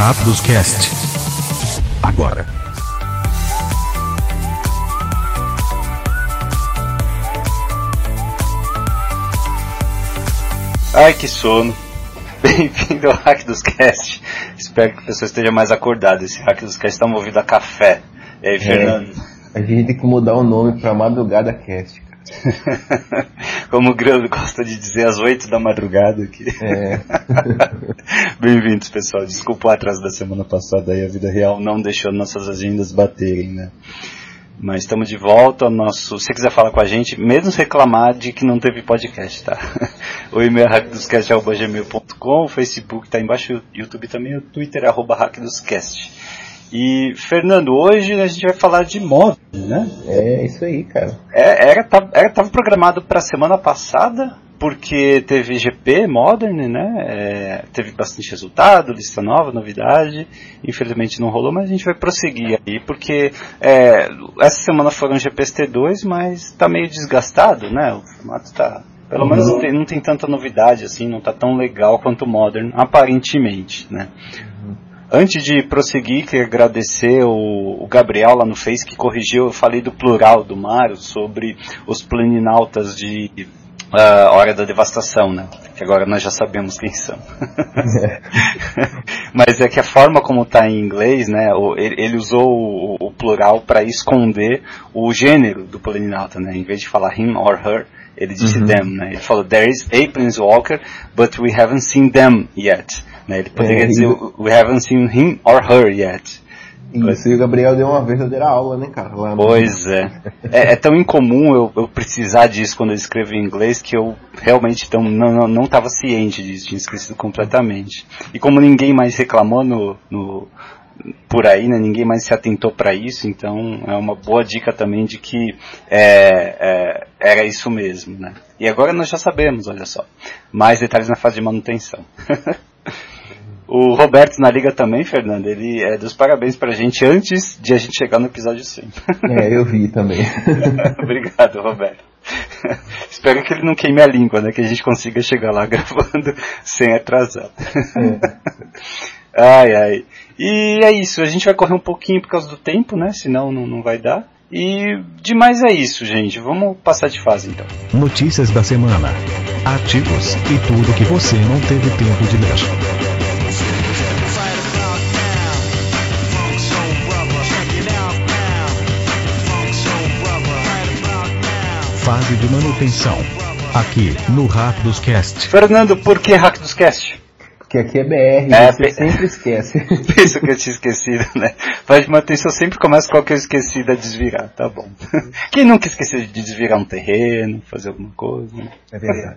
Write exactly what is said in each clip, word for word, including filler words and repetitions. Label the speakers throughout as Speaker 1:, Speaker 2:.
Speaker 1: Rápidos Cast. Agora.
Speaker 2: Ai, que sono. Bem-vindo ao Hack dos Cast. Espero que a pessoa esteja mais acordada. Esse Hack dos Cast está movido a café. E aí, Fernando?
Speaker 3: É, a gente tem que mudar o nome para Madrugada Cast, cara.
Speaker 2: Como o Grilo gosta de dizer, às oito da madrugada aqui.
Speaker 3: É.
Speaker 2: Bem-vindos, pessoal. Desculpa o atraso da semana passada aí. A vida real não deixou nossas agendas baterem, né? Mas estamos de volta ao nosso... Se você quiser falar com a gente, menos reclamar de que não teve podcast, tá? O e-mail é hackdoscast arroba gmail ponto com, o Facebook tá embaixo, o YouTube também, o Twitter é arroba hackdoscast. E, Fernando, hoje a gente vai falar de Modern, né?
Speaker 3: É, isso aí, cara.
Speaker 2: É, era, era, tava programado para semana passada, porque teve G P Modern, né? É, teve bastante resultado, lista nova, novidade. Infelizmente não rolou, mas a gente vai prosseguir aí, porque é, essa semana foram G Ps T dois, mas tá meio desgastado, né? O formato tá... Pelo menos não tem, não tem tanta novidade assim, não tá tão legal quanto o Modern, aparentemente, né? Uhum. Antes de prosseguir, queria agradecer o, o Gabriel lá no Face, que corrigiu, eu falei do plural do Mario, sobre os planinautas de uh, Hora da Devastação, né? Que agora nós já sabemos quem são. É. Mas é que a forma como está em inglês, né? O, ele, ele usou o, o plural para esconder o gênero do planinauta, né? Em vez de falar him or her, ele disse uhum. them, né? Ele falou, there is a planeswalker, but we haven't seen them yet. Né? Ele poderia é, dizer, we haven't seen him or her yet.
Speaker 3: Isso, e o Gabriel deu uma verdadeira aula, né, cara? Lá no...
Speaker 2: Pois é. é. É tão incomum eu, eu precisar disso quando eu escrevo em inglês que eu realmente tão, não não estava ciente disso, tinha esquecido completamente. E como ninguém mais reclamou no, no, por aí, né, ninguém mais se atentou para isso, então é uma boa dica também de que é, é, era isso mesmo, né? E agora nós já sabemos, olha só. Mais detalhes na fase de manutenção. O Roberto na liga também, Fernando, ele é dos parabéns pra gente antes de a gente chegar no episódio cem.
Speaker 3: É, eu vi também.
Speaker 2: Obrigado, Roberto. Espero que ele não queime a língua, né? Que a gente consiga chegar lá gravando sem atrasar. É. Ai, ai. E é isso, a gente vai correr um pouquinho por causa do tempo, né? Senão não, não vai dar. E demais é isso, gente. Vamos passar de fase, então.
Speaker 1: Notícias da semana, artigos e tudo que você não teve tempo de ler. Fase de manutenção, aqui no Rápidos Cast.
Speaker 2: Fernando, por que Rápidos Cast?
Speaker 3: Porque aqui é B R,
Speaker 2: é,
Speaker 3: você
Speaker 2: pe...
Speaker 3: sempre esquece.
Speaker 2: Penso que eu tinha esquecido, né? Fase de manutenção sempre começa com o que eu esqueci de desvirar, tá bom. Quem nunca esqueceu de desvirar um terreno, fazer alguma coisa, né?
Speaker 3: É verdade.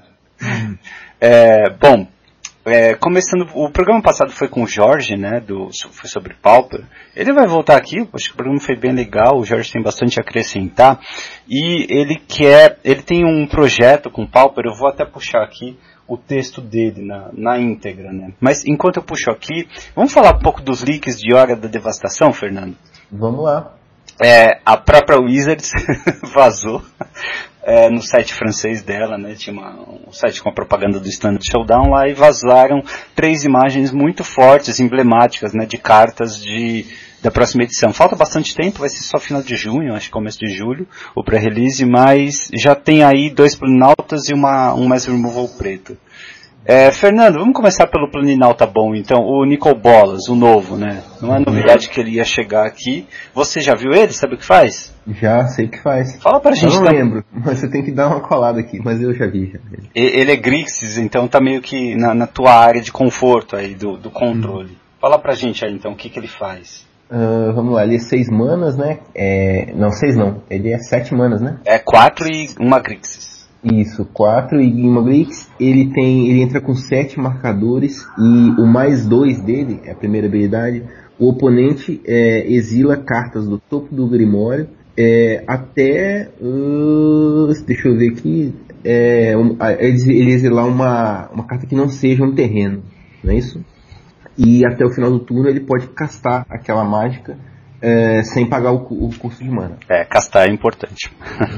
Speaker 2: É, bom, é, começando, o programa passado foi com o Jorge, né, do, foi sobre Pauper. Ele vai voltar aqui, acho que o programa foi bem legal, o Jorge tem bastante a acrescentar, e ele quer, ele tem um projeto com Pauper, eu vou até puxar aqui o texto dele na, na íntegra, né. Mas enquanto eu puxo aqui, vamos falar um pouco dos leaks de Hora da Devastação, Fernando?
Speaker 3: Vamos lá.
Speaker 2: É, a própria Wizards vazou é, no site francês dela, né, tinha uma, um site com a propaganda do Standard Showdown lá, e vazaram três imagens muito fortes, emblemáticas, né, de cartas de, da próxima edição. Falta bastante tempo, vai ser só final de junho, acho que começo de julho, o pré-release, mas já tem aí dois planinautas e uma, um Mass Removal preto. É, Fernando, vamos começar pelo planinauta bom, então, o Nicol Bolas, o novo, né? Não é novidade que ele ia chegar aqui. Você já viu ele? Sabe o que faz?
Speaker 3: Já, sei o que faz.
Speaker 2: Fala pra gente.
Speaker 3: Eu não
Speaker 2: tá...
Speaker 3: lembro, mas você tem que dar uma colada aqui, mas eu já vi. Já.
Speaker 2: Ele é Grixis, então tá meio que na, na tua área de conforto aí, do, do controle. Hum. Fala pra gente aí, então, o que que ele faz?
Speaker 3: Uh, vamos lá, ele é seis manas, né? É... Não, seis não, ele é sete manas, né?
Speaker 2: É quatro e uma Grixis.
Speaker 3: Isso, quatro e uma Grix, ele tem, ele entra com sete marcadores e o mais dois dele, é a primeira habilidade, o oponente é, exila cartas do topo do Grimório é, até, uh, deixa eu ver aqui, é, um, ele exilar uma, uma carta que não seja um terreno, não é isso? E até o final do turno ele pode castar aquela mágica É, sem pagar o, o custo de mana.
Speaker 2: É, castar é importante.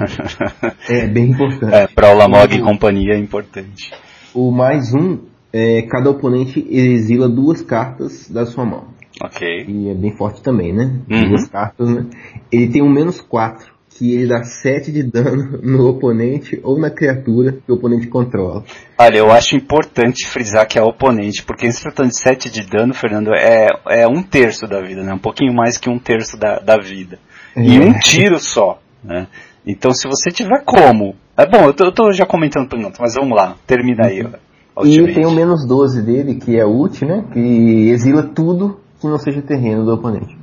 Speaker 3: É, bem importante.
Speaker 2: É, pra o Lamog e companhia é importante.
Speaker 3: O mais um, é, cada oponente exila duas cartas da sua mão.
Speaker 2: Ok.
Speaker 3: E é bem forte também, né?
Speaker 2: Uhum.
Speaker 3: Duas cartas, né? Ele tem um menos quatro, que ele dá sete de dano no oponente ou na criatura que o oponente controla.
Speaker 2: Olha, eu acho importante frisar que é oponente, porque em se tratando de sete de dano, Fernando, é, é um terço da vida, né? Um pouquinho mais que um terço da, da vida.
Speaker 3: É.
Speaker 2: E um tiro só, né? Então se você tiver como... É bom, eu tô, eu tô já comentando por enquanto, mas vamos lá, termina aí.
Speaker 3: Uhum.
Speaker 2: Ó,
Speaker 3: e tem o menos doze dele, que é ult, né? Que exila tudo que não seja terreno do oponente.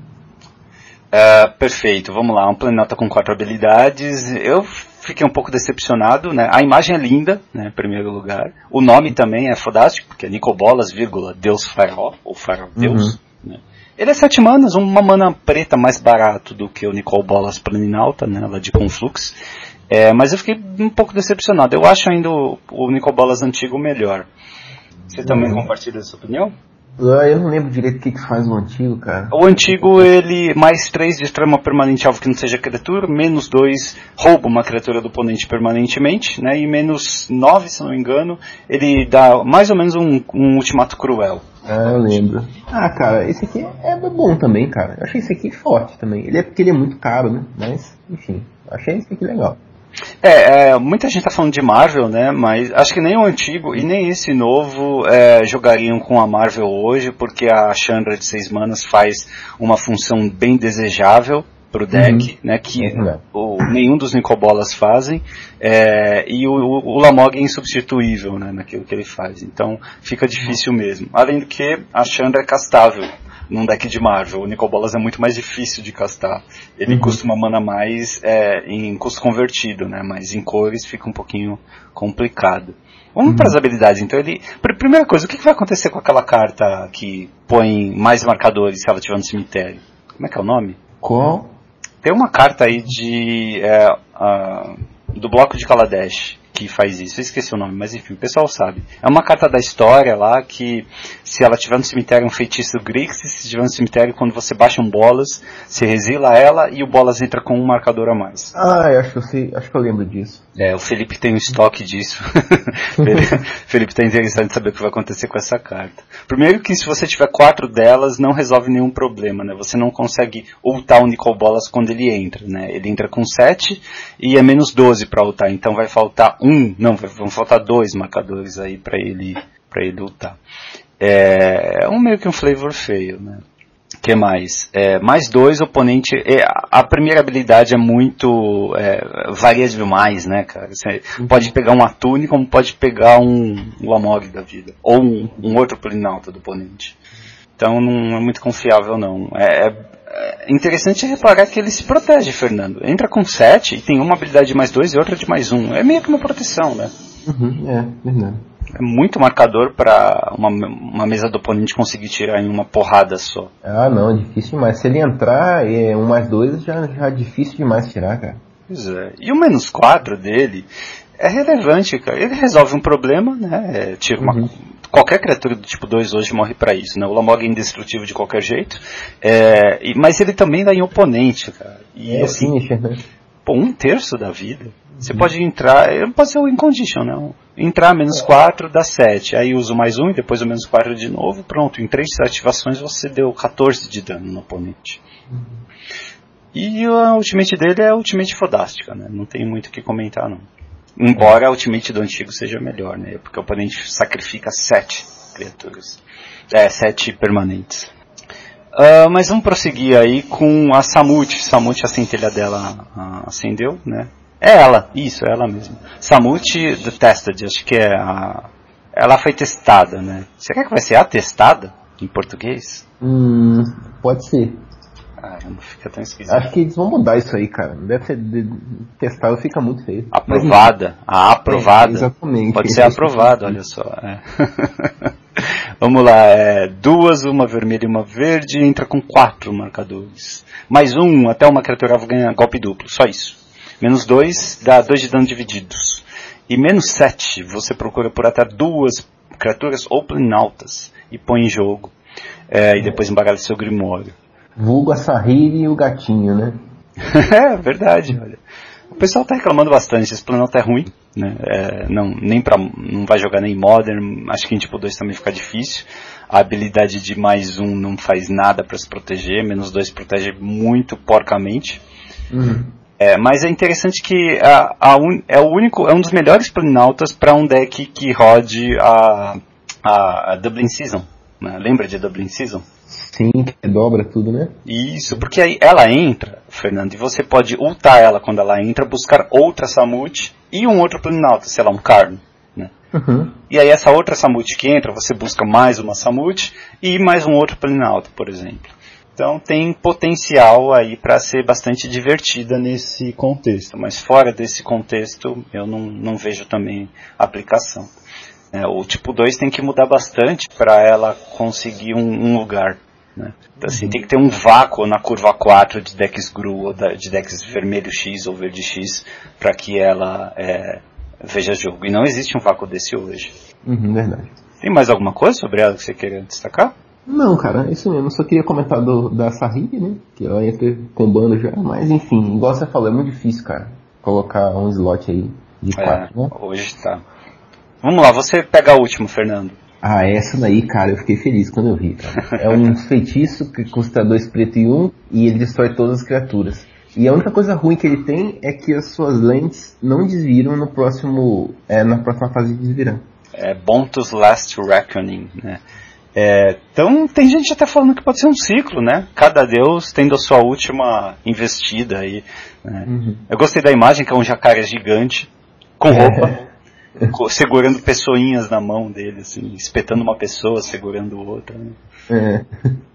Speaker 2: Uh, perfeito, vamos lá, um planeta com quatro habilidades. Eu fiquei um pouco decepcionado, né? A imagem é linda, né, em primeiro lugar. O nome também é fodástico, porque é Nicobolas, vírgula, Deus Faraó, ou Faraó Deus. Uhum. Né? Ele é sete manas, uma mana preta mais barato do que o Nicobolas Planinalta, né, lá de Conflux. É, mas eu fiquei um pouco decepcionado. Eu acho ainda o, o Nicobolas antigo melhor. Você uhum. também compartilha essa opinião?
Speaker 3: Eu não lembro direito o que, que faz o antigo, cara.
Speaker 2: O antigo, ele, mais três, destrói uma permanente alvo que não seja criatura, menos dois, rouba uma criatura do oponente permanentemente, né, e menos nove, se não me engano, ele dá mais ou menos um, um ultimato cruel.
Speaker 3: Ah, eu lembro. Ah, cara, esse aqui é bom também, cara. Eu achei esse aqui forte também. Ele é porque ele é muito caro, né, mas, enfim, achei esse aqui legal.
Speaker 2: É, é, muita gente tá falando de Marvel, né, mas acho que nem o antigo e nem esse novo é, jogariam com a Marvel hoje, porque a Chandra de seis manas faz uma função bem desejável pro deck, uhum. né, que é o, nenhum dos Nicobolas fazem, é, e o, o, o Lamog é insubstituível, né, naquilo que ele faz, então fica difícil mesmo. Além do que, a Chandra é castável num deck de Marvel. O Nicobolas é muito mais difícil de castar. Ele uhum. custa uma mana mais é, em custo convertido, né? Mas em cores fica um pouquinho complicado. Vamos uhum. para as habilidades. Então ele... Primeira coisa, o que vai acontecer com aquela carta que põe mais marcadores se ela estiver no cemitério? Como é que é o nome?
Speaker 3: Qual?
Speaker 2: Tem uma carta aí de... É, uh, do bloco de Kaladesh que faz isso, eu esqueci o nome, mas enfim, o pessoal sabe. É uma carta da história lá que, se ela tiver no cemitério, é um feitiço Grixis, se tiver no cemitério, quando você baixa um Bolas, você resila ela e o Bolas entra com um marcador a mais.
Speaker 3: Ah, eu acho que eu sei, acho que eu lembro disso.
Speaker 2: É, o Felipe tem um estoque disso. Felipe tá interessado em saber o que vai acontecer com essa carta. Primeiro que se você tiver quatro delas, não resolve nenhum problema, né? Você não consegue ultar o Nicobolas quando ele entra, né? Ele entra com sete e é menos doze para ultar, então vai faltar um, não, vão faltar dois marcadores aí para ele, para ele ultar. É, é um meio que um flavor feio, né? Que mais? É, mais dois, oponente. É, a primeira habilidade é muito. É, varia demais, né, cara? Você uhum. pode pegar um Atune, como pode pegar um Lamog da vida. Ou um, um outro Planinalta do oponente. Então não é muito confiável, não. É, é interessante reparar que ele se protege, Fernando. Entra com sete e tem uma habilidade de mais dois e outra de mais um. É meio que uma proteção, né?
Speaker 3: Uhum, é, verdade.
Speaker 2: É muito marcador para uma, uma mesa do oponente conseguir tirar em uma porrada só.
Speaker 3: Ah, não, é difícil demais. Se ele entrar, é, um mais dois já, já é difícil demais tirar, cara.
Speaker 2: Pois é. E o menos quatro dele é relevante, cara. Ele resolve um problema, né? É, tira uma, uhum. Qualquer criatura do tipo dois hoje morre para isso, né? O Lamog é indestrutível de qualquer jeito. É, e, mas ele também dá em oponente, cara. E
Speaker 3: é
Speaker 2: assim,
Speaker 3: finisher, né?
Speaker 2: Pô, um terço da vida. Você uhum. pode entrar, pode ser o in condition, né? Entrar menos quatro dá sete, aí usa mais um e depois o menos quatro de novo, pronto, em três ativações você deu quatorze de dano no oponente. Uhum. E a ultimate dele é a ultimate fodástica, né? Não tem muito o que comentar, não. Embora a ultimate do antigo seja melhor, né? Porque o oponente sacrifica sete criaturas. É, sete permanentes. Uh, mas vamos prosseguir aí com a Samut. Samut, a centelha dela uh, acendeu, né? É ela, isso, é ela mesmo. Samut the Tested, acho que é a... Ela foi testada, né? Será que vai ser atestada em português?
Speaker 3: Hum, pode ser.
Speaker 2: Ah, não fica tão esquisito.
Speaker 3: Acho que eles vão mudar isso aí, cara. Deve ser de, testável, fica muito feio.
Speaker 2: Aprovada, a aprovada.
Speaker 3: É, exatamente.
Speaker 2: Pode ser aprovada, olha só. É. Vamos lá, é, duas, uma vermelha e uma verde, entra com quatro marcadores. Mais um, até uma criatura ganha golpe duplo, só isso. Menos dois, dá dois de dano divididos. E menos sete, você procura por até duas criaturas ou planinaltas e põe em jogo. É, e depois embaralha seu grimório.
Speaker 3: Vulgo a Sahiri e o gatinho, né?
Speaker 2: É verdade, olha. O pessoal tá reclamando bastante, esse Planalto é ruim, né? É, não, nem pra, não vai jogar nem Modern, acho que em tipo dois também fica difícil. A habilidade de mais um não faz nada para se proteger, menos dois protege muito porcamente.
Speaker 3: Uhum.
Speaker 2: É, mas é interessante que a, a un, é, o único, é um dos melhores Planinautas para um deck que rode a, a, a Dublin Season. Né? Lembra de Dublin Season?
Speaker 3: Sim, que dobra tudo, né?
Speaker 2: Isso, porque aí ela entra, Fernando, e você pode ultar ela quando ela entra, buscar outra Samut e um outro Planinauta, sei lá, um Karn. Né?
Speaker 3: Uhum.
Speaker 2: E aí essa outra Samut que entra, você busca mais uma Samut e mais um outro Planinauta, por exemplo. Então tem potencial aí para ser bastante divertida nesse contexto, mas fora desse contexto eu não, não vejo também aplicação. É, o tipo dois tem que mudar bastante para ela conseguir um, um lugar. Né? Então, assim, tem que ter um vácuo na curva quatro de decks Gru ou de decks vermelho X ou verde X para que ela é, veja jogo. E não existe um vácuo desse hoje.
Speaker 3: Uhum, verdade.
Speaker 2: Tem mais alguma coisa sobre ela que você queira destacar?
Speaker 3: Não, cara, é isso mesmo. Eu só queria comentar do, da Sahib, né? Que ela entra combando já, mas enfim, igual você falou, é muito difícil, cara, colocar um slot aí de quatro,
Speaker 2: é,
Speaker 3: né?
Speaker 2: Hoje tá. Vamos lá, você pega a última, Fernando.
Speaker 3: Ah, essa daí, cara, eu fiquei feliz quando eu vi, cara. É um feitiço que custa dois preto e um, e ele destrói todas as criaturas. E a única coisa ruim que ele tem é que as suas lentes não desviram no próximo, é, na próxima fase de desvirar.
Speaker 2: É Bontus Last Reckoning, né? É, então tem gente até falando que pode ser um ciclo, né? Cada deus tendo a sua última investida aí. Né? Uhum. Eu gostei da imagem, que é um jacaré gigante, com roupa, é. segurando pessoinhas na mão dele, assim, espetando uma pessoa, segurando outra. Né? É.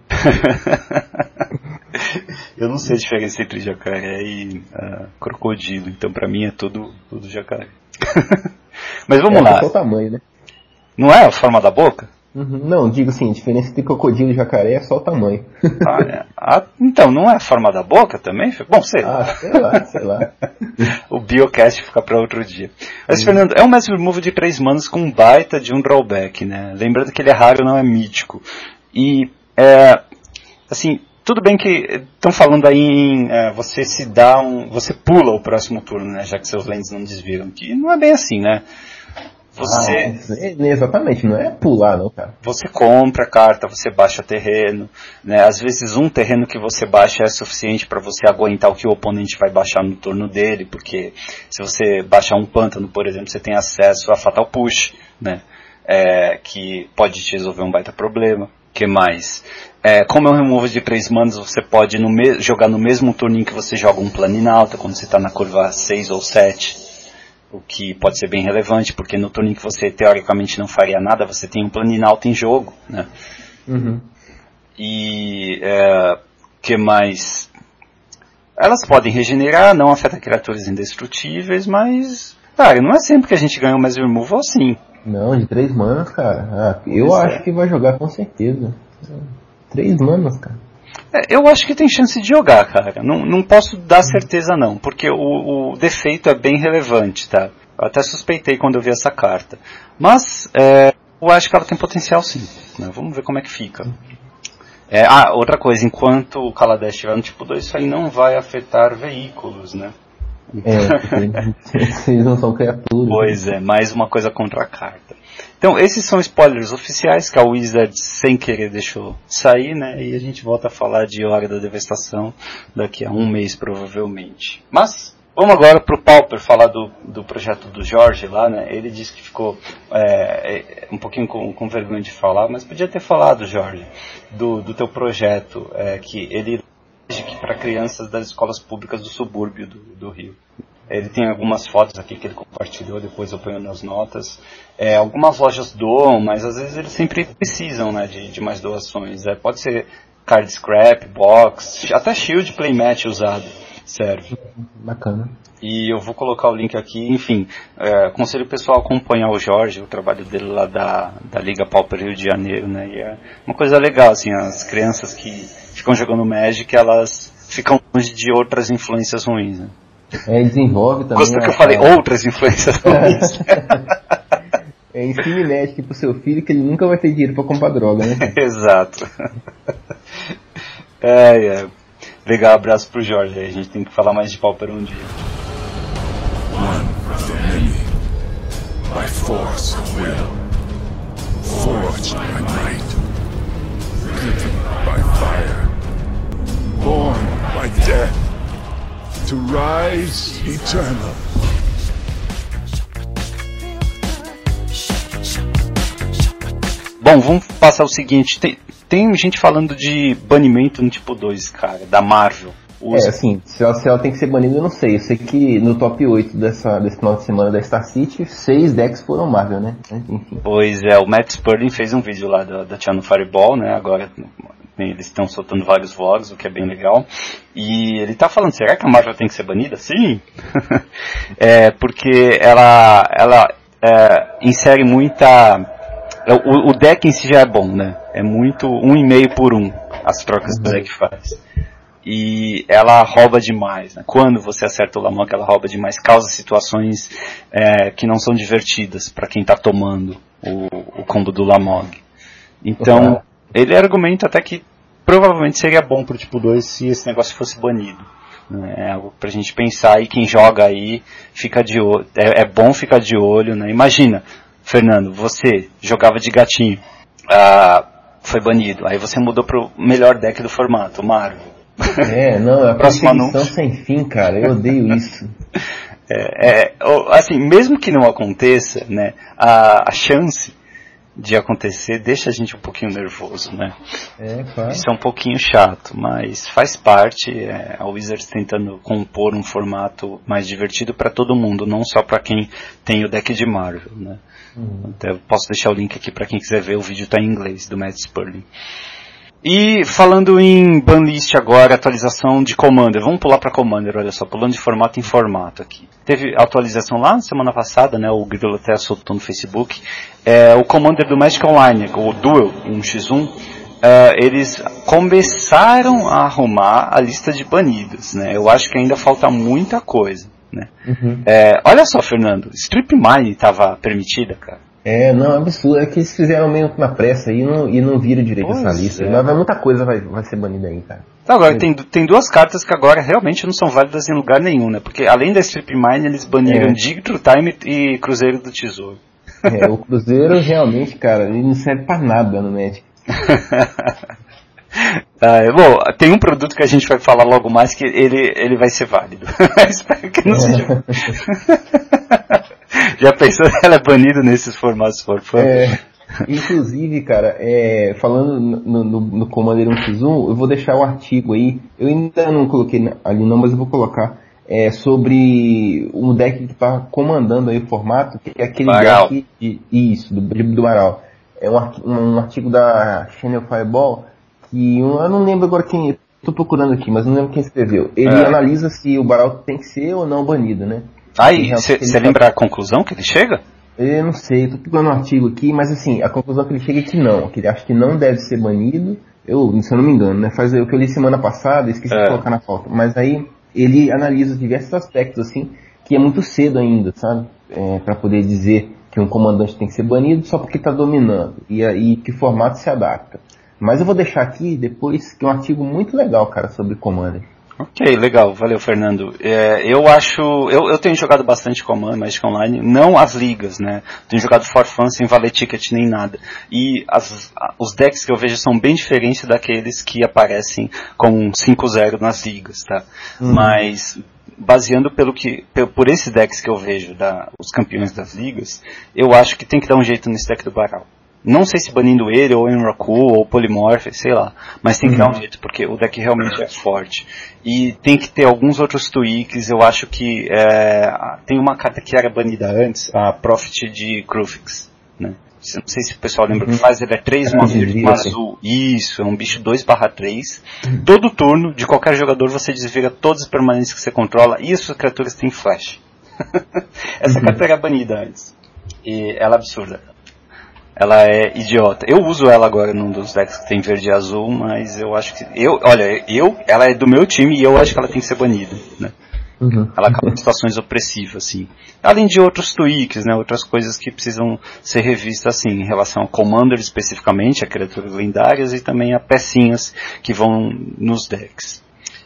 Speaker 2: Eu não sei a diferença entre jacaré e uh, crocodilo, então pra mim é tudo, tudo jacaré. Mas vamos
Speaker 3: é,
Speaker 2: lá.
Speaker 3: É só o tamanho, né?
Speaker 2: Não é a forma da boca?
Speaker 3: Uhum. Não, digo assim, a diferença entre crocodilo e jacaré é só o tamanho.
Speaker 2: Ah, é. Ah, então, não é a forma da boca também? Bom, sei lá.
Speaker 3: Ah, sei lá, sei lá.
Speaker 2: O Biocast fica para outro dia. Mas, uhum. Fernando, é um Massive Move de três manas com um baita de um drawback, né? Lembrando que ele é raro, não é mítico. E, é, assim, tudo bem que estão falando aí em é, você se dá um... Você pula o próximo turno, né? Já que seus lentes não desviram. Que não é bem assim, né? Você,
Speaker 3: ah, exatamente, não é pular não, cara.
Speaker 2: Você compra a carta, você baixa terreno, né? Às vezes um terreno que você baixa é suficiente para você aguentar o que o oponente vai baixar no turno dele, porque se você baixar um pântano, por exemplo, você tem acesso a Fatal Push, né? É, que pode te resolver um baita problema. Que mais? É, como é um removal de três manas, você pode no me- jogar no mesmo turno em que você joga um Planinauta, quando você está na curva seis ou sete. O que pode ser bem relevante, porque no turno em que você teoricamente não faria nada, você tem um Planinauta em jogo, né?
Speaker 3: Uhum.
Speaker 2: E é, que mais? Elas podem regenerar, não afeta criaturas indestrutíveis, mas, cara, não é sempre que a gente ganha um Mass Removal assim.
Speaker 3: Não, de três manas, cara. Ah, eu pois acho é. que vai jogar com certeza. Três manas, cara.
Speaker 2: É, eu acho que tem chance de jogar, cara. Não, não posso dar certeza não, porque o, o defeito é bem relevante, tá? Eu até suspeitei quando eu vi essa carta. Mas é, eu acho que ela tem potencial sim. Né? Vamos ver como é que fica. É, ah, outra coisa, enquanto o Kaladesh estiver no tipo dois, isso aí não vai afetar veículos, né?
Speaker 3: É, eles não são criaturas.
Speaker 2: Pois é, mais uma coisa contra a carta. Então, esses são spoilers oficiais que a Wizard sem querer deixou sair, né? E a gente volta a falar de Hora da Devastação daqui a um mês, provavelmente. Mas, vamos agora pro Pauper falar do, do projeto do Jorge lá, né? Ele disse que ficou é, um pouquinho com, com vergonha de falar, mas podia ter falado, Jorge, do, do teu projeto, é, que ele para crianças das escolas públicas do subúrbio do, do Rio. Ele tem algumas fotos aqui que ele compartilhou, depois eu ponho nas notas. É, algumas lojas doam, mas às vezes eles sempre precisam, né, de, de mais doações. É, pode ser card scrap, box, até shield playmat usado serve.
Speaker 3: Bacana.
Speaker 2: E eu vou colocar o link aqui. Enfim, é, aconselho o pessoal a acompanhar o Jorge, o trabalho dele lá da, da Liga Pauper Rio de Janeiro, né? E é uma coisa legal, assim, as crianças que ficam jogando Magic, elas ficam longe de outras influências ruins, né?
Speaker 3: É, desenvolve também.
Speaker 2: Gostou que eu falei a... outras influências ruins?
Speaker 3: É, ensine Magic pro seu filho que ele nunca vai ter dinheiro pra comprar droga, né?
Speaker 2: Exato. É, é. Legal, abraço pro Jorge aí. A gente tem que falar mais de Pauper um dia.
Speaker 4: by force of will, forged by might, driven by fire, born by death, to rise eternal.
Speaker 2: Bom, vamos passar o seguinte, tem, tem gente falando de banimento no tipo dois, cara, da Marvel.
Speaker 3: Usa. É, assim, se ela, se ela tem que ser banida, eu não sei. Eu sei que no top oito dessa, desse final de semana da Star City, seis decks foram Marvel, né? Enfim.
Speaker 2: Pois é, o Matt Sperling fez um vídeo lá da, da Channel Fireball, né? Agora eles estão soltando vários vlogs, o que é bem legal. E ele tá falando, será que a Marvel tem que ser banida? Sim! É, porque ela, ela é, insere muita... O, o deck em si já é bom, né? É muito um e meio por um as trocas uhum. que o deck faz. E ela rouba demais, né? Quando você acerta o Lamog, ela rouba demais, causa situações é, que não são divertidas para quem está tomando o, o combo do Lamog. Então, uhum. ele argumenta até que provavelmente seria bom pro tipo dois se esse negócio fosse banido. Né? É algo pra gente pensar, e quem joga aí fica de olho, é, é bom ficar de olho, né? Imagina, Fernando, você jogava de gatinho, ah, foi banido, aí você mudou pro melhor deck do formato, o Marvel.
Speaker 3: É, não, é a perseguição sem fim, cara, eu odeio isso.
Speaker 2: É, é, assim, mesmo que não aconteça, né, a, a chance de acontecer deixa a gente um pouquinho nervoso, né?
Speaker 3: É, claro.
Speaker 2: Isso é um pouquinho chato, mas faz parte, é, a Wizards tentando compor um formato mais divertido para todo mundo, não só para quem tem o deck de Marvel, né? Uhum. Então, eu posso deixar o link aqui para quem quiser ver, o vídeo está em inglês, do Matt Sperling. E falando em banlist agora, atualização de Commander, vamos pular para Commander, olha só, pulando de formato em formato aqui. Teve atualização lá na semana passada, né, o Grilo até soltou no Facebook, é, o Commander do Magic Online, o Duel um contra um, é, eles começaram a arrumar a lista de banidos, né, eu acho que ainda falta muita coisa, né. Uhum. É, olha só, Fernando, Strip Mine estava permitida, cara.
Speaker 3: É, não, é absurdo, é que eles fizeram meio na pressa e não, e não viram direito pois essa lista, é. Mas vai, muita coisa vai, vai ser banida aí, cara.
Speaker 2: Então, agora, tem, tem duas cartas que agora realmente não são válidas em lugar nenhum, né, porque além da Strip Mine, eles baniram é. Digital Time e Cruzeiro do Tesouro.
Speaker 3: É, o Cruzeiro realmente, cara, ele não serve pra nada no Magic.
Speaker 2: Ah, bom, tem um produto que a gente vai falar logo mais que ele, ele vai ser válido. Espero que não seja. Já pensou se ela é banida nesses formatos for fun?
Speaker 3: É, inclusive, cara, é, falando no, no, no Commander um contra um, eu vou deixar o artigo aí, eu ainda não coloquei ali não, mas eu vou colocar, é, sobre um deck que tá comandando aí o formato, que é aquele
Speaker 2: Baral.
Speaker 3: deck, de, isso, do, do Baral. É um, um artigo da Channel Fireball, que eu não lembro agora quem, tô procurando aqui, mas não lembro quem escreveu. Ele é. analisa se o Baral tem que ser ou não banido, né?
Speaker 2: Aí, você lembra a conclusão que ele chega?
Speaker 3: Eu não sei, eu tô procurando um artigo aqui, mas assim, a conclusão que ele chega é que não, que ele acha que não deve ser banido, eu, se eu não me engano, né, faz o que eu li semana passada, esqueci é. de colocar na pauta, mas aí ele analisa diversos aspectos, assim, que é muito cedo ainda, sabe, é, pra poder dizer que um comandante tem que ser banido só porque tá dominando, e aí que formato se adapta. Mas eu vou deixar aqui depois, que é um artigo muito legal, cara, sobre Commander.
Speaker 2: Ok, legal, valeu, Fernando. É, eu acho, eu, eu tenho jogado bastante Commander, Magic Online, não as ligas, né? Tenho jogado for fun sem valer ticket nem nada. E as, os decks que eu vejo são bem diferentes daqueles que aparecem com cinco zero nas ligas, tá? Uhum. Mas baseando pelo que, por esses decks que eu vejo, da, os campeões das ligas, eu acho que tem que dar um jeito nesse deck do Baral. Não sei se banindo ele, ou Enraku, ou Polymorph, sei lá. Mas tem que uhum. dar um jeito, porque o deck realmente é forte. E tem que ter alguns outros tweaks. Eu acho que é, tem uma carta que era banida antes, a Prophet de Krufix, né? Não sei se o pessoal lembra o uhum. que faz, ele é três, uma verde, uma azul. Isso, é um bicho dois barra três. Uhum. Todo turno, de qualquer jogador, você desvira todas as permanências que você controla, e as suas criaturas têm flash. Essa uhum. carta era banida antes. E ela é absurda. Ela é idiota. Eu uso ela agora num dos decks que tem verde e azul, mas eu acho que... Eu, olha, eu, ela é do meu time e eu acho que ela tem que ser banida, né? Uhum. Ela acaba em situações opressivas, assim. Além de outros tweaks, né? Outras coisas que precisam ser revistas, assim, em relação ao Commander especificamente, a criaturas lendárias e também a pecinhas que vão nos decks.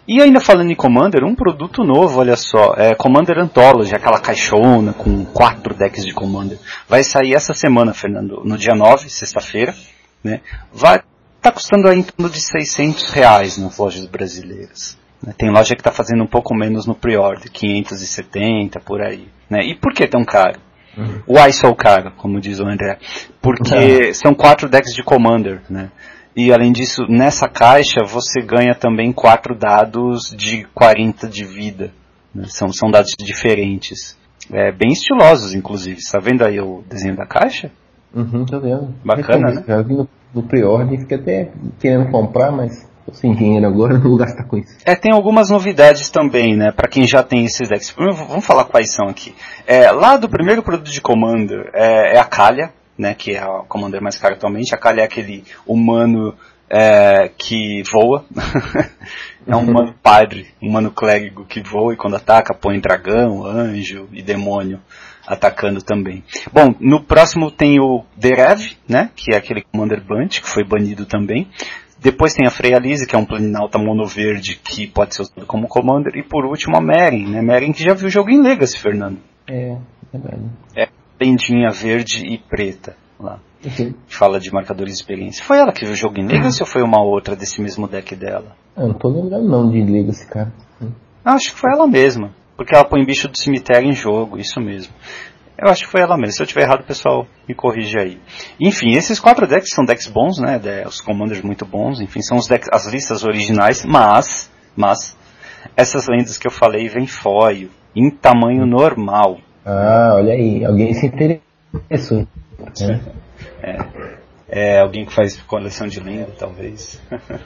Speaker 2: E ainda falando em Commander, um produto novo, olha só, é Commander Anthology, aquela caixona com quatro decks de Commander. Vai sair essa semana, Fernando, no dia nove, sexta-feira, né? Vai tá custando aí em torno de seiscentos reais nas lojas brasileiras. Né? Tem loja que está fazendo um pouco menos no pre-order, quinhentos e setenta por aí. Né? E por que tão caro? Uhum. Why so caro, como diz o André? Porque uhum. são quatro decks de Commander, né? E além disso, nessa caixa você ganha também quatro dados de quarenta de vida. Né? São, são dados diferentes. É, bem estilosos, inclusive. Você tá vendo aí o desenho da caixa?
Speaker 3: Uhum, tô vendo.
Speaker 2: Bacana, né?
Speaker 3: Já vi no, no pre-order, fiquei até querendo comprar, mas tô sem dinheiro agora, não vou gastar com isso.
Speaker 2: É, tem algumas novidades também, né? Pra quem já tem esses decks. Primeiro, vamos falar quais são aqui. É, lá do primeiro produto de Commander é, é a Kaalia, né, que é a Commander mais cara atualmente. A Kaalia é aquele humano é, que voa. É um humano padre, um humano clérigo que voa e quando ataca põe dragão, anjo e demônio atacando também. Bom, no próximo tem o Derev, né, que é aquele Commander Bunt, que foi banido também. Depois tem a Freyalise, que é um planinauta mono verde que pode ser usado como Commander. E por último a Meren, né, Meren que já viu o jogo em Legacy, Fernando.
Speaker 3: É, é verdade.
Speaker 2: É. Tendinha verde e preta lá.
Speaker 3: Uhum.
Speaker 2: Fala de marcadores de experiência. Foi ela que viu o jogo em Legacy ou foi uma outra desse mesmo deck dela?
Speaker 3: Eu não tô lembrando não de Legacy, cara.
Speaker 2: Acho que foi ela mesma. Porque ela põe bicho do cemitério em jogo, isso mesmo. Eu acho que foi ela mesma. Se eu tiver errado, o pessoal me corrige aí. Enfim, esses quatro decks são decks bons, né? Os commanders muito bons. Enfim, são os decks, as listas originais. Mas, mas, essas lendas que eu falei vêm foil, em tamanho normal.
Speaker 3: Ah, olha aí, alguém se interessou. É,
Speaker 2: é, é alguém que faz coleção de lenda, talvez.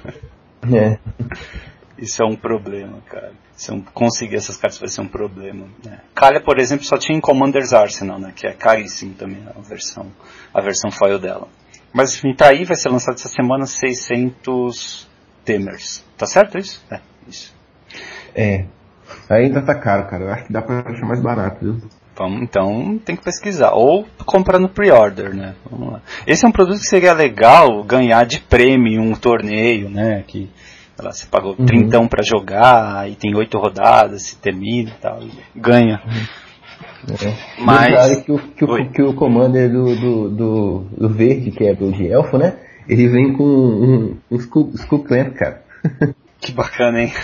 Speaker 3: É.
Speaker 2: Isso é um problema, cara. Se eu conseguir essas cartas vai ser um problema. Né? Kaalia, por exemplo, só tinha em Commander's Arsenal, né? Que é caríssimo também a versão, a versão foil dela. Mas enfim, tá aí, vai ser lançado essa semana seiscentos Temers. Tá certo isso? É, isso.
Speaker 3: É. Ainda tá caro, cara. Eu acho que dá pra achar mais barato, viu?
Speaker 2: Vamos, então tem que pesquisar. Ou comprar no pre-order, né? Vamos lá. Esse é um produto que seria legal ganhar de prêmio em um torneio, né? Que lá, você pagou uhum. trintão pra jogar, e tem oito rodadas, se termina e tal, e ganha.
Speaker 3: Uhum. É.
Speaker 2: Mas...
Speaker 3: Claro que o, que, o, que o Commander do, do, do, do verde, que é do de elfo, né? Ele vem com um, um Skull, Skull Clamp, cara.
Speaker 2: Que bacana, hein?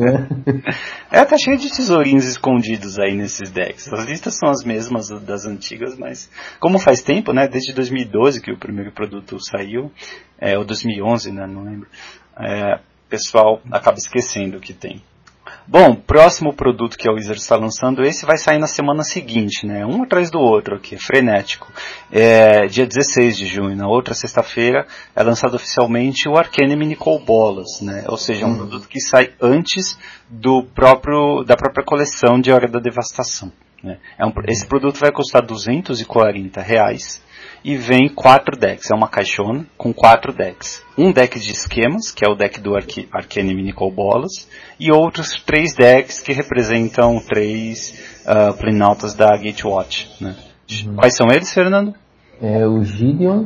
Speaker 2: É. É, tá cheio de tesourinhos escondidos aí nesses decks. As listas são as mesmas das antigas, mas como faz tempo, né? Desde dois mil e doze que o primeiro produto saiu, é, ou dois mil e onze, né? Não lembro. É, o pessoal acaba esquecendo o que tem. Bom, próximo produto que a Wizards está lançando, esse vai sair na semana seguinte, né? Um atrás do outro aqui, frenético. É, dia dezesseis de junho, na outra sexta-feira, é lançado oficialmente o Arcanime Nicol Bolas, né? Ou seja, é um produto que sai antes do próprio, da própria coleção de Hora da Devastação. Né? É um, esse produto vai custar duzentos e quarenta reais. E vem quatro decks, é uma caixona com quatro decks. Um deck de esquemas, que é o deck do Arque- Arcanime Nicol Bolas, e outros três decks que representam três uh, Planinautas da Gatewatch. Né? Uhum. Quais são eles, Fernando?
Speaker 3: É o Gideon,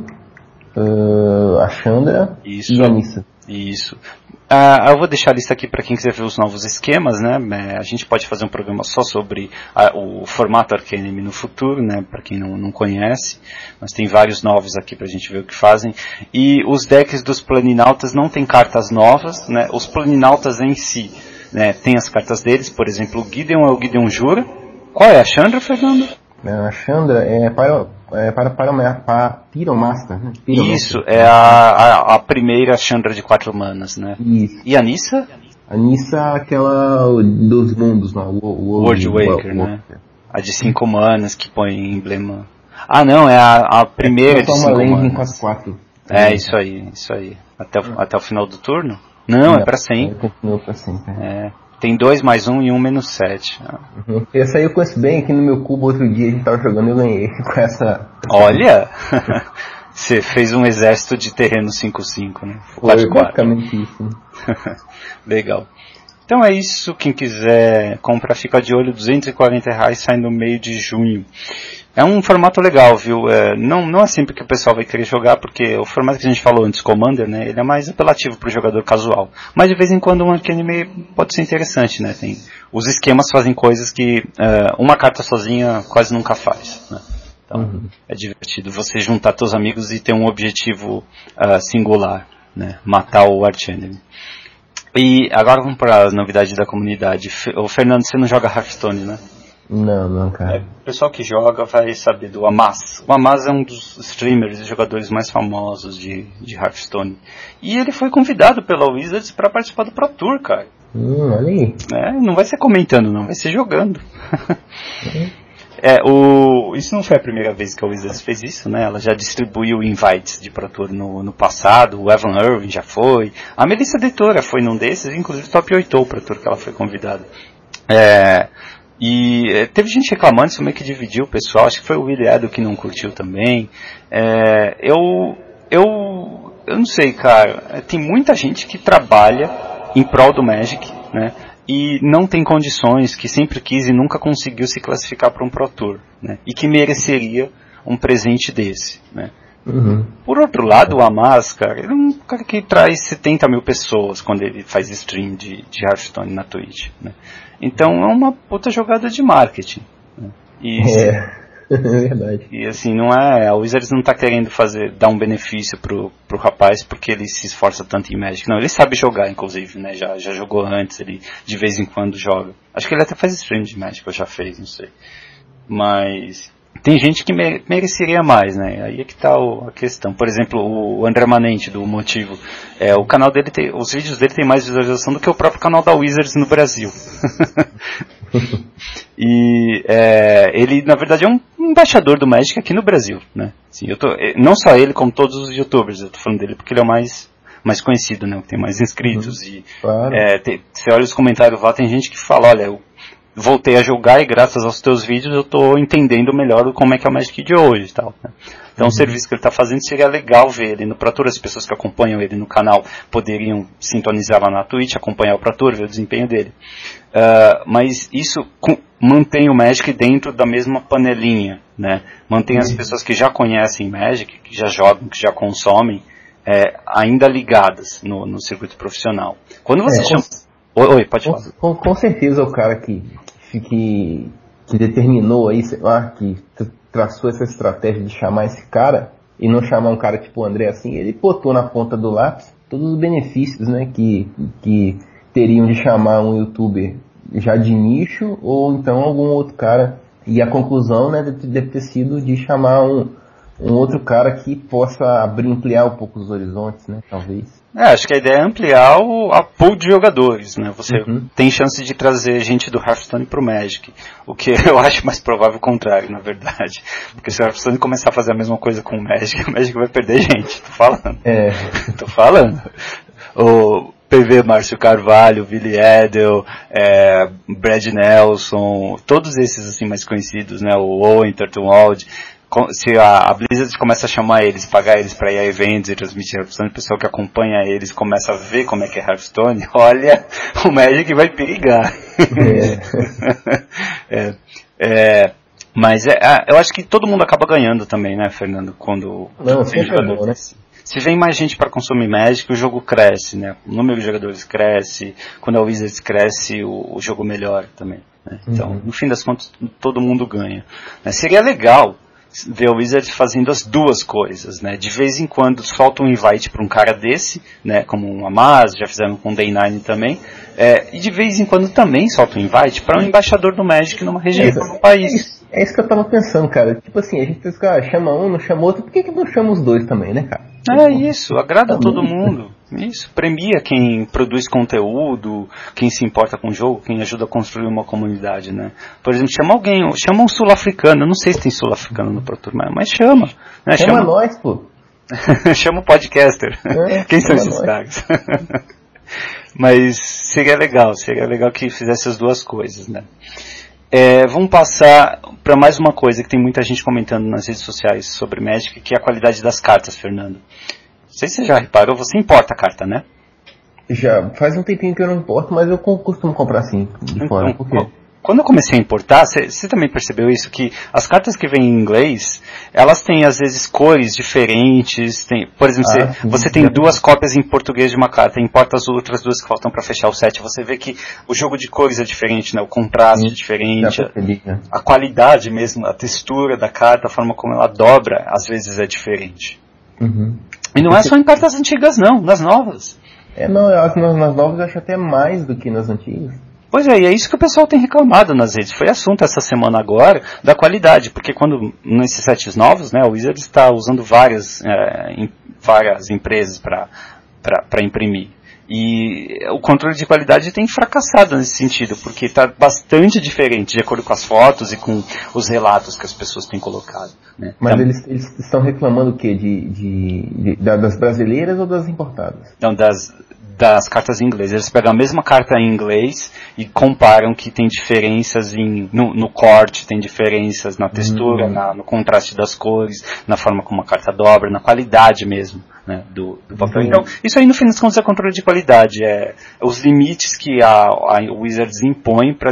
Speaker 3: uh, a Chandra
Speaker 2: Isso.
Speaker 3: e a Nissa.
Speaker 2: Isso. Uh, eu vou deixar a lista aqui para quem quiser ver os novos esquemas, né? A gente pode fazer um programa só sobre a, o formato Arcanime no futuro, né? Para quem não, não conhece. Mas tem vários novos aqui para a gente ver o que fazem. E os decks dos Planinautas não tem cartas novas, né? Os Planinautas em si, né? Tem as cartas deles, por exemplo, o Gideon é o Gideon Jura. Qual é a Chandra, Fernando?
Speaker 3: A Chandra é para, é para, para, para Pyromaster, né? Pyromaster.
Speaker 2: Isso, é a, a, a primeira Chandra de quatro manas, né?
Speaker 3: Isso.
Speaker 2: E a Nissa?
Speaker 3: A Nissa, aquela dos mundos lá, o
Speaker 2: World Waker, né? A de cinco manas que põe emblema. Ah, não, é a, a primeira é de cinco manas.
Speaker 3: Em quatro quatro.
Speaker 2: É, isso aí, isso aí. Até o, até o final do turno? Não, é, é pra sempre.
Speaker 3: Continua pra sempre.
Speaker 2: É. Tem dois mais um e um menos sete.
Speaker 3: Uhum. Essa aí eu conheço bem, aqui no meu cubo outro dia a gente tava jogando e eu ganhei com essa...
Speaker 2: Olha! Você fez um exército de terreno cinco cinco, né?
Speaker 3: Foi basicamente isso.
Speaker 2: Legal. Então é isso, quem quiser comprar, fica de olho, duzentos e quarenta reais, sai no meio de junho. É um formato legal, viu? É, não, não é sempre que o pessoal vai querer jogar, porque o formato que a gente falou antes, Commander, né, ele é mais apelativo para o jogador casual. Mas de vez em quando um anime pode ser interessante, né? Tem, os esquemas fazem coisas que uh, uma carta sozinha quase nunca faz, né? Então uhum. é divertido você juntar seus amigos e ter um objetivo uh, singular, né? Matar o arch-enemy. E agora vamos para as novidades da comunidade. O Fernando, você não joga Hearthstone, né?
Speaker 3: Não, não, cara.
Speaker 2: É, o pessoal que joga vai saber do Amaz. O Amaz é um dos streamers e jogadores mais famosos de, de Hearthstone. E ele foi convidado pela Wizards para participar do Pro Tour, cara.
Speaker 3: Hum, olha aí.
Speaker 2: É, não vai ser comentando, não, vai ser jogando. Uhum. É, o, isso não foi a primeira vez que a Wizards fez isso, né? Ela já distribuiu invites de Pro Tour no, no passado, o Evan Irving já foi, a Melissa Dettora foi num desses, inclusive top oito o Pro Tour que ela foi convidada. É... E é, teve gente reclamando, isso meio que dividiu o pessoal, acho que foi o Willie Edo que não curtiu também. É, eu, eu, eu não sei, cara, tem muita gente que trabalha em prol do Magic, né, e não tem condições, que sempre quis e nunca conseguiu se classificar para um Pro Tour, né, e que mereceria um presente desse, né. Uhum. Por outro lado, o Amaz, cara, ele é um cara que traz setenta mil pessoas quando ele faz stream de, de Hearthstone na Twitch, né? Então é uma puta jogada de marketing, né? E,
Speaker 3: é, é verdade.
Speaker 2: E assim, não é, a Wizards não tá querendo fazer, dar um benefício pro, pro rapaz porque ele se esforça tanto em Magic. Não, ele sabe jogar, inclusive, né? Já, já jogou antes, ele de vez em quando joga. Acho que ele até faz stream de Magic, ou já fez, não sei. Mas tem gente que mereceria mais, né? Aí é que tá o, a questão. Por exemplo, o André Manente, do Motivo. É, o canal dele tem, os vídeos dele tem mais visualização do que o próprio canal da Wizards no Brasil. E é, ele, na verdade, é um embaixador do Magic aqui no Brasil, né? Assim, eu tô, não só ele, como todos os youtubers. Eu tô falando dele porque ele é o mais, mais conhecido, né? Que tem mais inscritos. Uhum. E claro. é, tem, você olha os comentários lá, tem gente que fala, olha, eu voltei a jogar e graças aos teus vídeos eu tô entendendo melhor como é que é o Magic de hoje e tal, né? Então uhum. o serviço que ele está fazendo seria legal ver ele no Pro Tour, as pessoas que acompanham ele no canal poderiam sintonizar lá na Twitch, acompanhar o Pro Tour, ver o desempenho dele. Uh, mas isso com, mantém o Magic dentro da mesma panelinha, né? Mantém uhum. as pessoas que já conhecem Magic, que já jogam, que já consomem, é, ainda ligadas no, no circuito profissional. Quando você é, chama... Com... Oi, oi, pode falar.
Speaker 3: Com, com certeza o cara que... Que, que determinou aí, sei lá, que traçou essa estratégia de chamar esse cara e não chamar um cara tipo o André assim, ele botou na ponta do lápis todos os benefícios, né, que, que teriam de chamar um youtuber já de nicho ou então algum outro cara, e a conclusão, né, deve ter sido de chamar um, um outro cara que possa abrir, ampliar um pouco os horizontes, né, talvez.
Speaker 2: É, acho que a ideia é ampliar o, a pool de jogadores, né? Você uhum. tem chance de trazer gente do Hearthstone pro Magic, o que eu acho mais provável o contrário, na verdade. Porque se o Hearthstone começar a fazer a mesma coisa com o Magic, o Magic vai perder gente, tô falando. É. Tô falando. O P V Márcio Carvalho, Billy Edel, é, Brad Nelson, todos esses assim mais conhecidos, né? O Owen Turtelwald. Se a, a Blizzard começa a chamar eles, pagar eles para ir a eventos e transmitir Hearthstone, o pessoal que acompanha eles começa a ver como é que é Hearthstone, olha, o Magic vai perigar. É. é, é, mas é, eu acho que todo mundo acaba ganhando também, né, Fernando? Quando
Speaker 3: Não, sempre é bom, né?
Speaker 2: Se vem mais gente para consumir Magic, o jogo cresce, né? O número de jogadores cresce, quando a Wizards cresce, o, o jogo melhora também, né? Então, uhum. no fim das contas, todo mundo ganha. Mas seria legal ver o Wizard fazendo as duas coisas, né? De vez em quando solta um invite para um cara desse, né? Como um Amaz, já fizeram com o Day nine também, é, e de vez em quando também solta um invite para um embaixador do Magic numa região,
Speaker 3: é,
Speaker 2: no país.
Speaker 3: É isso, é isso que eu tava pensando, cara. Tipo assim, a gente pensa que ah, chama um, não chama outro, por que que não chama os dois também, né, cara?
Speaker 2: É isso, agrada todo mundo. Isso, premia quem produz conteúdo, quem se importa com o jogo, quem ajuda a construir uma comunidade, né? Por exemplo, chama alguém, chama um sul-africano, eu não sei se tem sul-africano no Pro Tour, mas chama. Né?
Speaker 3: Chama, chama nós, pô.
Speaker 2: Chama o podcaster. É, quem são esses caras? Mas seria legal, seria legal que fizesse as duas coisas, né? É, vamos passar para mais uma coisa que tem muita gente comentando nas redes sociais sobre Magic, que é a qualidade das cartas, Fernando. Não sei se você já reparou, você importa a carta, né?
Speaker 3: Já faz um tempinho que eu não importo, mas eu costumo comprar sim, de fora.
Speaker 2: Então,
Speaker 3: Por quê?
Speaker 2: quando eu comecei a importar, você também percebeu isso, que as cartas que vêm em inglês, elas têm às vezes cores diferentes, tem, por exemplo,
Speaker 3: Ah,
Speaker 2: você, você tem duas cópias em português de uma carta, importa as outras duas que faltam para fechar o set, você vê que o jogo de cores é diferente, né? O contraste
Speaker 3: Sim,
Speaker 2: é diferente,
Speaker 3: já percebi, né?
Speaker 2: a qualidade mesmo, a textura da carta, a forma como ela dobra, às vezes é diferente.
Speaker 3: Uhum.
Speaker 2: E não é só em cartas antigas não, nas novas.
Speaker 3: É, não, eu acho que nas, nas novas eu acho até mais do que nas antigas.
Speaker 2: Pois é, e é isso que o pessoal tem reclamado nas redes. Foi assunto essa semana agora da qualidade, porque quando nesses sets novos, né, o Wizards está usando várias, é, em, várias empresas para imprimir. E o controle de qualidade tem fracassado nesse sentido, porque está bastante diferente de acordo com as fotos e com os relatos que as pessoas têm colocado. Né?
Speaker 3: Mas
Speaker 2: é,
Speaker 3: eles, eles estão reclamando o quê? De, de, de, das brasileiras ou das importadas?
Speaker 2: Então, das, das cartas em inglês. Eles pegam a mesma carta em inglês e comparam que tem diferenças em, no, no corte, tem diferenças na textura, uhum. na, no contraste das cores, na forma como a carta dobra, na qualidade mesmo, né, do, do papel. Uhum. Então, isso aí no fim das contas é controle de qualidade, é os limites que a, a Wizards impõe para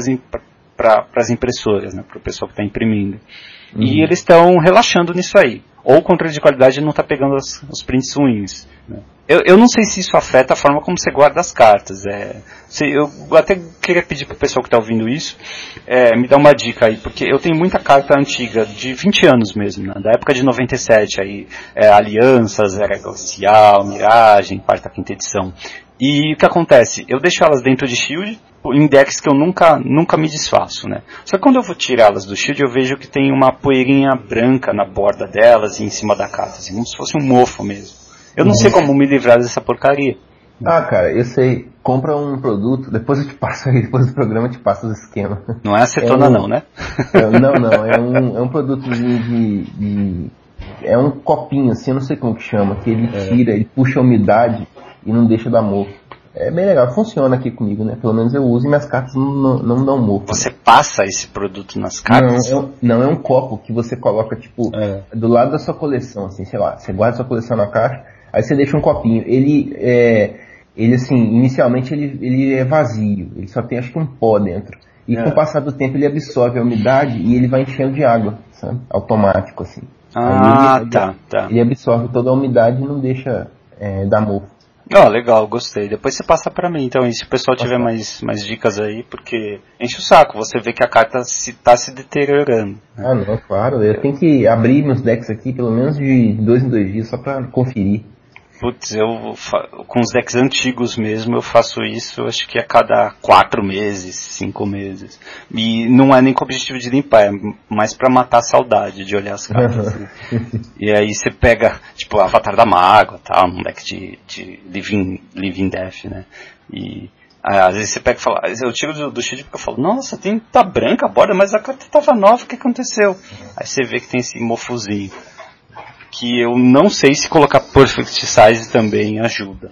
Speaker 2: as impressoras, né, para o pessoal que está imprimindo. Uhum. E eles estão relaxando nisso aí. Ou o controle de qualidade não está pegando as, os prints ruins. Né? Eu, eu não sei se isso afeta a forma como você guarda as cartas. É, se, eu até queria pedir para o pessoal que está ouvindo isso, é, me dar uma dica aí, porque eu tenho muita carta antiga, de vinte anos mesmo, né, da época de noventa e sete, aí, é, Alianças, Era Glacial, Miragem, quarta, quinta edição. E o que acontece? Eu deixo elas dentro de Shield, em decks que eu nunca, nunca me desfaço, né? Só que quando eu vou tirá-las do Shield, eu vejo que tem uma poeirinha branca na borda delas e em cima da carta, assim, como se fosse um mofo mesmo. Eu não uhum. sei como me livrar dessa porcaria.
Speaker 3: Ah, cara, eu sei. Compra um produto, depois eu te passo aí, depois do programa eu te passo os esquemas.
Speaker 2: Não é acetona é um, não, né?
Speaker 3: É, não, não, é um, é um produto de, de... É um copinho, assim, eu não sei como que chama, que ele tira, ele puxa a umidade e não deixa dar mofo. É bem legal, funciona aqui comigo, né? Pelo menos eu uso e minhas cartas não, não, não dão mofo.
Speaker 2: Você passa esse produto nas cartas?
Speaker 3: Não, é um, não, é um copo que você coloca, tipo, é. do lado da sua coleção, assim, sei lá, você guarda sua coleção na caixa, aí você deixa um copinho. Ele, é, ele assim, inicialmente ele, ele é vazio, ele só tem, acho que um pó dentro. E é. com o passar do tempo ele absorve a umidade e ele vai enchendo de água, sabe? Automático, assim.
Speaker 2: Ah,
Speaker 3: ele,
Speaker 2: tá,
Speaker 3: ele,
Speaker 2: tá.
Speaker 3: Ele absorve toda a umidade e não deixa é, dar mofo.
Speaker 2: Ó, oh, legal, gostei. Depois você passa pra mim, então, e se o pessoal tiver mais, mais dicas aí, porque enche o saco, você vê que a carta se, tá se deteriorando. Né?
Speaker 3: Ah, não, claro, eu tenho que abrir meus decks aqui pelo menos de dois em dois dias só pra conferir.
Speaker 2: Putz, eu, com os decks antigos mesmo, eu faço isso, acho que a cada quatro meses, cinco meses. E não é nem com o objetivo de limpar, é mais pra matar a saudade de olhar as cartas. Né? E aí você pega, tipo, Avatar da Mágoa, tal, num deck de, de Living, Living Death, né? E às vezes você pega e fala, eu tiro do, do shield porque eu falo, nossa, tem, tá branca a borda, mas a carta tava nova, o que aconteceu? Aí você vê que tem esse mofuzinho. Que eu não sei se colocar Perfect Size também ajuda.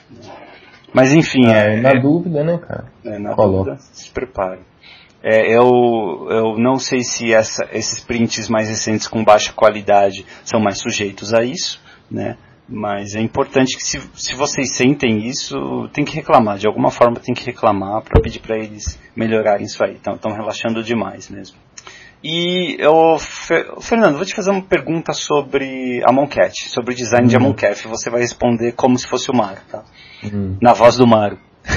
Speaker 2: Mas enfim,
Speaker 3: ah,
Speaker 2: é...
Speaker 3: Na
Speaker 2: é,
Speaker 3: dúvida, né, cara?
Speaker 2: É, na Coloca. dúvida, se prepare. É, eu, eu não sei se essa, esses prints mais recentes com baixa qualidade são mais sujeitos a isso, né? Mas é importante que se, se vocês sentem isso, tem que reclamar. De alguma forma tem que reclamar para pedir para eles melhorarem isso aí. Estão relaxando demais mesmo. E, eu, Fernando, vou te fazer uma pergunta sobre a Moncat, sobre o design uhum. de Amonkhet. Você vai responder como se fosse o Maru, tá? Uhum. Na voz do Maru.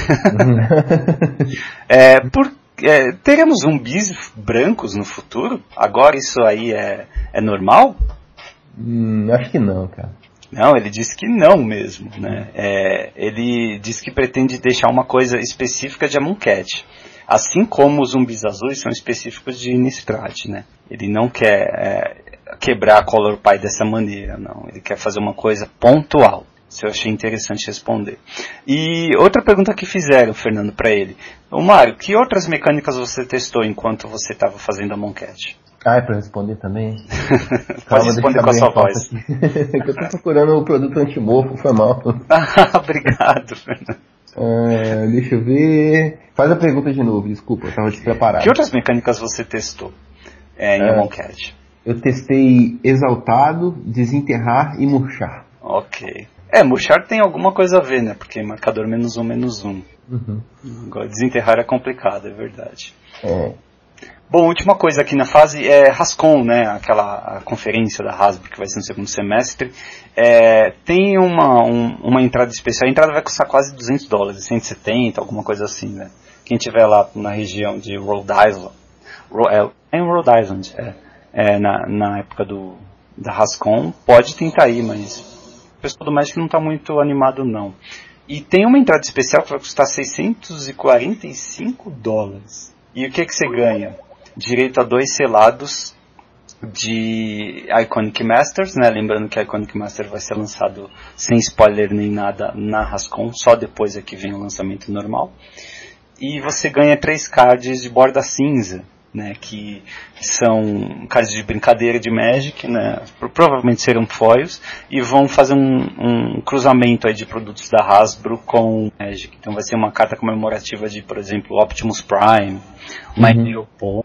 Speaker 2: Uhum. é, por, é, teremos zumbis brancos no futuro? Agora isso aí é, é normal?
Speaker 3: Hum, acho que não, cara.
Speaker 2: Não, ele disse que não mesmo, né? É, ele disse que pretende deixar uma coisa específica de Amonkhet. Assim como os zumbis azuis são específicos de Innistrad, né? Ele não quer é, quebrar a Color Pie dessa maneira, não. Ele quer fazer uma coisa pontual. Isso eu achei interessante responder. E outra pergunta que fizeram, Fernando, para ele. Ô Mário, que outras mecânicas você testou enquanto você estava fazendo a Amonkhet?
Speaker 3: Ah, é pra responder também?
Speaker 2: Pode Calma, responder com a sua voz.
Speaker 3: É que eu tô procurando o produto antimorfo, foi mal.
Speaker 2: Ah, obrigado, Fernando.
Speaker 3: Uh, deixa eu ver. Faz a pergunta de novo, desculpa, eu estava despreparado.
Speaker 2: Que outras mecânicas você testou é, em uh, Amonkhet?
Speaker 3: Eu testei Exaltado, Desenterrar e Murchar.
Speaker 2: Ok. É, murchar tem alguma coisa a ver, né? Porque marcador menos um, menos um.
Speaker 3: Uhum.
Speaker 2: Agora, desenterrar é complicado, é verdade.
Speaker 3: É.
Speaker 2: Bom, última coisa aqui na fase é Rascon, né? Aquela a conferência da Hasbro que vai ser no segundo semestre. É, tem uma, um, uma entrada especial. A entrada vai custar quase duzentos dólares, cento e setenta, alguma coisa assim, né? Quem tiver lá na região de Rhode Island, é, é em Rhode Island, é, é na, na época do, da Rascon, pode tentar ir, mas o pessoal do Magic não está muito animado, não. E tem uma entrada especial que vai custar seiscentos e quarenta e cinco dólares. E o que que você ganha? Direito a dois selados de Iconic Masters, né? Lembrando que a Iconic Master vai ser lançado sem spoiler nem nada na Rascon, só depois é que vem o lançamento normal. E você ganha três cards de borda cinza, né? Que são cards de brincadeira de Magic, né? Provavelmente serão foils e vão fazer um, um cruzamento aí de produtos da Hasbro com Magic. Então vai ser uma carta comemorativa de, por exemplo, Optimus Prime, My Little Pony.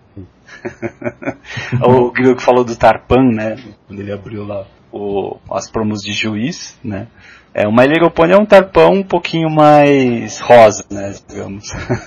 Speaker 2: O Guilherme que falou do Tarpan, né? Quando ele abriu lá o, as promos de juiz, né? É, o My Little Pony é um Tarpão um pouquinho mais rosa, né? Digamos.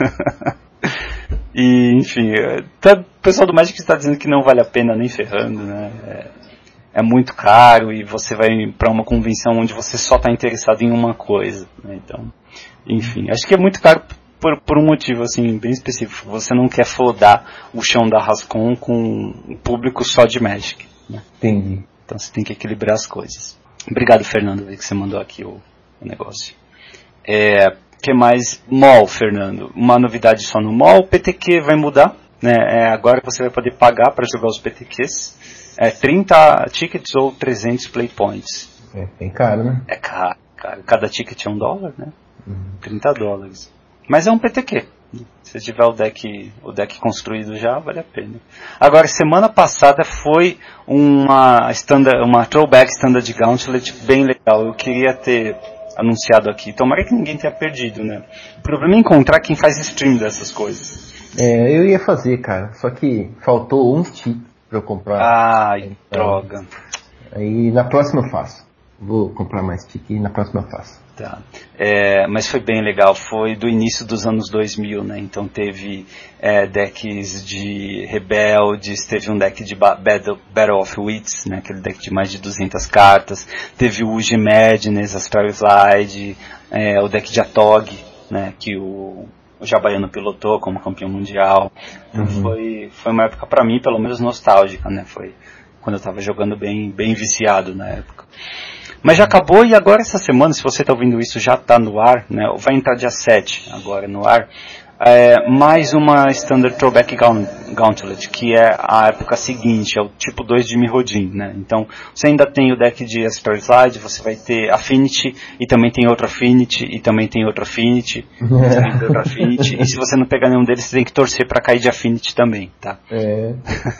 Speaker 2: E, enfim, tá, o pessoal do Magic está dizendo que não vale a pena nem ferrando, né? É, é muito caro e você vai para uma convenção onde você só está interessado em uma coisa, né? Então, enfim, acho que é muito caro por, por um motivo assim bem específico. Você não quer flodar o chão da Rascon com o público só de Magic, né?
Speaker 3: Entendi.
Speaker 2: Então você tem que equilibrar as coisas. Obrigado, Fernando, que você mandou aqui o, o negócio. É, que mais? Mall, Fernando. Uma novidade só no Mall. O P T Q vai mudar, né? É, agora você vai poder pagar para jogar os P T Qs. É trinta tickets ou trezentos play points.
Speaker 3: É bem caro, né?
Speaker 2: É caro, caro. Cada ticket é um dólar, né?
Speaker 3: Uhum.
Speaker 2: trinta dólares. Mas é um P T Q. Se tiver o deck, o deck construído já, vale a pena. Agora, semana passada foi uma, standard, uma throwback standard gauntlet bem legal. Eu queria ter anunciado aqui. Tomara que ninguém tenha perdido, né? O problema é encontrar quem faz stream dessas coisas.
Speaker 3: É, eu ia fazer, cara. Só que faltou um stick pra eu comprar.
Speaker 2: Ai, então, droga.
Speaker 3: Aí na próxima eu faço. Vou comprar mais stick e na próxima eu faço.
Speaker 2: Tá. É, mas foi bem legal, foi do início dos anos dois mil, né? Então teve é, decks de rebeldes, teve um deck de Battle, Battle of Wits, né? Aquele deck de mais de duzentas cartas, teve o Uji Madness, Astral Slide, é, o deck de Atog, né? Que o, o Jabaiano pilotou como campeão mundial. Então uhum. foi, foi uma época pra mim, pelo menos nostálgica, né? Foi quando eu tava jogando bem, bem viciado na época. Mas já acabou e agora essa semana, se você está ouvindo isso, já está no ar, né? Vai entrar dia sete agora no ar. É, mais uma Standard Throwback Gauntlet, que é a época seguinte, é o tipo dois de Mirrodin, né? Então, você ainda tem o deck de Astral Slide, você vai ter Affinity, e também tem outro Affinity, e também tem outro Affinity, e outro Affinity, e se você não pegar nenhum deles, você tem que torcer para cair de Affinity também, tá?
Speaker 3: É.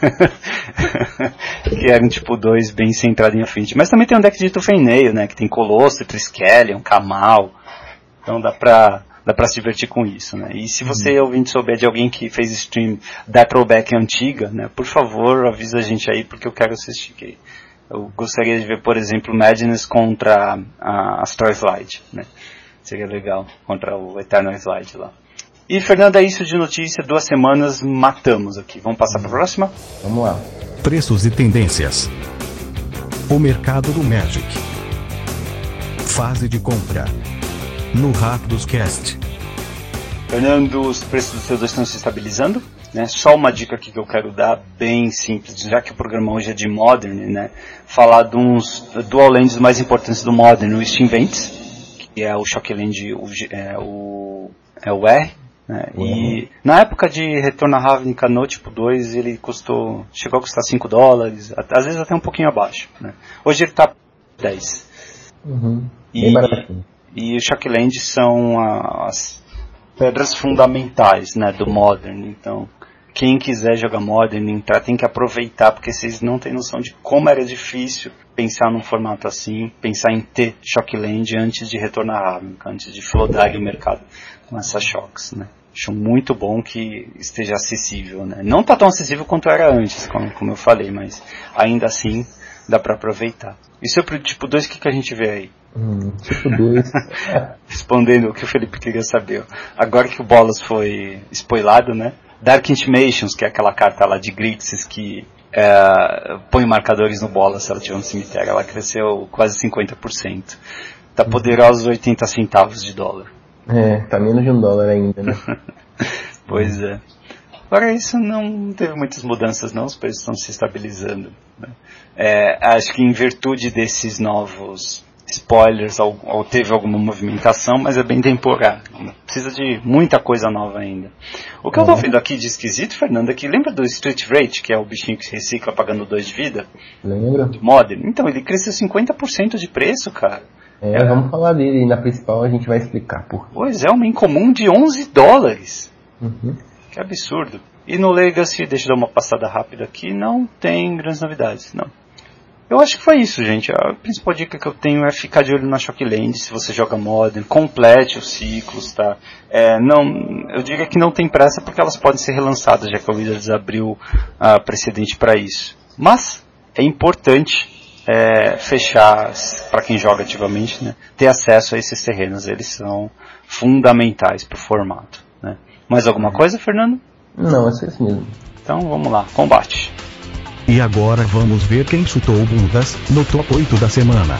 Speaker 2: Que era um tipo dois bem centrado em Affinity. Mas também tem um deck de Tufeneio, né? Que tem Colosso, Triskelion, Kamal, então dá pra... Dá pra se divertir com isso, né? E se você, uhum. ouvinte, souber de alguém que fez stream da throwback antiga, né? Por favor, avisa a gente aí, porque eu quero assistir. Eu gostaria de ver, por exemplo, Madness contra a Astral Slide, né? Seria legal, contra o Eternal Slide lá. E, Fernando, é isso de notícia. Duas semanas, matamos aqui. Vamos passar para a próxima?
Speaker 3: Vamos lá.
Speaker 1: Preços e tendências. O mercado do Magic. Fase de compra. No Rápidos Cast.
Speaker 2: Fernando, os preços dos C O dois estão se estabilizando, né? Só uma dica aqui que eu quero dar, bem simples, já que o programa hoje é de Modern, né? Falar de uns dual lands mais importantes do Modern, o Steam Vents, que é o Shockland, o, é, o, é o R, né? Uhum. E na época de Retorno à Ravnica no tipo dois, ele custou, chegou a custar cinco dólares, às vezes até um pouquinho abaixo, né? Hoje ele está dez.
Speaker 3: Uhum.
Speaker 2: Bem baratinho. E o Shockland são as pedras fundamentais, né, do Modern. Então, quem quiser jogar Modern, entrar, tem que aproveitar, porque vocês não têm noção de como era difícil pensar num formato assim, pensar em ter Shockland antes de retornar a Ravnica, antes de flodar o mercado com essas Shocks, né. Acho muito bom que esteja acessível, né. Não está tão acessível quanto era antes, como, como eu falei, mas ainda assim dá para aproveitar. Isso é pro tipo dois, o que, que a gente vê aí?
Speaker 3: Hum, tipo dois.
Speaker 2: Respondendo o que o Felipe queria saber. Agora que o Bolas foi spoilado, né? Dark Intimations, que é aquela carta lá de Grixis que é, põe marcadores no Bolas se ela tiver um cemitério. Ela cresceu quase cinquenta por cento. Tá poderosos oitenta centavos de dólar.
Speaker 3: É, tá menos de um dólar ainda, né?
Speaker 2: Pois é. Agora isso não teve muitas mudanças não, os preços estão se estabilizando. Né? É, acho que em virtude desses novos spoilers, ou, ou teve alguma movimentação, mas é bem temporário. Precisa de muita coisa nova ainda. O que uhum. eu tô vendo aqui de esquisito, Fernando, é que lembra do Street Rate, que é o bichinho que se recicla pagando dois de vida?
Speaker 3: Lembra?
Speaker 2: Do Modern. Então, ele cresceu cinquenta por cento de preço, cara.
Speaker 3: É, é, vamos falar dele, e na principal a gente vai explicar por quê.
Speaker 2: Pois é, uma incomum de onze dólares.
Speaker 3: Uhum.
Speaker 2: Que absurdo. E no Legacy, deixa eu dar uma passada rápida aqui, não tem grandes novidades, não. Eu acho que foi isso, gente. A principal dica que eu tenho é ficar de olho na Shockland, se você joga Modern, complete os ciclos, tá? É, não, eu diria que não tem pressa porque elas podem ser relançadas, já que o Wizards abriu uh, precedente para isso. Mas é importante é, fechar, para quem joga ativamente, né, ter acesso a esses terrenos. Eles são fundamentais para o formato. Né? Mais alguma coisa, Fernando?
Speaker 3: Não, é só isso mesmo.
Speaker 2: Então vamos lá, combate.
Speaker 1: E agora vamos ver quem chutou bundas no top oito da semana.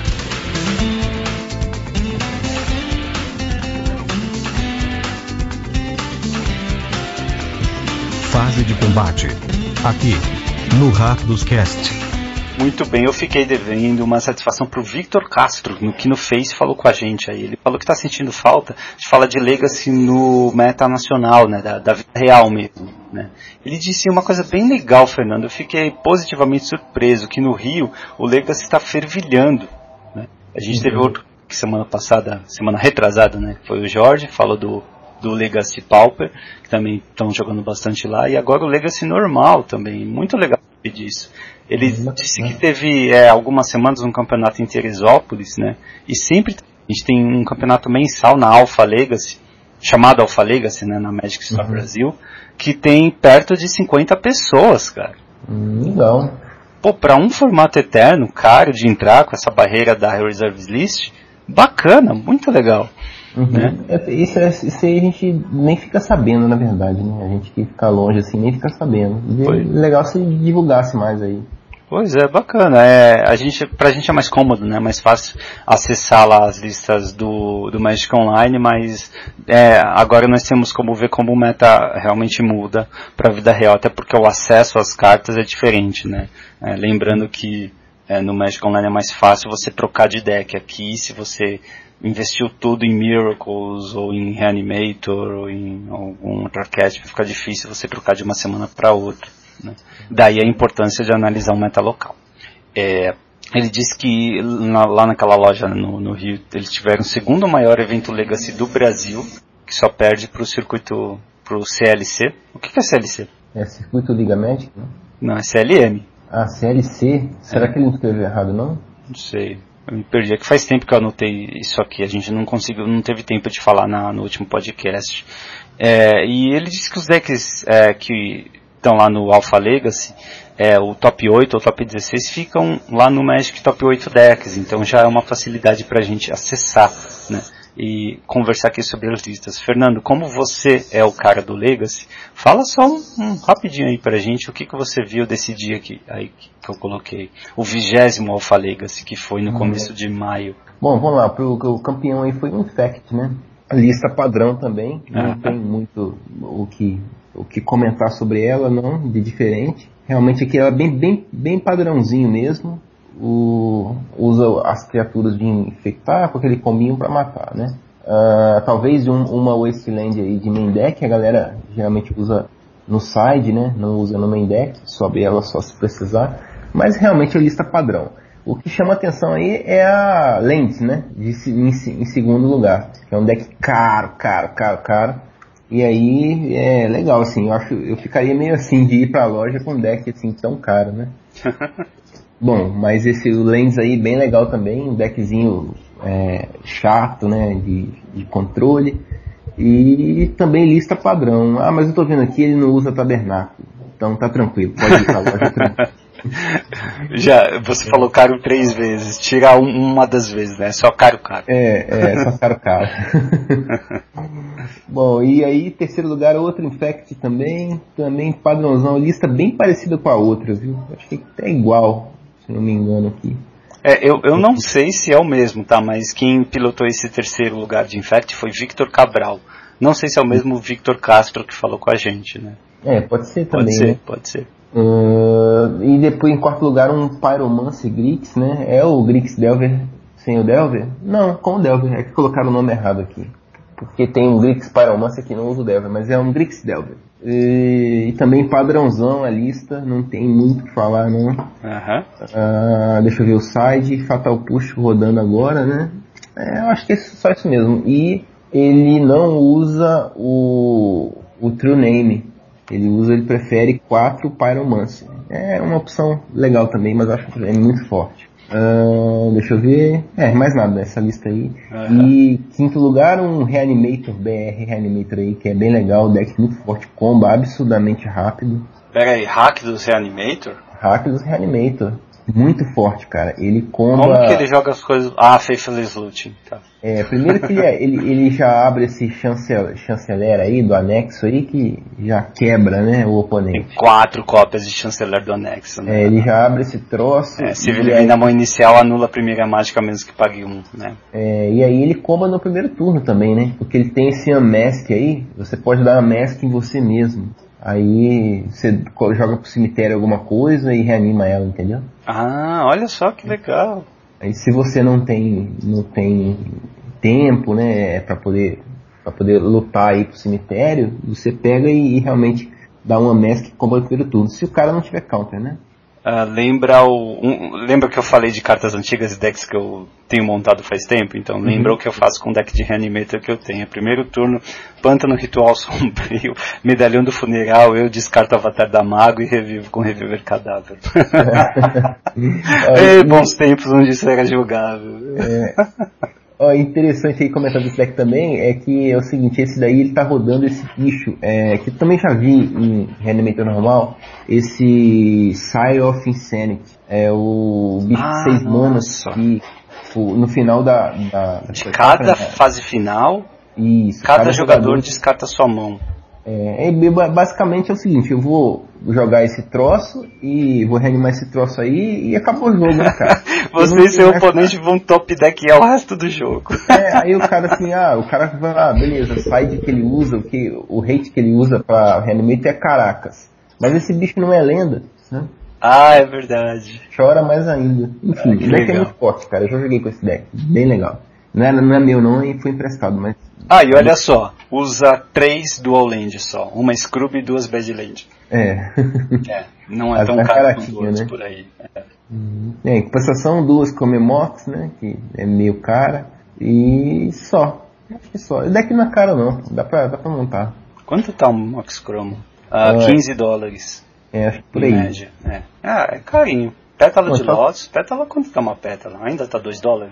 Speaker 1: Fase de combate. Aqui, no Rápidos Cast.
Speaker 2: Muito bem, eu fiquei devendo uma satisfação pro Victor Castro, no que no Face falou com a gente aí. Ele falou que está sentindo falta de falar de Legacy no meta nacional, né, da, da vida real mesmo, né. Ele disse uma coisa bem legal, Fernando, eu fiquei positivamente surpreso, que no Rio o Legacy está fervilhando, né. A gente uhum. teve outro, que semana passada, semana retrasada, né, foi o Jorge, falou do, do Legacy Pauper, que também estão jogando bastante lá, e agora o Legacy normal também, muito legal disso. Ele disse que teve é, algumas semanas um campeonato em Teresópolis, né? E sempre a gente tem um campeonato mensal na Alpha Legacy, chamado Alpha Legacy, né? Na Magic Store uhum. Brasil, que tem perto de cinquenta pessoas, cara.
Speaker 3: Hum, legal.
Speaker 2: Pô, pra um formato eterno, caro de entrar com essa barreira da Reserves List, bacana, muito legal.
Speaker 3: Uhum.
Speaker 2: Né?
Speaker 3: Isso, isso aí a gente nem fica sabendo, na verdade, né? A gente que fica longe assim nem fica sabendo. E legal se divulgasse mais aí.
Speaker 2: Pois é, bacana. É, a gente, pra gente é mais cômodo, né? Mais fácil acessar lá as listas do, do Magic Online, mas é, agora nós temos como ver como o meta realmente muda pra vida real, até porque o acesso às cartas é diferente, né? É, lembrando que é, no Magic Online é mais fácil você trocar de deck. Aqui, se você investiu tudo em Miracles, ou em Reanimator, ou em algum outro arquétipo, fica difícil você trocar de uma semana para outra. Né? Daí a importância de analisar o meta local. É, ele disse que na, lá naquela loja no, no Rio, eles tiveram o segundo maior evento Legacy do Brasil, que só perde para o circuito, para o C L C. O que, que é C L C?
Speaker 3: É Circuito Liga Magic? Não,
Speaker 2: não é C L M.
Speaker 3: Ah, C L C? Será é. que ele não escreveu errado, não?
Speaker 2: Não sei. Eu me perdi, é que faz tempo que eu anotei isso aqui, a gente não conseguiu, não teve tempo de falar na, no último podcast. É, e ele disse que os decks é, que estão lá no Alpha Legacy, é, o top oito ou top dezesseis, ficam lá no Magic Top oito Decks, então já é uma facilidade para a gente acessar, né, e conversar aqui sobre as listas. Fernando, como você é o cara do Legacy, fala só um, um rapidinho aí pra gente, o que, que você viu desse dia aqui, aí que eu coloquei, o vigésimo Alpha Legacy, que foi no hum. começo de maio.
Speaker 3: Bom, vamos lá, pro, o campeão aí foi o Infect, né? A lista padrão também, não ah. tem muito o que, o que comentar sobre ela, não, de diferente. Realmente aqui ela é bem, bem, bem padrãozinho mesmo. O, usa as criaturas de infectar com aquele combinho para matar, né? Uh, talvez um, uma Wasteland aí de main deck, a galera geralmente usa no side, né? Não usa no main deck, sobe ela só se precisar, mas realmente é a lista padrão. O que chama atenção aí é a Lens, né? De, em, em segundo lugar, que é um deck caro, caro, caro, caro. E aí é legal, assim, eu acho, eu ficaria meio assim de ir pra loja com um deck assim tão caro, né? Bom, mas esse Lens aí bem legal também, um deckzinho é, chato, né, de, de controle, e também lista padrão. Ah, mas eu tô vendo aqui, ele não usa tabernáculo, então tá tranquilo, pode ir pra loja tranquilo.
Speaker 2: Já, você falou caro três vezes, tirar um, uma das vezes, né? Só caro caro.
Speaker 3: É, é, só caro caro. Bom, e aí, terceiro lugar, outro Infect também, também padrãozão, lista bem parecida com a outra, viu? Acho que é igual, se não me engano aqui.
Speaker 2: É, eu, eu não sei se é o mesmo, tá? Mas quem pilotou esse terceiro lugar de Infect foi Victor Cabral. Não sei se é o mesmo Victor Castro que falou com a gente, né?
Speaker 3: É, pode ser também.
Speaker 2: Pode ser,
Speaker 3: né?
Speaker 2: pode ser.
Speaker 3: Uh, e depois, em quarto lugar, um Pyromancer Grix, né? É o Grix Delver sem o Delver? Não, com o Delver. É que colocaram o nome errado aqui. Porque tem um Grix Pyromancer que não usa o Delver, mas é um Grix Delver. E, e também padrãozão a lista, não tem muito o que falar, não.
Speaker 2: Uhum.
Speaker 3: Uh, deixa eu ver o side, Fatal Push rodando agora, né? É, eu acho que é só isso mesmo. E ele não usa o, o True Name. Ele usa, ele prefere quatro Pyromancer. É uma opção legal também, mas eu acho que é muito forte. Uh, deixa eu ver. É, mais nada nessa lista aí. Uhum. E quinto lugar, um Reanimator, B R Reanimator aí, que é bem legal, deck muito forte, combo absurdamente rápido.
Speaker 2: Pera aí, Hack dos Reanimator?
Speaker 3: Hack dos Reanimator. Muito forte, cara. Ele comba...
Speaker 2: Como que ele joga as coisas... Ah, Faithless Looting. Tá.
Speaker 3: É, primeiro que ele, ele, ele já abre esse chancel, chanceler aí, do anexo aí, que já quebra, né, o oponente.
Speaker 2: Tem quatro cópias de chanceler do anexo, né?
Speaker 3: É, ele já abre esse troço...
Speaker 2: É, se ele vem na mão inicial, anula a primeira mágica, menos que pague um, né?
Speaker 3: É, e aí ele comba no primeiro turno também, né? Porque ele tem esse Unmask aí, você pode dar Unmask em você mesmo. Aí você joga pro cemitério alguma coisa e reanima ela, entendeu?
Speaker 2: Ah, olha só que legal.
Speaker 3: Aí se você não tem, não tem tempo, né, para poder, pra poder lutar aí pro cemitério, você pega e, e realmente dá uma mask que comba no primeiro turno. Se o cara não tiver counter, né?
Speaker 2: Uh, lembra o um, lembra que eu falei de cartas antigas e decks que eu tenho montado faz tempo? Então uhum. Lembra o que eu faço com o deck de Reanimator que eu tenho. Primeiro turno, Pântano Ritual Sombrio, Medalhão do Funeral, eu descarto o Avatar da Mago e revivo com Reviver Cadáver. Ei, bons tempos onde isso era jogável.
Speaker 3: É. Ó, interessante aí comentar desse deck também é que é o seguinte, esse daí ele tá rodando esse bicho, é, que eu também já vi em Reanimator normal, esse Sire of Insanity, é o bicho
Speaker 2: ah,
Speaker 3: de seis manas que no final da... da
Speaker 2: de cada da, fase final,
Speaker 3: isso,
Speaker 2: cada, cada jogador, jogador descarta sua mão.
Speaker 3: É, é, basicamente é o seguinte, eu vou jogar esse troço e vou reanimar esse troço aí e acabou o jogo, né, cara?
Speaker 2: Você e seu oponente vão top deck ao resto do jogo.
Speaker 3: É, aí o cara assim, ah, o cara vai lá, ah, beleza, o side que ele usa, o, que, o hate que ele usa pra reanimate é Caracas. Mas esse bicho não é lenda, né?
Speaker 2: Ah, é verdade.
Speaker 3: Chora mais ainda. Enfim, ah, o deck legal. É muito forte, cara, eu já joguei com esse deck, bem legal. Não é, não é meu não, e foi emprestado, mas...
Speaker 2: Ah, e olha só, usa três Dual Land só, uma Scrub e duas Bad Land.
Speaker 3: É.
Speaker 2: É, não é tão caro quanto outros, né? Por aí. É.
Speaker 3: Uhum. É, em compensação, duas Comemox, né, que é meio cara, e só. Acho que só. O deck não é caro não, dá pra, dá pra montar.
Speaker 2: Quanto tá um Mox Chromo? Ah, ah, quinze dólares.
Speaker 3: É, acho que por aí.
Speaker 2: Média. É. Ah, é carinho. Pétala Pô, de tá... Lotus, pétala, quanto tá uma pétala? Ainda tá dois dólares?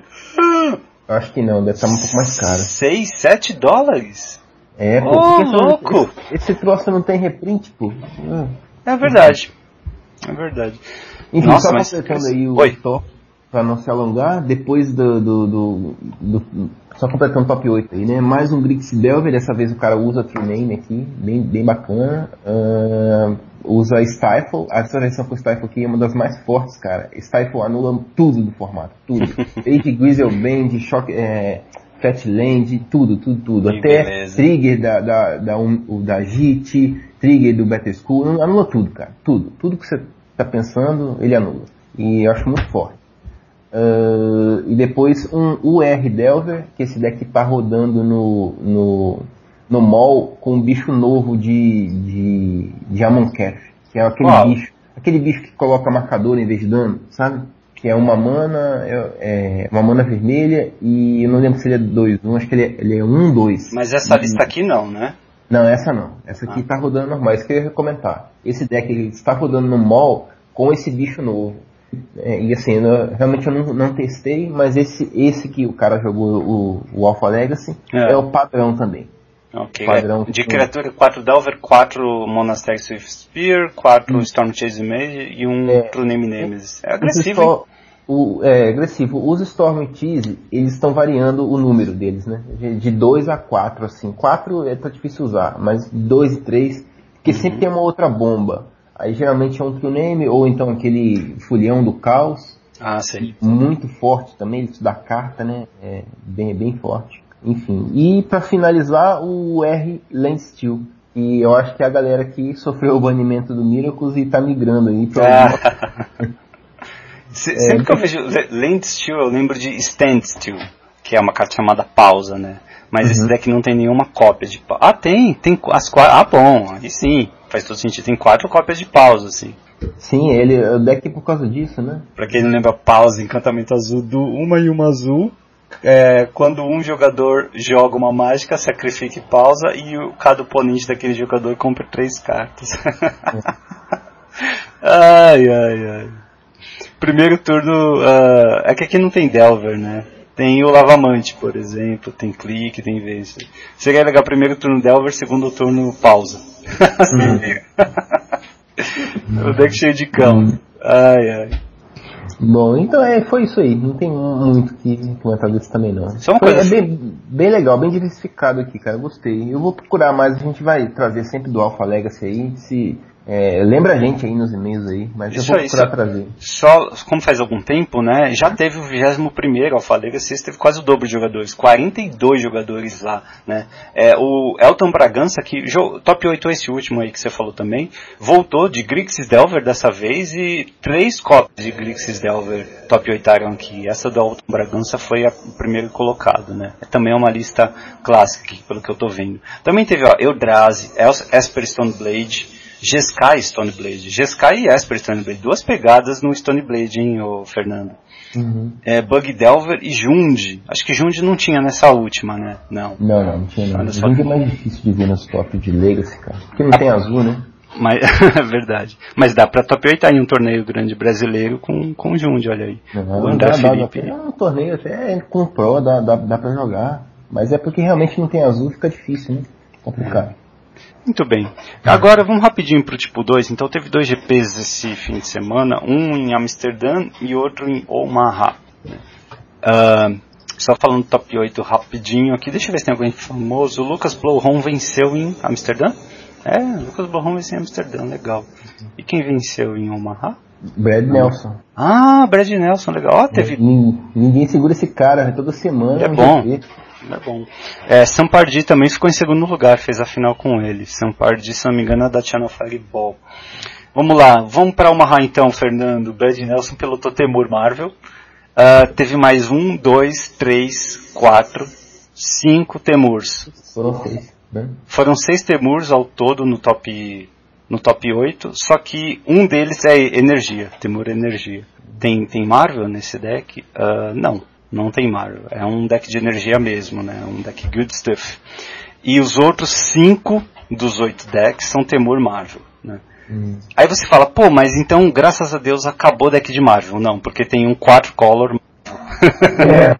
Speaker 3: Acho que não, deve estar um pouco mais caro.
Speaker 2: seis, sete dólares?
Speaker 3: É, pô.
Speaker 2: Oh, louco!
Speaker 3: Esse, esse troço não tem reprint, pô. Ah.
Speaker 2: É verdade. É verdade.
Speaker 3: Enfim,
Speaker 2: Nossa,
Speaker 3: só
Speaker 2: mas...
Speaker 3: completando aí o
Speaker 2: Oi.
Speaker 3: top, pra não se alongar, depois do, do, do, do... Só completando o top oito aí, né? Mais um Grix Delver, dessa vez o cara usa True Name aqui, bem, bem bacana. Uh, usa Stifle, essa versão com Stifle aqui é uma das mais fortes, cara. Stifle anula tudo do formato, tudo. Desde Griselband, Shock, é, Fatland, tudo, tudo, tudo.
Speaker 2: Que
Speaker 3: até
Speaker 2: beleza.
Speaker 3: Trigger da, da, da, um, da J I T, Trigger do Battle School, anula tudo, cara. Tudo. Tudo que você tá pensando, ele anula. E eu acho muito forte. Uh, e depois um U R Delver, que esse deck tá rodando no, no, no mall com um bicho novo de, de, de Amonkhet, que é aquele Uau. bicho, aquele bicho que coloca marcador em vez de dano, sabe? Que é uma mana, é, é uma mana vermelha e eu não lembro se ele é dois, um, acho que ele é, ele é um, dois.
Speaker 2: Mas essa lista aqui não, né?
Speaker 3: Não, essa não. Essa aqui ah. tá rodando normal, isso que eu ia comentar. Esse deck ele está rodando no mall com esse bicho novo. É, e assim, eu, realmente eu não, não testei, mas esse, esse que o cara jogou, o, o Alpha Legacy, é. é o padrão também.
Speaker 2: Ok,
Speaker 3: Padrão,
Speaker 2: de criatura quatro Delver, quatro Monastery Swift Spear, quatro hum. Storm Chase Mage e um é, True Name Nemesis. É agressivo,
Speaker 3: Storm, o, é agressivo. Os Storm Chase, eles estão variando o número deles, né? De dois a quatro, assim. quatro é tá difícil usar, mas dois e três, porque uhum. sempre tem uma outra bomba. Aí geralmente é um True Name, ou então aquele Furião do Caos.
Speaker 2: Ah, sim.
Speaker 3: Muito forte também, isso dá carta, né? É bem, bem forte. Enfim, e pra finalizar, o R Landsteel. E eu acho que é a galera que sofreu o banimento do Miracles e tá migrando aí pra...
Speaker 2: Ah. Sempre é, que eu vejo Landsteel, eu lembro de Standstill, que é uma carta chamada pausa, né? Mas uhum. esse deck não tem nenhuma cópia de pausa. Ah, tem, tem as quatro. Ah, bom, aí sim, faz todo sentido. Tem quatro cópias de pausa, assim.
Speaker 3: Sim, ele, o deck é por causa disso, né?
Speaker 2: Pra quem não lembra, pausa, encantamento azul, do uma e uma azul. É, quando um jogador joga uma mágica, sacrifica e pausa, e o, cada oponente daquele jogador compra três cartas. ai, ai, ai. Primeiro turno, uh, é que aqui não tem Delver, né? Tem o Lavamante, por exemplo, tem clique, tem vez. Seria legal, primeiro turno Delver, segundo turno pausa. Assim, hum. O deck cheio de cão. Hum. Ai, ai.
Speaker 3: Bom, então é, foi isso aí. Não tem muito que comentar disso também, não.
Speaker 2: Só uma
Speaker 3: foi,
Speaker 2: coisa
Speaker 3: é bem, bem legal, bem diversificado aqui, cara. Gostei. Eu vou procurar mais, a gente vai trazer sempre do Alpha Legacy aí. Se, é, lembra a gente aí nos e-mails aí, mas isso eu vou procurar
Speaker 2: aí, só,
Speaker 3: trazer.
Speaker 2: Só, como faz algum tempo, né, já teve o vigésimo primeiro Alpha Legacy, teve quase o dobro de jogadores, quarenta e dois jogadores lá, né. É, o Elton Bragança, que, top oito esse último aí que você falou também, voltou de Grixis Delver dessa vez e três cópias de Grixis Delver top oito aqui. Essa do Elton Bragança foi a primeira colocado, né. Também é uma lista clássica, pelo que eu tô vendo. Também teve, ó, Eldrazi, Esper Stoneblade, Jeskai Stoneblade. Jeskai e Esper Stoneblade. Duas pegadas no Stoneblade, hein, ô Fernando?
Speaker 3: Uhum.
Speaker 2: É, Bug Delver e Jund. Acho que Jund não tinha nessa última, né? Não.
Speaker 3: Não, não, não tinha não. Jund é mais difícil de ver nos top de Legacy, cara. Porque não ah, tem azul, né?
Speaker 2: Mas, é verdade. Mas dá pra top oito aí um torneio grande brasileiro com, com Jund, olha aí.
Speaker 3: Uhum, o André dá, Felipe. Dá, dá, um torneio até com Pro, dá, dá, dá pra jogar. Mas é porque realmente não tem azul, fica difícil, né? Complicado. É.
Speaker 2: Muito bem. Agora vamos rapidinho para o tipo dois. Então teve dois G Ps esse fim de semana, um em Amsterdã e outro em Omaha. Uh, só falando do top oito rapidinho aqui, deixa eu ver se tem alguém famoso. O Lucas Blowhorn venceu em Amsterdã? É, o Lucas Blowhorn venceu em Amsterdã, legal. E quem venceu em Omaha?
Speaker 3: Brad Nelson.
Speaker 2: Ah, Brad Nelson, legal. Oh, teve...
Speaker 3: Ninguém segura esse cara, toda semana.
Speaker 2: É bom. É bom. É, Sampardi também ficou em segundo lugar, fez a final com ele. Sampardi, se não me engano, é da Channel Fireball. Vamos lá, vamos para Omaha então, Fernando. Brad Nelson pilotou Temur Marvel. Uh, teve mais um, dois, três, quatro, cinco Temurs.
Speaker 3: Foram seis, né?
Speaker 2: Foram seis Temurs ao todo no top, no top oito, só que um deles é energia, Temur Energia. Tem, tem Marvel nesse deck? Uh, não. Não tem Marvel, é um deck de energia mesmo, né? Um deck good stuff. E os outros cinco dos oito decks são Temur Marvel, né? Hum. Aí você fala, pô, mas então, graças a Deus, acabou o deck de Marvel. Não, porque tem um quatro color Marvel.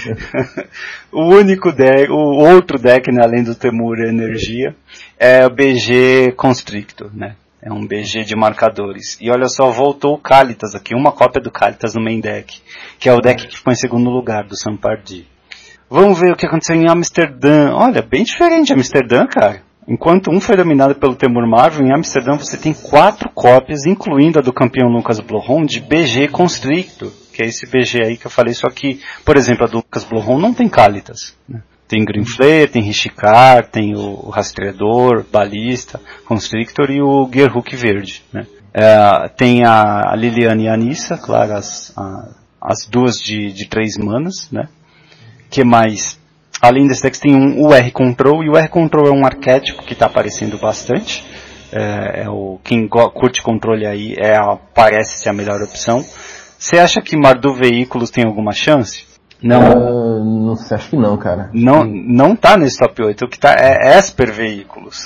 Speaker 2: É. O único deck, o outro deck, né, além do Temur Energia, é o B G Constrictor, né? É um B G de marcadores. E olha só, voltou o Kalitas aqui, uma cópia do Kalitas no main deck, que é o deck que ficou em segundo lugar, do Sampardi. Vamos ver o que aconteceu em Amsterdã. Olha, bem diferente Amsterdã, cara. Enquanto um foi dominado pelo Temur Marvel, em Amsterdã você tem quatro cópias, incluindo a do campeão Lucas Blowhorn, de B G Constrictor, que é esse B G aí que eu falei, só que, por exemplo, a do Lucas Blowhorn não tem Kalitas, né? Tem Green Flare, tem Rishikar, tem o, o Rastreador, Balista, Constrictor e o Gearhook verde, né? É, tem a, a Liliana e a Anissa, claro, as, a, as duas de, de três manas, né? Que mais? Além desse deck tem um, o R-Control, e o R-Control é um arquétipo que está aparecendo bastante. É, é o, quem go, curte controle aí é a, parece ser a melhor opção. Você acha que Mardu Veículos tem alguma chance? Não.
Speaker 3: Uh, não sei, acho que não, cara.
Speaker 2: Não, não tá nesse top oito. O que tá é Esper Veículos.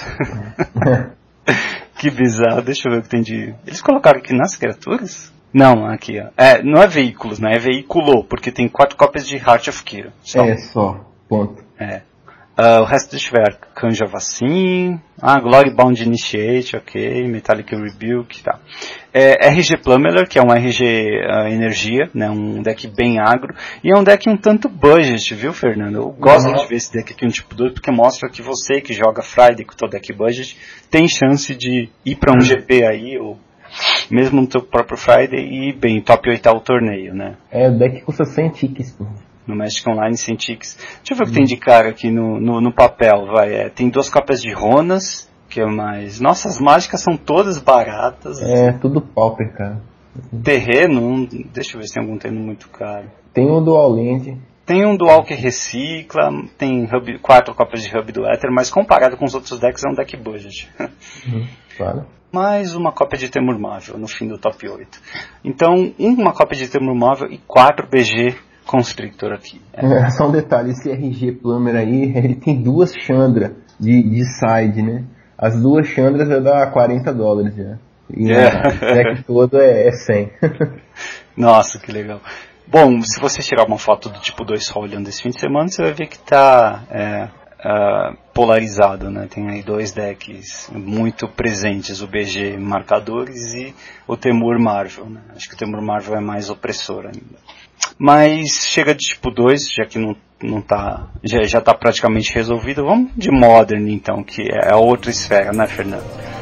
Speaker 2: Que bizarro. Deixa eu ver o que tem de... Eles colocaram aqui nas criaturas? Não, aqui, ó. É, não é veículos, né? É veículo, porque tem quatro cópias de Heart of Kira.
Speaker 3: Só. É, só. Ponto.
Speaker 2: É. Uh, o resto deixa eu ver, Arcanjo Avacyn, ah, Glorybound Initiate, ok, Metallic Rebuke, tá. É, R G Plummeler, que é um R G uh, Energia, né, um deck bem agro, e é um deck um tanto budget, viu, Fernando? Eu gosto uhum. de ver esse deck aqui um tipo dois, porque mostra que você que joga Friday com o teu deck budget, tem chance de ir pra um G P aí, ou mesmo no teu próprio Friday, e bem, top oito o torneio, né.
Speaker 3: É, o deck custa cem tickets, pô.
Speaker 2: No Magic Online sem tickets. Deixa eu ver o que tem de cara aqui no, no, no papel, vai. É, tem duas cópias de Ronas, que é mais... Nossa, as mágicas são todas baratas.
Speaker 3: É, tudo pauper, cara.
Speaker 2: Terreno, deixa eu ver se tem algum terreno muito caro.
Speaker 3: Tem um Dual Land.
Speaker 2: Tem um Dual que recicla, tem hub, quatro cópias de Hub do Ether, mas comparado com os outros decks é um deck budget.
Speaker 3: Uhum, claro.
Speaker 2: Mais uma cópia de Temur Móvel no fim do top oito. Então, uma cópia de Temur Móvel e quatro B G Constrictor aqui.
Speaker 3: É. Só um detalhe, esse R G Plummer aí, ele tem duas Chandra de, de side, né? As duas Chandras vai dar quarenta dólares já. E yeah. O deck todo é, é cem.
Speaker 2: Nossa, que legal. Bom, se você tirar uma foto do tipo dois só olhando esse fim de semana, você vai ver que está é, uh, polarizado, né? Tem aí dois decks muito presentes, o B G Marcadores e o Temur Marvel, né? Acho que o Temur Marvel é mais opressor ainda. Mas chega de tipo dois, já que não, não tá, já, já tá praticamente resolvido. Vamos de Modern então, que é a outra esfera, né, Fernando?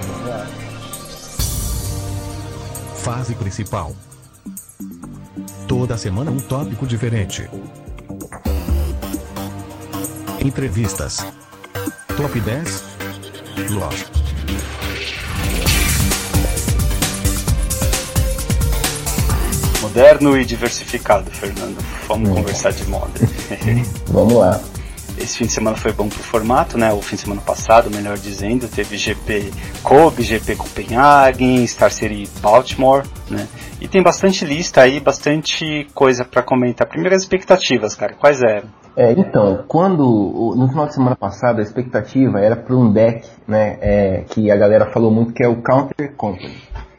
Speaker 1: Fase principal. Toda semana um tópico diferente. Entrevistas. Top dez. Lost.
Speaker 2: Moderno e diversificado, Fernando. Vamos hum. conversar de Modern.
Speaker 3: Vamos lá.
Speaker 2: Esse fim de semana foi bom pro formato, né? O fim de semana passado, melhor dizendo, teve G P Kobe, G P Copenhagen, Star City Baltimore, né? E tem bastante lista aí, bastante coisa para comentar. Primeiras expectativas, cara, quais eram?
Speaker 3: É, então, quando, no final de semana passado, a expectativa era para um deck, né, é, que a galera falou muito, que é o Counter Company,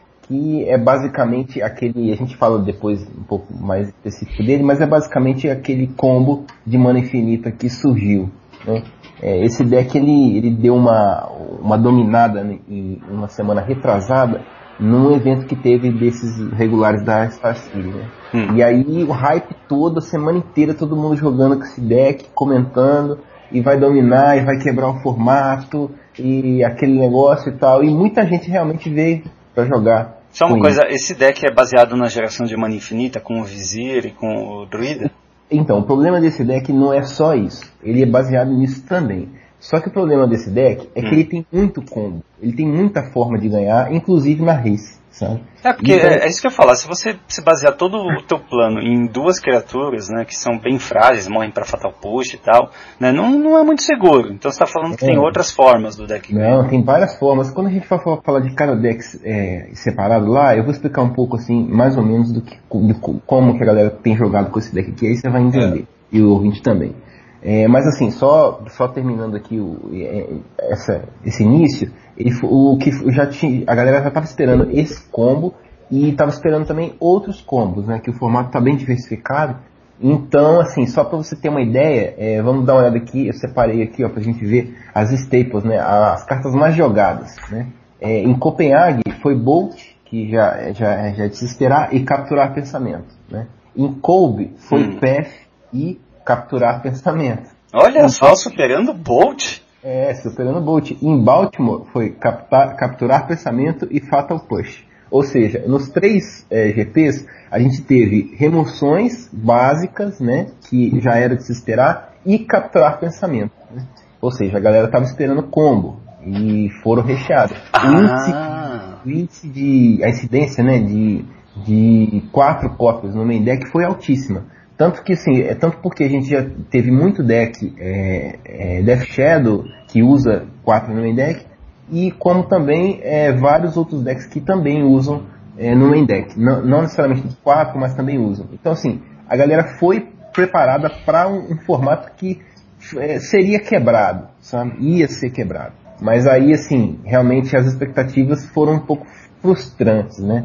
Speaker 3: que é basicamente aquele, a gente fala depois um pouco mais específico dele, mas é basicamente aquele combo de mana infinita que surgiu, né? É, esse deck ele, ele deu uma, uma dominada em uma semana retrasada num evento que teve desses regulares da Star City, né? Hum. E aí o hype todo, a semana inteira, todo mundo jogando com esse deck, comentando, e vai dominar, e vai quebrar o formato, e aquele negócio e tal, e muita gente realmente veio pra jogar.
Speaker 2: Só uma coisa, esse deck é baseado na geração de mana infinita, com o Vizir e com o Druida?
Speaker 3: Então, o problema desse deck não é só isso, ele é baseado nisso também. Só que o problema desse deck é hum. que ele tem muito combo, ele tem muita forma de ganhar, inclusive na race, sabe?
Speaker 2: É, porque então, é, é isso que eu ia falar, se você se basear todo o teu plano em duas criaturas, né, que são bem frágeis, morrem para Fatal Push e tal, né, não, não é muito seguro. Então você está falando que é. tem outras formas do deck.
Speaker 3: Não, tem várias formas. Quando a gente for falar de cada deck é, separado lá, eu vou explicar um pouco assim, mais ou menos do que, de como que a galera tem jogado com esse deck aqui, aí você vai entender, é. e o ouvinte também. É, mas assim, só, só terminando aqui o, essa, esse início, ele, o que já tinha, a galera já estava esperando esse combo e estava esperando também outros combos, né? Que o formato está bem diversificado. Então, assim, só para você ter uma ideia, é, vamos dar uma olhada aqui, eu separei aqui para a gente ver as staples, né? As cartas mais jogadas, né? É, em Copenhague foi Bolt, que já, já, já é de se esperar, e Capturar Pensamento, né? Em Kobe foi hum. Path e Capturar Pensamento.
Speaker 2: Olha em só, superando Bolt.
Speaker 3: É, superando Bolt. Em Baltimore foi captar, Capturar Pensamento e Fatal Push. Ou seja, nos três é, G Ps a gente teve remoções básicas, né, que já era de se esperar, e Capturar Pensamento, né? Ou seja, a galera estava esperando combo e foram recheados.
Speaker 2: Ah.
Speaker 3: O índice, o índice de a incidência, né, de, de quatro cópias no main deck foi altíssima. Tanto que assim, é tanto porque a gente já teve muito deck é, é, Death Shadow que usa quatro no main deck, e como também é, vários outros decks que também usam é, no main deck. Não, não necessariamente de quatro, mas também usam. Então assim, a galera foi preparada para um, um formato que é, seria quebrado, sabe? Ia ser quebrado. Mas aí assim, realmente as expectativas foram um pouco frustrantes, né?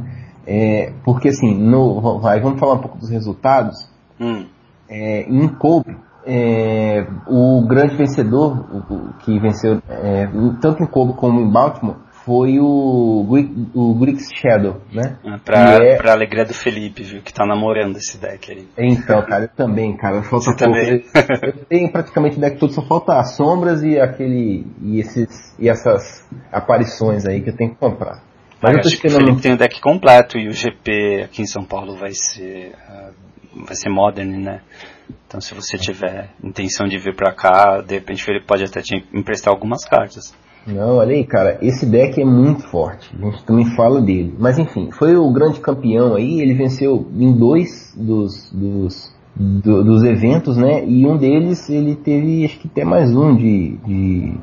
Speaker 3: É, porque assim, no, vai, vamos falar um pouco dos resultados.
Speaker 2: Hum.
Speaker 3: É, em Kobe, É, o grande vencedor, o, o que venceu é, tanto em Kobe como em Baltimore, foi o, o Grixis Shadow, né?
Speaker 2: É, pra,
Speaker 3: é...
Speaker 2: pra alegria do Felipe, viu? Que tá namorando esse deck aí.
Speaker 3: Então, cara, eu também, cara. Falta
Speaker 2: Você
Speaker 3: pouco.
Speaker 2: também?
Speaker 3: Eu, eu tenho praticamente o deck todo, só falta as sombras e aquele. E, esses, e essas aparições aí que eu tenho que comprar. Mas
Speaker 2: eu
Speaker 3: eu tô
Speaker 2: acho que o
Speaker 3: esperando.
Speaker 2: Felipe tem o deck completo e o G P aqui em São Paulo vai ser. Uh, vai ser Modern, né? Então se você tiver intenção de vir pra cá, de repente ele pode até te emprestar algumas cartas.
Speaker 3: Não, olha aí, cara, esse deck é muito forte, a gente também fala dele. Mas enfim, foi o grande campeão aí, ele venceu em dois dos, dos, do, dos eventos, né? E um deles ele teve, acho que até mais um de, de,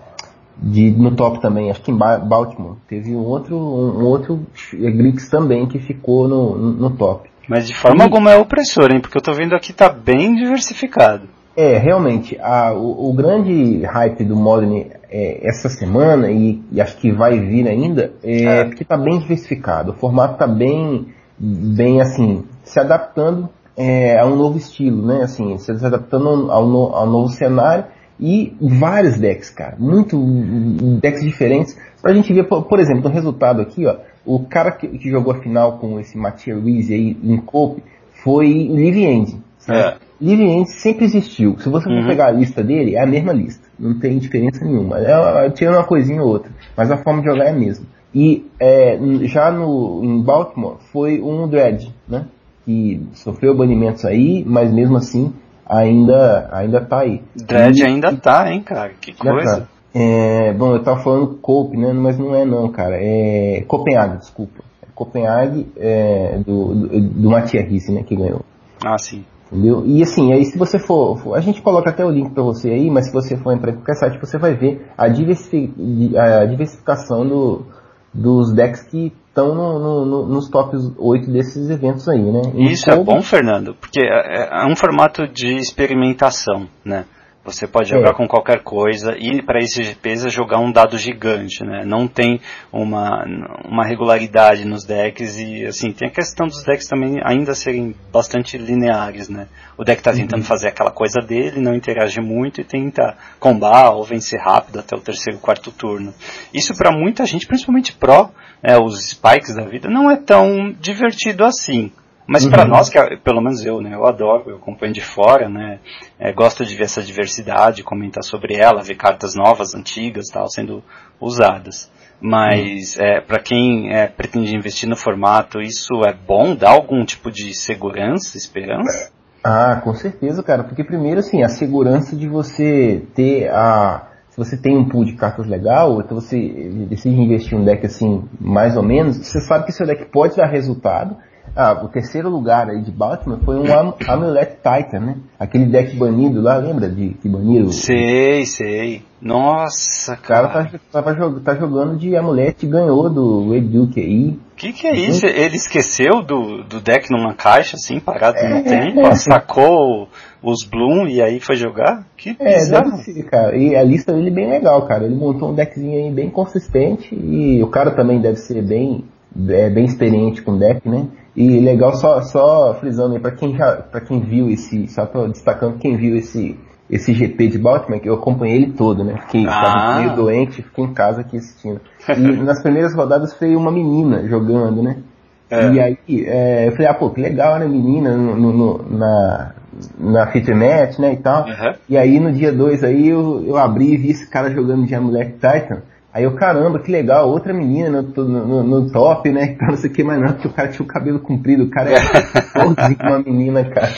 Speaker 3: de no top também, acho que em Baltimore. Teve um outro, um outro Grixis também que ficou no, no top.
Speaker 2: Mas de forma e... alguma é opressor, hein? Porque eu tô vendo aqui tá bem diversificado.
Speaker 3: É, realmente, a, o, o grande hype do Modern é, essa semana, e, e acho que vai vir ainda, é, é. porque está bem diversificado. O formato está bem, bem, assim, se adaptando é, a um novo estilo, né? Assim, se adaptando ao, no, ao novo cenário e vários decks, cara. Muito decks diferentes. Pra gente ver, por, por exemplo, o resultado aqui, ó. O cara que, que jogou a final com esse Mattia Ruiz aí em Cope foi Live End. É. Live End sempre existiu. Se você for uhum. pegar a lista dele, é a mesma lista. Não tem diferença nenhuma. É, tirando uma coisinha ou outra. Mas a forma de jogar é a mesma. E é, já no, em Baltimore foi um Dread, né? Que sofreu banimentos aí, mas mesmo assim ainda, ainda tá aí.
Speaker 2: Dread e, ainda tá, hein, cara? Que coisa.
Speaker 3: Tá. É, bom, eu tava falando Cope, né? Mas não é não, cara. É Copenhague, desculpa. Copenhague é, do, do, do Mattia Risse, né? Que ganhou.
Speaker 2: Ah, sim.
Speaker 3: Entendeu? E assim, aí se você for, for, a gente coloca até o link para você aí, mas se você for entrar em qualquer site, você vai ver a, diversifi, a diversificação do, dos decks que estão no, no, no, nos tops oito desses eventos aí, né? E
Speaker 2: isso como... é bom, Fernando, porque é, é um formato de experimentação, né? Você pode jogar é. com qualquer coisa e para esse G Ps é jogar um dado gigante, né? Não tem uma, uma regularidade nos decks e assim, tem a questão dos decks também ainda serem bastante lineares, né? O deck está tentando uhum. fazer aquela coisa dele, não interage muito e tenta combar ou vencer rápido até o terceiro, quarto turno. Isso para muita gente, principalmente pró, né, os spikes da vida, não é tão divertido assim. Mas uhum. para nós, que pelo menos eu, né, eu adoro, eu acompanho de fora, né, é, gosto de ver essa diversidade, comentar sobre ela, ver cartas novas, antigas, tal, sendo usadas. Mas uhum. é, para quem é, pretende investir no formato, isso é bom? Dá algum tipo de segurança, esperança?
Speaker 3: Ah, com certeza, cara, porque primeiro, assim, a segurança de você ter a... Se você tem um pool de cartas legal, então você decide investir em um deck assim, mais ou menos, você sabe que seu deck pode dar resultado. Ah, o terceiro lugar aí de Baltimore foi um Am- Amulet Titan, né? Aquele deck banido lá, lembra de que baniram?
Speaker 2: Sei, sei. Nossa, cara.
Speaker 3: O cara tá, tava jog- tá jogando de Amulet e ganhou do Red Duke aí.
Speaker 2: O que que é isso? Ele esqueceu do, do deck numa caixa, assim, parado é, no tempo? É, sacou os Bloom e aí foi jogar? Que bizarro.
Speaker 3: É, deve ser, cara. E a lista dele é bem legal, cara. Ele montou um deckzinho aí bem consistente e o cara também deve ser bem, é, bem experiente com deck, né? E legal, só, só frisando aí, pra quem, já, pra quem viu esse, só tô destacando quem viu esse, esse G P de Baltimore, que eu acompanhei ele todo, né? Fiquei ah. tava meio doente, fiquei em casa aqui assistindo. E nas primeiras rodadas foi uma menina jogando, né? É. E aí, é, eu falei, ah, pô, que legal, né, menina, no, no, na, na Feature Match, né, e tal. Uhum. E aí, no dia dois aí, eu, eu abri e vi esse cara jogando de Amulet Titan. Aí eu, caramba, que legal, outra menina no, no, no top, né, não sei o que mais não, porque o cara tinha o cabelo comprido, o cara era igualzinho com uma menina, cara.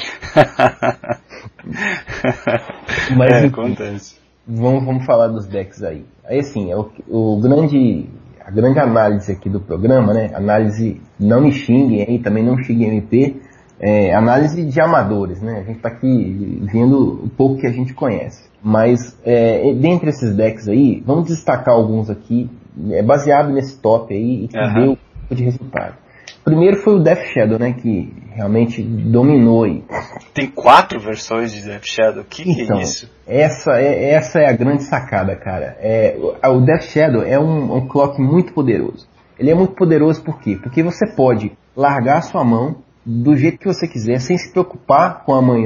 Speaker 3: Mas,
Speaker 2: é, acontece.
Speaker 3: Vamos, vamos falar dos decks aí. Aí, assim, é o, o grande, a grande análise aqui do programa, né, análise, não me xinguem aí, também não xinguem M P, é, análise de amadores, né, a gente tá aqui vendo o pouco que a gente conhece. Mas, é, dentre esses decks aí, vamos destacar alguns aqui, é, baseado nesse top aí, e que uhum. deu de resultado. Primeiro foi o Death Shadow, né, que realmente dominou aí.
Speaker 2: Tem quatro versões de Death Shadow, que então, que é isso?
Speaker 3: Essa é, essa é a grande sacada, cara. É, o Death Shadow é um, um clock muito poderoso. Ele é muito poderoso por quê? Porque você pode largar a sua mão do jeito que você quiser, sem se preocupar com amanhã,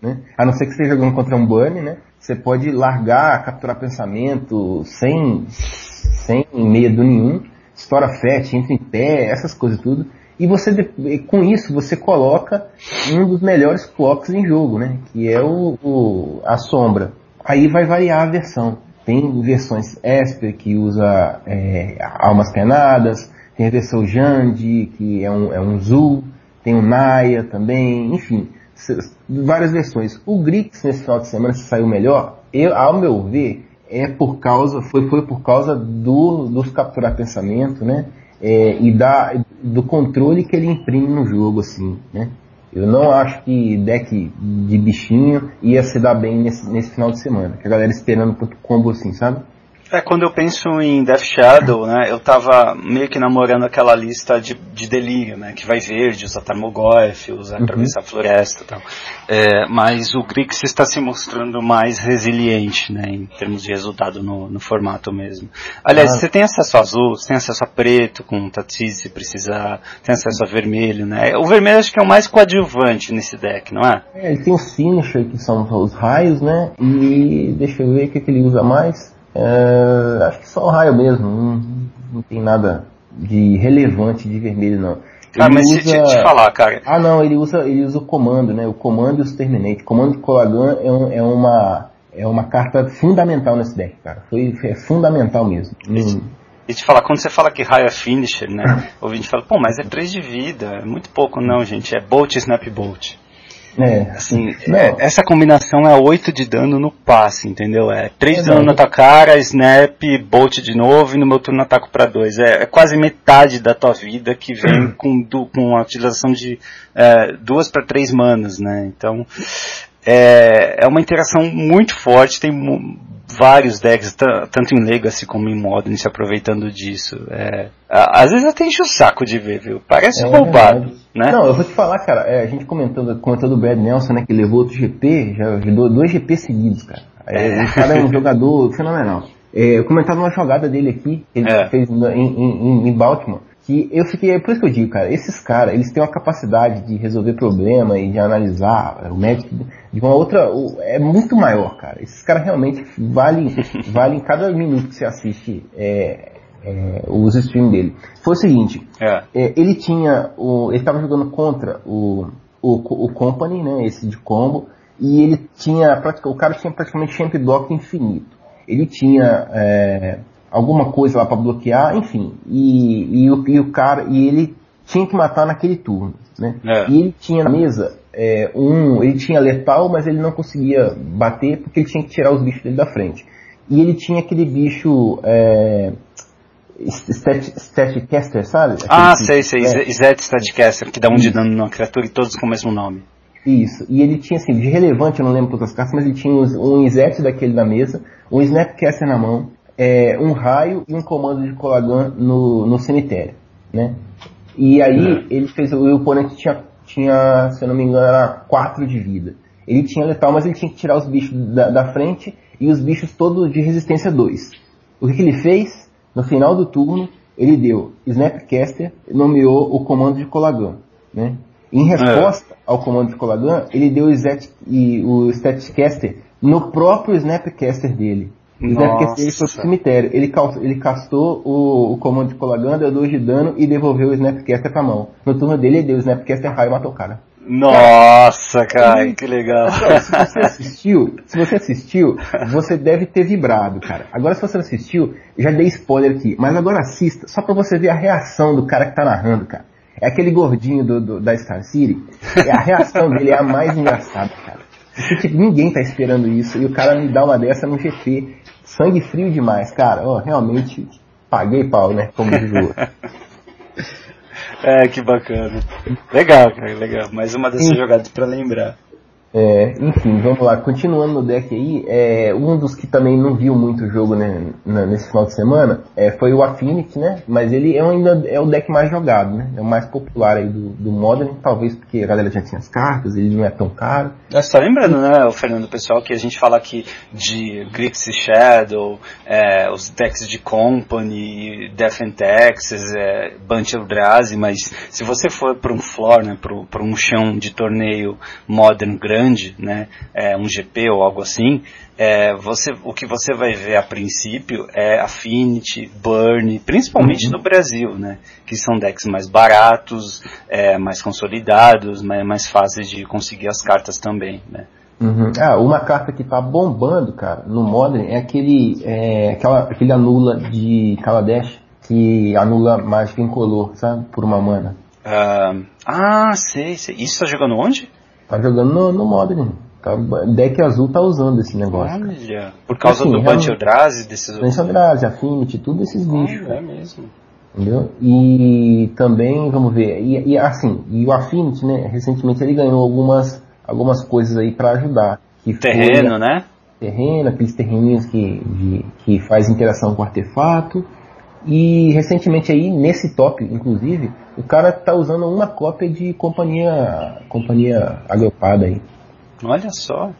Speaker 3: né? A não ser que você esteja jogando contra um Burn, né? Você pode largar, capturar pensamento sem, sem medo nenhum, estoura fat, entra em pé, essas coisas tudo. E você, com isso, você coloca um dos melhores clocks em jogo, né? Que é o, o, a sombra. Aí vai variar a versão. Tem versões Esper, que usa é, almas penadas. Tem a versão Jandi, que é um, é um Zul. Tem o Naya também. Enfim, várias versões. O Grix, nesse final de semana, se saiu melhor, eu, ao meu ver, é por causa, foi, foi por causa do, dos capturar pensamento, né? É, e da, do controle que ele imprime no jogo, assim, né? Eu não acho que deck de bichinho ia se dar bem nesse, nesse final de semana. Que a galera esperando tanto combo assim, sabe?
Speaker 2: É, quando eu penso em Death Shadow, né, eu tava meio que namorando aquela lista de, de delírio, né, que vai verde, usa Tarmogoyf, usa
Speaker 3: Uhum.
Speaker 2: atravessar a floresta e tal. É, mas o Grix está se mostrando mais resiliente, né, em termos de resultado no, no formato mesmo. Aliás,
Speaker 3: Ah.
Speaker 2: você tem acesso a azul, você tem acesso a preto com Tatsisi se precisar, tem acesso a vermelho, né. O vermelho acho que é o mais coadjuvante nesse deck, não é?
Speaker 3: É, ele tem os finisher, que são os raios, né? E deixa eu ver o que, que ele usa mais. É, acho que só o raio mesmo, não, não tem nada de relevante de vermelho não.
Speaker 2: Cara,
Speaker 3: Ele
Speaker 2: mas
Speaker 3: usa...
Speaker 2: deixa eu te falar, cara.
Speaker 3: Ah não, ele usa, ele usa o comando, né? O comando e os terminate. O comando de Colagan é, um, é, uma, é uma carta fundamental nesse deck, cara. Foi, é fundamental mesmo. Hum.
Speaker 2: E te falar, quando você fala que raio é finisher, né? O ouvinte fala, pô, mas é três de vida, é muito pouco. Não, gente, é Bolt, Snap, Bolt.
Speaker 3: É,
Speaker 2: Assim,
Speaker 3: não.
Speaker 2: é, essa combinação é oito de dano no passe, entendeu? É três
Speaker 3: É,
Speaker 2: de dano
Speaker 3: não.
Speaker 2: na tua cara, Snap, Bolt de novo e no meu turno ataco pra dois. É, é quase metade da tua vida que vem com, du, com a utilização de é, duas para três manas, né? Então, é, é uma interação muito forte, tem mu- vários decks, t- tanto em Legacy como em Modern, se aproveitando disso. É, a- às vezes até enche o saco de ver, viu? Parece
Speaker 3: É
Speaker 2: roubado,
Speaker 3: verdade.
Speaker 2: né?
Speaker 3: Não, eu vou te falar, cara, é, a gente comentou, comentou do Brad Nelson, né, que levou outro G P, já ajudou dois G P seguidos, cara. É, o cara é um jogador fenomenal. É, eu comentava uma jogada dele aqui, que ele
Speaker 2: É.
Speaker 3: fez em, em, em Baltimore, que eu fiquei, é por isso que eu digo, cara, esses caras, eles têm uma capacidade de resolver problema e de analisar o Magic de uma outra, o- é muito maior, cara. Esses caras realmente valem, valem cada minuto que você assiste é, é, os streams dele. Foi o seguinte,
Speaker 2: É.
Speaker 3: é, ele tinha, o, ele estava jogando contra o, o, o Company, né, esse de combo, e ele tinha, pratica- o cara tinha praticamente champ block infinito. Ele tinha é, alguma coisa lá para bloquear, enfim, e, e, o, e o cara, e ele tinha que matar naquele turno, né?
Speaker 2: É.
Speaker 3: E ele tinha na mesa é, um, ele tinha letal, mas ele não conseguia bater porque ele tinha que tirar os bichos dele da frente. E ele tinha aquele bicho é, Stat- Statcaster, sabe? Aquele
Speaker 2: Ah,
Speaker 3: bicho,
Speaker 2: sei, sei,
Speaker 3: é.
Speaker 2: Zed Statcaster, que dá um de dano numa criatura e todos com o mesmo nome.
Speaker 3: Isso, e ele tinha assim, de relevante, eu não lembro quantas cartas, mas ele tinha uns- um Izete daquele da mesa, um Snapcaster na mão, é, um raio e um comando de Colagan no, no cemitério, né? E aí ele fez, o oponente tinha, tinha, se eu não me engano, era quatro de vida. Ele tinha letal, mas ele tinha que tirar os bichos da, da frente e os bichos todos de resistência dois. O que, que ele fez? No final do turno, ele deu Snapcaster, nomeou o comando de Colagan, né? Em resposta ao comando de Colagan, ele deu o, Zet, e, o Statcaster no próprio Snapcaster dele. O Snapcaster dele foi pro cemitério. Ele, cal, ele castou o, o comando de Colagan, deu dois de dano e devolveu o Snapcaster pra mão. No turno dele, ele deu o Snapcaster raio e matou o cara.
Speaker 2: Nossa, cara, que legal.
Speaker 3: Agora, se você assistiu, se você assistiu, você deve ter vibrado, cara. Agora, se você não assistiu, já dei spoiler aqui. Mas agora assista, só pra você ver a reação do cara que tá narrando, cara. É aquele gordinho do, do, da Star City. E a reação dele é a mais engraçada, cara. Porque, tipo, ninguém tá esperando isso. E o cara me dá uma dessa no G P. Sangue frio demais, cara. Ó, realmente, paguei pau, né? Como diz o outro.
Speaker 2: É, que bacana. Legal, cara, legal. Mais uma dessas jogadas pra lembrar.
Speaker 3: É, enfim, vamos lá, continuando no deck aí, é, um dos que também não viu muito jogo, né, na- nesse final de semana é, foi o Affinity, né, mas ele é ainda é o deck mais jogado, né, é o mais popular aí do, do Modern, talvez porque a galera já tinha as cartas, ele não é tão caro.
Speaker 2: É, só lembrando, né, o Fernando, pessoal, que a gente fala aqui de Grix e Shadow, é, os decks de Company, Death and Taxes, é, Bunch Eldrazi, mas se você for para um floor, né, para um chão de torneio Modern grande, grande, né, é, um G P ou algo assim, é, você, o que você vai ver a princípio é Affinity, Burn, principalmente uhum. no Brasil, né, que são decks mais baratos, é, mais consolidados, mais, mais fáceis de conseguir as cartas também, né.
Speaker 3: Uhum. Ah, uma carta que tá bombando, cara, no Modern é aquele, é, aquela, aquele anula de Kaladesh, que anula mágica incolor, sabe, por uma mana.
Speaker 2: Uh, ah, sei, sei. Isso tá jogando onde?
Speaker 3: Tá jogando no, no Modern. Tá, deck azul tá usando esse negócio.
Speaker 2: Olha, por causa
Speaker 3: assim,
Speaker 2: do Bunch Eldrazi, desses
Speaker 3: outros. Bunch Eldrazi, Affinity, tudo esses bichos.
Speaker 2: Ah, é mesmo.
Speaker 3: Entendeu? E também, vamos ver, e, e assim, e o Affinity, né, recentemente ele ganhou algumas, algumas coisas aí pra ajudar. Que
Speaker 2: terreno,
Speaker 3: foi,
Speaker 2: né?
Speaker 3: Terreno, aqueles terreninhos que, de, que faz interação com o artefato. E recentemente aí, nesse top, inclusive, o cara tá usando uma cópia de companhia, companhia agrupada aí.
Speaker 2: Olha só.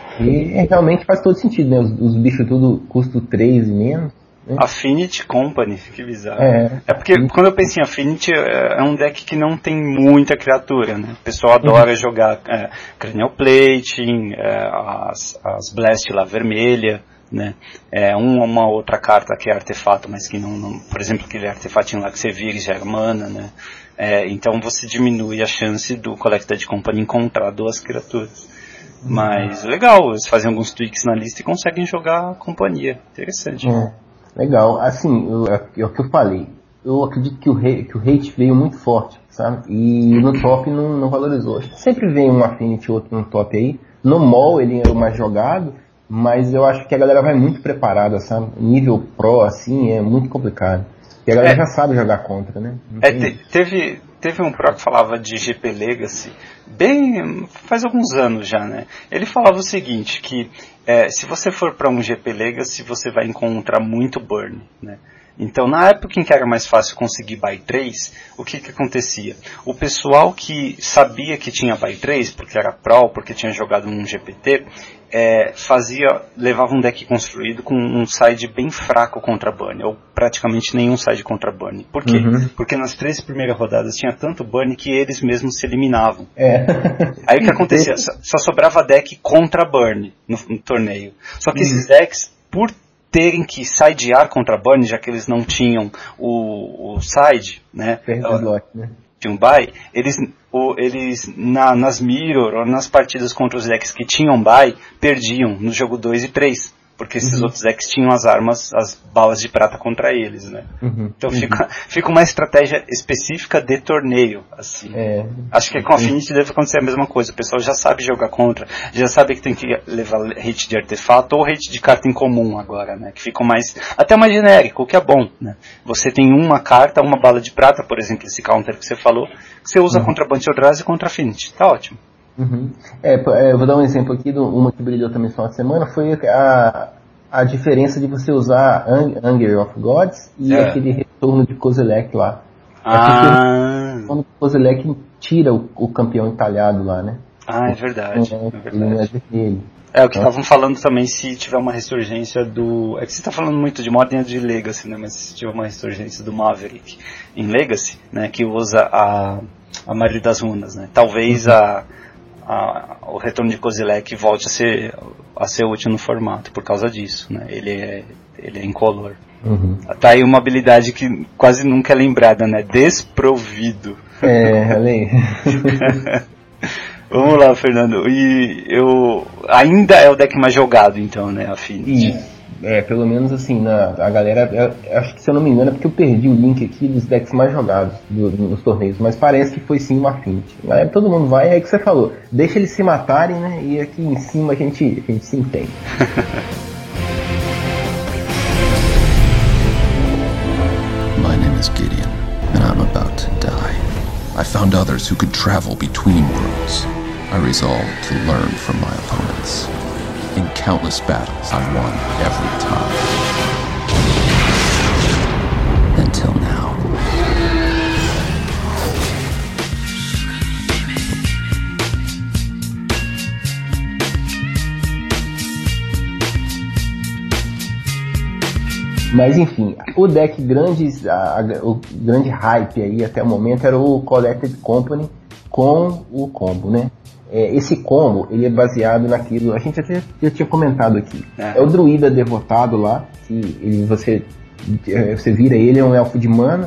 Speaker 3: E é, realmente faz todo sentido, né? Os, os bichos tudo custo três e menos. Né?
Speaker 2: Affinity Company, que bizarro.
Speaker 3: É,
Speaker 2: é porque e... quando eu penso em Affinity, é um deck que não tem muita criatura, né? O pessoal adora uhum. jogar é, Cranial Plating, é, as, as Blast lá vermelha. Né? É, uma, uma outra carta que é artefato, mas que não, não, por exemplo, aquele artefatinho lá que você vira e gera mana, né? É, então você diminui a chance do Collected Company encontrar duas criaturas. Uhum. Mas legal, eles fazem alguns tweaks na lista e conseguem jogar a companhia. Interessante.
Speaker 3: É, legal, assim, eu, é o que eu falei. Eu acredito que o, hate, que o hate veio muito forte, sabe? E no top não, não valorizou. Sempre vem um Affinity e outro no top aí. No mall ele é o mais jogado. Mas eu acho que a galera vai muito preparada, sabe? Nível pro, assim, é muito complicado. E a galera é, já sabe jogar contra, né?
Speaker 2: É, te, teve, teve um pro que falava de G P Legacy, bem, faz alguns anos já, né? Ele falava o seguinte, que é, se você for para um G P Legacy, você vai encontrar muito burn, né? Então, na época em que era mais fácil conseguir buy três, o que que acontecia? O pessoal que sabia que tinha buy três, porque era pro, porque tinha jogado num G P T, é, fazia, levava um deck construído com um side bem fraco contra burn, ou praticamente nenhum side contra burn. Por quê? Uhum. Porque nas três primeiras rodadas tinha tanto burn que eles mesmos se eliminavam.
Speaker 3: É.
Speaker 2: Aí o que acontecia? Só, só sobrava deck contra burn no, no torneio. Só que uhum. esses decks, por terem que sidear contra burn, já que eles não tinham o, o side, né?
Speaker 3: Block, né?
Speaker 2: Tinham buy, eles, o, eles na, nas mirror ou nas partidas contra os decks que tinham buy, perdiam no jogo dois e três. Porque esses uhum. outros decks tinham as armas, as balas de prata contra eles, né? Uhum. Então uhum. Fica, fica uma estratégia específica de torneio, assim. É. Acho que com a Affinity deve acontecer a mesma coisa. O pessoal já sabe jogar contra, já sabe que tem que levar hit de artefato ou hit de carta em comum agora, né? Que ficam mais, até mais genérico, o que é bom, né? Você tem uma carta, uma bala de prata, por exemplo, esse counter que você falou, que você usa uhum. contra Bunch Eldrazi e contra Affinity. Tá ótimo.
Speaker 3: Uhum. É, eu vou dar um exemplo aqui, uma que brilhou também no final de semana, foi a, a diferença de você usar Anger of Gods e é. aquele retorno de Kozilek lá.
Speaker 2: Ah.
Speaker 3: Quando o Kozilek tira o, o campeão entalhado lá, né?
Speaker 2: Ah, é verdade. É, é, verdade.
Speaker 3: Ele não é vermelho.
Speaker 2: É, o que estavam então, falando também, se tiver uma ressurgência do... É que você está falando muito de Modern e de Legacy, né? Mas se tiver uma ressurgência do Maverick em Legacy, né? Que usa a, a maioria das runas, né? Talvez uhum. a... A, o retorno de Kozilek volte a ser, a ser útil no formato por causa disso, né? Ele é, ele é incolor. Uhum. Tá aí uma habilidade que quase nunca é lembrada, né? Desprovido.
Speaker 3: É, olha.
Speaker 2: Vamos lá, Fernando. E eu ainda é o deck mais jogado, então, né? Affinity.
Speaker 3: Isso. É, pelo menos assim, na, a galera, eu, acho que se eu não me engano é porque eu perdi o link aqui dos decks mais jogados do, nos torneios, mas parece que foi sim o Affinity. Galera, todo mundo vai, é o que você falou, deixa eles se matarem, né, e aqui em cima a gente, a gente se entende.
Speaker 5: My name is Gideon, and I'm about to die. I found others who could travel between worlds. I resolved to learn from my opponents. In countless battles, I won every time. Until now.
Speaker 3: Mas enfim, o deck grande, a, a, o grande hype aí até o momento era o Collected Company com o combo, né? é, esse combo, ele é baseado naquilo, a gente até já tinha comentado aqui. É, é o druida devotado lá, que ele, você, você vira ele, é um elfo de mana,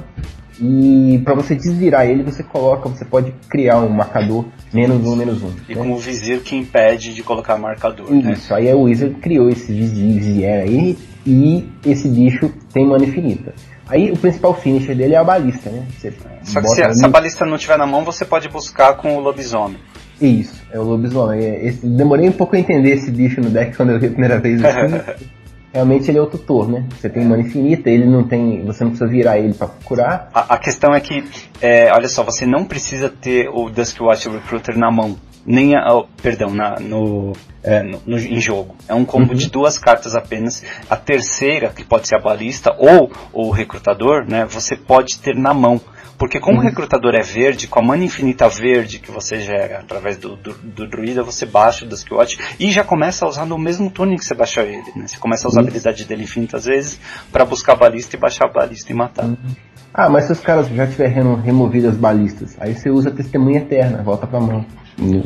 Speaker 3: e para você desvirar ele, você coloca, você pode criar um marcador menos um, menos um.
Speaker 2: E
Speaker 3: né?
Speaker 2: com o vizir que impede de colocar marcador,
Speaker 3: Isso,
Speaker 2: né?
Speaker 3: aí o Wizard criou esse vizir aí, e esse bicho tem mana infinita. Aí o principal finisher dele é a balista, né? Você
Speaker 2: Só que se a, se a balista não tiver na mão, você pode buscar com o lobisomem.
Speaker 3: Isso, é o lobisomem. Esse, demorei um pouco a entender esse bicho no deck quando eu vi a primeira vez assim. Realmente ele é o tutor, né? Você tem mana infinita, ele não tem. Você não precisa virar ele pra curar.
Speaker 2: A, a questão é que, é, olha só, você não precisa ter o Duskwatch Recruiter na mão. Nem a, oh, perdão, na, no, é, no, no, em jogo. É um combo uhum. de duas cartas apenas. A terceira, que pode ser a balista, ou o recrutador, né? Você pode ter na mão. Porque como uhum. o recrutador é verde, com a mana infinita verde que você gera através do, do, do druida, você baixa o Duskwatch e já começa a usar no mesmo turno que você baixa ele, né? Você começa a usar uhum. a habilidade dele infinitas vezes para buscar a balista e baixar a balista e matar.
Speaker 3: Uhum. Ah, mas se os caras já tiverem removido as balistas, aí você usa a testemunha eterna, volta pra mão. Uhum.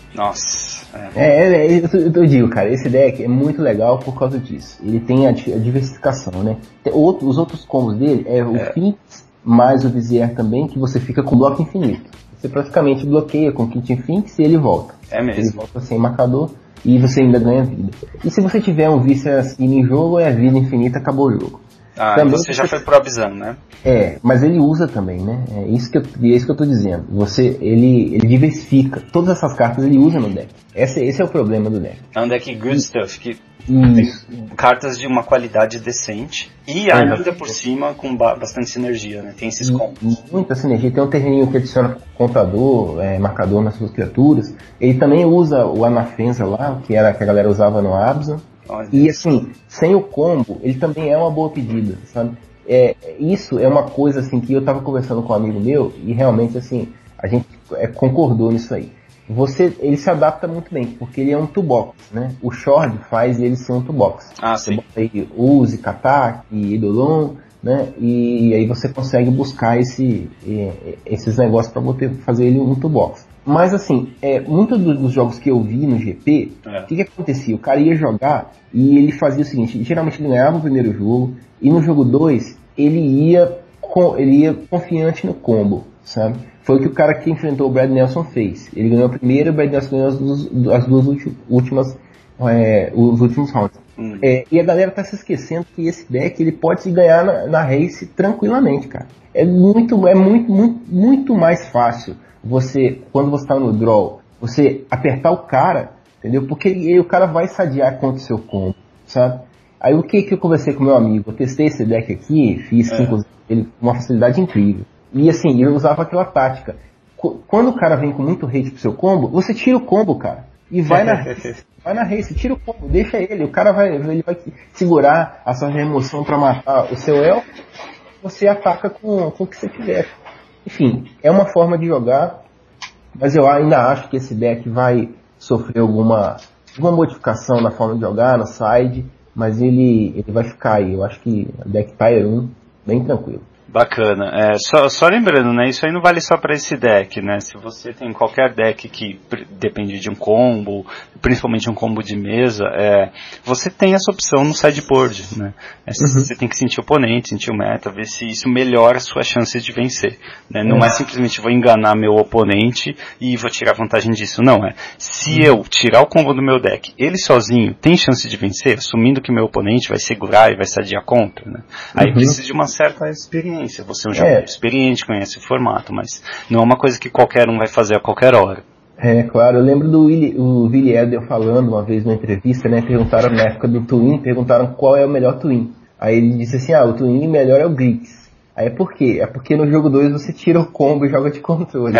Speaker 2: Nossa.
Speaker 3: É, é, é eu, eu digo, cara, esse deck é muito legal por causa disso. Ele tem a, a diversificação, né? Tem outro, os outros combos dele é o é. Finks, mais o Vizier também, que você fica com bloco infinito. Você praticamente bloqueia com o Kit Finks e ele volta.
Speaker 2: É mesmo.
Speaker 3: Ele volta sem marcador e você ainda ganha vida. E se você tiver um Vice assim em jogo, é vida infinita, acabou o jogo.
Speaker 2: Ah, também você já foi pro Abzan, né?
Speaker 3: É, mas ele usa também, né? É isso que eu, é isso que eu tô dizendo. Você, ele, ele diversifica. Todas essas cartas ele usa no deck. Esse, esse é o problema do deck.
Speaker 2: É um deck good stuff, que
Speaker 3: isso.
Speaker 2: tem cartas de uma qualidade decente e ainda por cima com ba- bastante sinergia, né? Tem esses combos.
Speaker 3: Muita sinergia. Tem um terreninho que adiciona contador, é, marcador nas suas criaturas. Ele também usa o Anafenza lá, que era que a galera usava no Abzan.
Speaker 2: Olha
Speaker 3: e
Speaker 2: isso.
Speaker 3: assim, sem o combo, ele também é uma boa pedida, sabe? É, isso é uma coisa assim que eu tava conversando com um amigo meu e realmente assim, a gente é, concordou nisso aí. Você, ele se adapta muito bem, porque ele é um toolbox, né? O Shord faz ele ser um toolbox.
Speaker 2: Ah,
Speaker 3: você
Speaker 2: sim.
Speaker 3: bota aí Uzi, Katak, Eidolon, né? E aí você consegue buscar esse, esses negócios para fazer ele um toolbox. Mas assim, é, muitos dos jogos que eu vi no G P, o é. que, que acontecia? O cara ia jogar e ele fazia o seguinte, geralmente ele ganhava o primeiro jogo, e no jogo dois ele ia, com, ele ia confiante no combo, sabe? Foi o que o cara que enfrentou o Brad Nelson fez. Ele ganhou a primeira e o Brad Nelson ganhou as duas, as duas últimas, é, os últimos rounds. Hum. É, e a galera tá se esquecendo que esse deck ele pode se ganhar na, na race tranquilamente, cara. É muito, é muito, muito, muito mais fácil você, quando você tá no draw, você apertar o cara, entendeu? Porque aí o cara vai sadiar contra o seu combo, sabe? Aí o que que eu conversei com meu amigo? Eu testei esse deck aqui, fiz é. cinco, ele com uma facilidade incrível. E assim, eu usava aquela tática. Quando o cara vem com muito hate pro seu combo, você tira o combo, cara. E vai na race, vai na race, tira o combo, deixa ele. O cara vai, ele vai segurar a sua remoção pra matar o seu elfo. Você ataca com, com o que você quiser. Enfim, é uma forma de jogar, mas eu ainda acho que esse deck vai sofrer alguma, alguma modificação na forma de jogar, no side, mas ele, ele vai ficar aí. Eu acho que o deck Tier um, bem tranquilo.
Speaker 2: Bacana. É, só, só lembrando, né? Isso aí não vale só para esse deck, né? Se você tem qualquer deck que depende de um combo, principalmente um combo de mesa, é, você tem essa opção no sideboard, né? É, uhum. Você tem que sentir o oponente, sentir o meta, ver se isso melhora as suas chances de vencer, né? Não é, é simplesmente vou enganar meu oponente e vou tirar vantagem disso, não. É se uhum. eu tirar o combo do meu deck, ele sozinho tem chance de vencer, assumindo que meu oponente vai segurar e vai sadiar contra, né? Aí uhum. precisa de uma certa experiência. Você é um jogador é. experiente, conhece o formato, mas não é uma coisa que qualquer um vai fazer a qualquer hora.
Speaker 3: É, claro, eu lembro do Willy, o Willy Eder falando uma vez numa entrevista, né, perguntaram na época do Twin, perguntaram qual é o melhor Twin. Aí ele disse assim, ah, o Twin melhor é o Grix. Aí é por quê? É porque no jogo dois você tira o combo e joga de controle.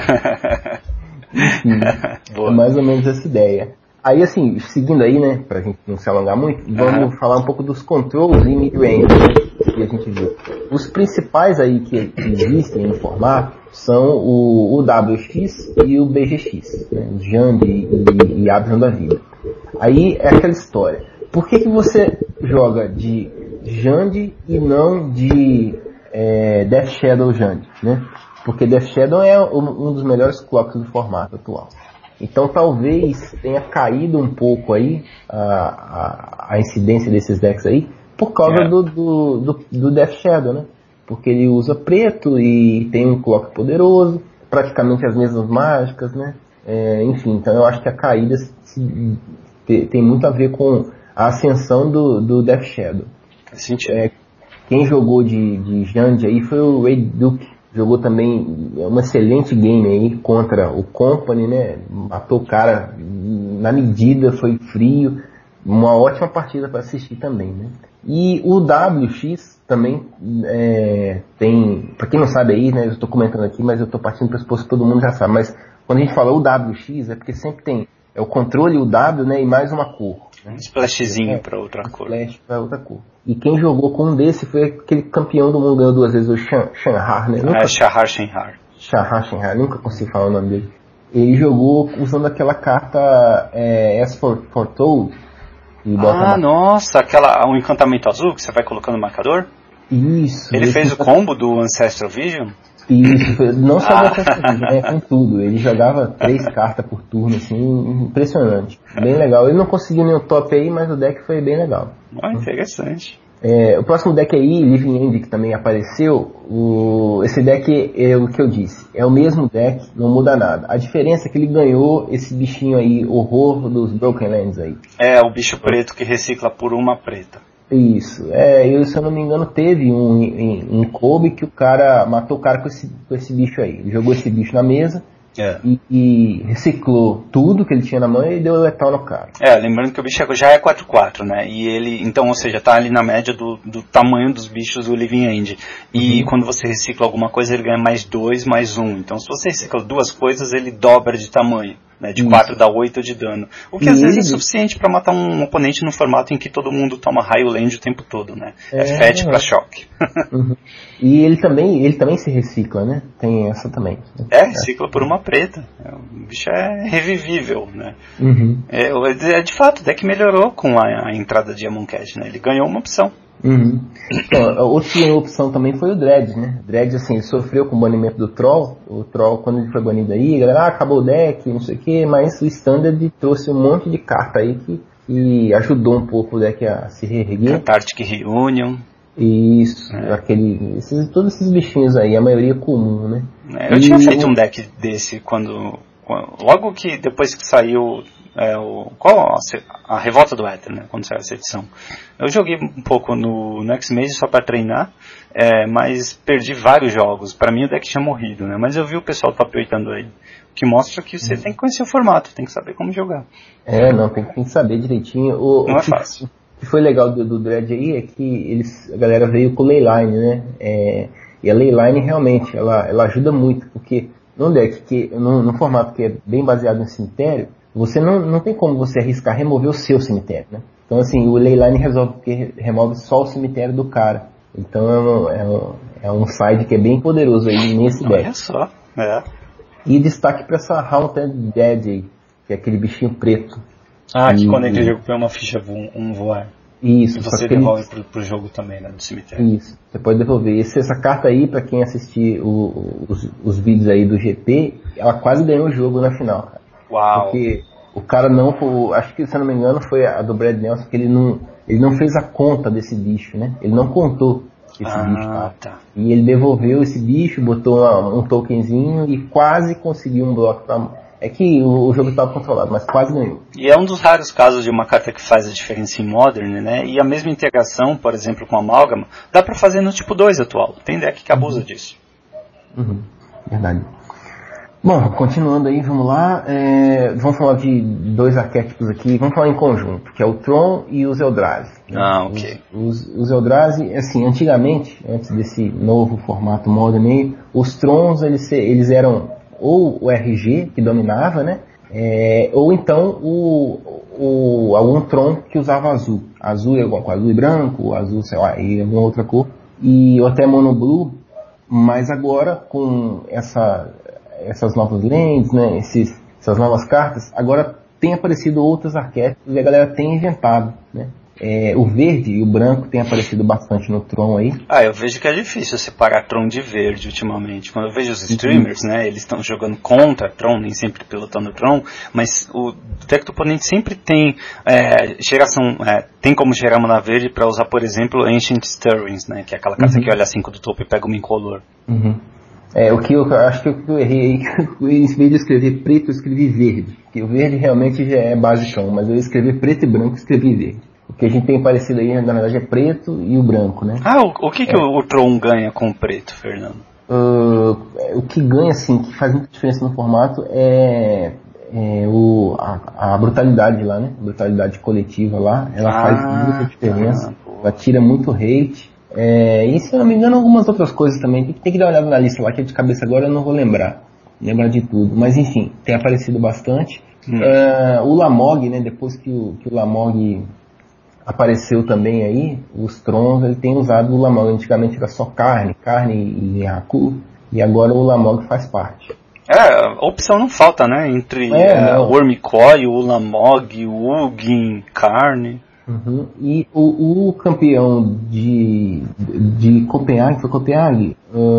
Speaker 3: Ah. Enfim, é mais ou menos essa ideia. Aí assim, seguindo aí, né, pra gente não se alongar muito, vamos uhum. falar um pouco dos controls em mid-range, né, que a gente viu. Os principais aí que, que existem no formato são o, o W X e o B G X, né, o Jand e, e, e Abzan da vida. Aí é aquela história, por que que você joga de Jand e não de é, Death Shadow Jand, né? Porque Death Shadow é um, um dos melhores clocks do formato atual. Então talvez tenha caído um pouco aí a, a, a incidência desses decks aí, por causa é. do, do, do, do Death Shadow, né? Porque ele usa preto e tem um clock poderoso, praticamente as mesmas mágicas, né? É, enfim, então eu acho que a caída se, te, tem muito a ver com a ascensão do, do Death Shadow. É, quem jogou de, de Jund aí foi o Ray Duke. Jogou também um excelente game aí contra o Company, né? Matou o cara na medida, foi frio. Uma ótima partida para assistir também, né? E o W X também é, tem... Para quem não sabe aí, né? Eu estou comentando aqui, mas eu estou partindo para supor que todo mundo já sabe. Mas quando a gente fala o W X é porque sempre tem é o controle, o W, né? E mais uma cor.
Speaker 2: Um splashzinho é, para outra um cor.
Speaker 3: Splash para outra cor. E quem jogou com um desse foi aquele campeão do mundo, ganhou duas vezes, o Shanhar, né? Nunca...
Speaker 2: É, Shahar Shenhar.
Speaker 3: Shahar Shenhar, nunca consigo falar o nome dele. Ele jogou usando aquela carta é, As for, Foretold.
Speaker 2: Ah, nossa, aquela, um encantamento azul que você vai colocando no marcador?
Speaker 3: Isso.
Speaker 2: Ele fez o combo do Ancestral Vision?
Speaker 3: Isso, não só ah. do Ancestral Vision, né, com tudo. Ele jogava três cartas por turno, assim, impressionante. Bem legal. Ele não conseguiu nenhum top aí, mas o deck foi bem legal.
Speaker 2: Ah, interessante.
Speaker 3: É, o próximo deck aí, Living End, que também apareceu, o, esse deck é o que eu disse, é o mesmo deck, não muda nada. A diferença é que ele ganhou esse bichinho aí, horror dos Broken Lands aí.
Speaker 2: É, o bicho preto que recicla por uma preta.
Speaker 3: Isso, é, eu, se eu não me engano, teve um em, em Kobe que o cara matou o cara com esse, com esse bicho aí. Ele jogou esse bicho na mesa. É. E, e reciclou tudo que ele tinha na mão e deu letal no cara.
Speaker 2: É, lembrando que o bicho já é quatro quatro, né? E ele, então, ou seja, tá ali na média do, do tamanho dos bichos do Living End. E uhum. quando você recicla alguma coisa, ele ganha mais dois, mais um. Então, se você recicla duas coisas, ele dobra de tamanho. Né, de quatro dá oito de dano. O que e às vezes é suficiente para matar um oponente no formato em que todo mundo toma raio land o tempo todo, né? É, é fat pra choque.
Speaker 3: Uhum. E ele também, ele também se recicla, né? Tem essa também.
Speaker 2: É, recicla por uma preta. O bicho é revivível, né?
Speaker 3: Uhum.
Speaker 2: É, é, de fato, o deck melhorou com a, a entrada de Amonkhet, né? Ele ganhou uma opção.
Speaker 3: Uhum. Então, outra opção também foi o Dredge, né? Dredge, assim, ele sofreu com o banimento do Troll. O Troll, quando ele foi banido aí, a galera, ah, acabou o deck, não sei o que, mas o Standard trouxe um monte de carta aí que, que ajudou um pouco o deck a se reerguer.
Speaker 2: Cathartic Reunion.
Speaker 3: Isso, é. aquele, esses, todos esses bichinhos aí, a maioria comum, né?
Speaker 2: É, eu e tinha feito um deck desse quando, quando logo que depois que saiu é, o, qual a, a Revolta do Éter, né, quando saiu essa edição. Eu joguei um pouco no, no X-Maze só para treinar, é, mas perdi vários jogos. Para mim o deck tinha morrido, né? Mas eu vi o pessoal top oitando aí, o que mostra que você uhum. tem que conhecer o formato, tem que saber como jogar.
Speaker 3: É, não, tem, tem que saber direitinho. O,
Speaker 2: não
Speaker 3: o
Speaker 2: é fácil.
Speaker 3: O que foi legal do, do Dredge aí é que eles, a galera veio com Leyline, né? É, e a Leyline realmente, ela, ela ajuda muito, porque num deck, que, num, num formato que é bem baseado em cemitério, você não, não tem como você arriscar remover o seu cemitério, né? Então assim, o Leyline resolve, porque remove só o cemitério do cara. Então é um, é um, é um side que é bem poderoso aí nesse deck.
Speaker 2: Olha só, é.
Speaker 3: E destaque pra essa Haunted Dead aí, que é aquele bichinho preto.
Speaker 2: Ah, que quando ele joga põe uma ficha vo- um voar.
Speaker 3: Isso.
Speaker 2: E você devolve ele... pro, pro jogo também, né, do cemitério.
Speaker 3: Isso, você pode devolver. Esse, essa carta aí, pra quem assistir o, os, os vídeos aí do G P, ela quase ganhou o jogo na final, cara.
Speaker 2: Uau.
Speaker 3: Porque o cara não, o, acho que se eu não me engano foi a do Brad Nelson, que ele não, ele não fez a conta desse bicho, né? Ele não contou esse
Speaker 2: ah,
Speaker 3: bicho, cara.
Speaker 2: Tá.
Speaker 3: E ele devolveu esse bicho, botou uma, um tokenzinho e quase conseguiu um bloco pra... É que o, o jogo estava controlado, mas quase ganhou.
Speaker 2: E é um dos raros casos de uma carta que faz a diferença em Modern, né? E a mesma integração, por exemplo, com Amálgama, dá pra fazer no tipo dois atual. Tem deck que abusa
Speaker 3: uhum.
Speaker 2: disso.
Speaker 3: Uhum. Verdade. Bom, continuando aí, vamos lá. É, vamos falar de dois arquétipos aqui. Vamos falar em conjunto, que é o Tron e os Eldrazi.
Speaker 2: Ah, ok.
Speaker 3: Os, os, os Eldrazi, assim, antigamente, antes desse novo formato Modern aí, os Trons, eles, eles eram... ou o R G, que dominava, né? É, ou então o, o, algum Tron que usava azul. Azul é igual com azul e branco, azul, sei lá, e alguma outra cor. E ou até mono blue, mas agora com essa, essas novas lentes, né? Esses, essas novas cartas, agora tem aparecido outros arquétipos e a galera tem inventado, né? É, o verde e o branco tem aparecido bastante no Tron aí.
Speaker 2: Ah, eu vejo que é difícil separar Tron de verde ultimamente. Quando eu vejo os streamers, uhum. né, eles estão jogando contra Tron, nem sempre pilotando Tron, mas o deck do oponente sempre tem é, geração, é, tem como gerar mana verde para usar, por exemplo, Ancient Stirrings, né, que é aquela carta uhum. que olha cinco do topo e pega uma incolor.
Speaker 3: Uhum. É, o que eu acho que eu errei aí, em vez de escrever preto, eu escrevi verde. Porque o verde realmente já é basicão, mas eu escrevi preto e branco e escrevi verde. O que a gente tem parecido aí, na verdade, é preto e o branco, né?
Speaker 2: Ah, o, o que, que é. o, o Tron ganha com o preto, Fernando?
Speaker 3: Uh, o que ganha, assim, que faz muita diferença no formato é, é o, a, a brutalidade lá, né? A brutalidade coletiva lá, ela ah, faz muita diferença. Ah, ela tira muito hate. É, e, se eu não me engano, algumas outras coisas também. Tem, tem que dar uma olhada na lista lá, que é de cabeça agora eu não vou lembrar. Lembrar de tudo. Mas, enfim, tem aparecido bastante. Hum. Uh, o Lamog, né? Depois que o, que o Lamog apareceu também aí, os Trons, ele tem usado o Lamog. Antigamente era só carne, carne e Haku, e agora o Lamog faz parte.
Speaker 2: É, a opção não falta, né? Entre é, uh, o Wormcoil, o Lamog, o Ugin, carne.
Speaker 3: Uhum. E o, o campeão de, de Copenhague, foi Copenhague?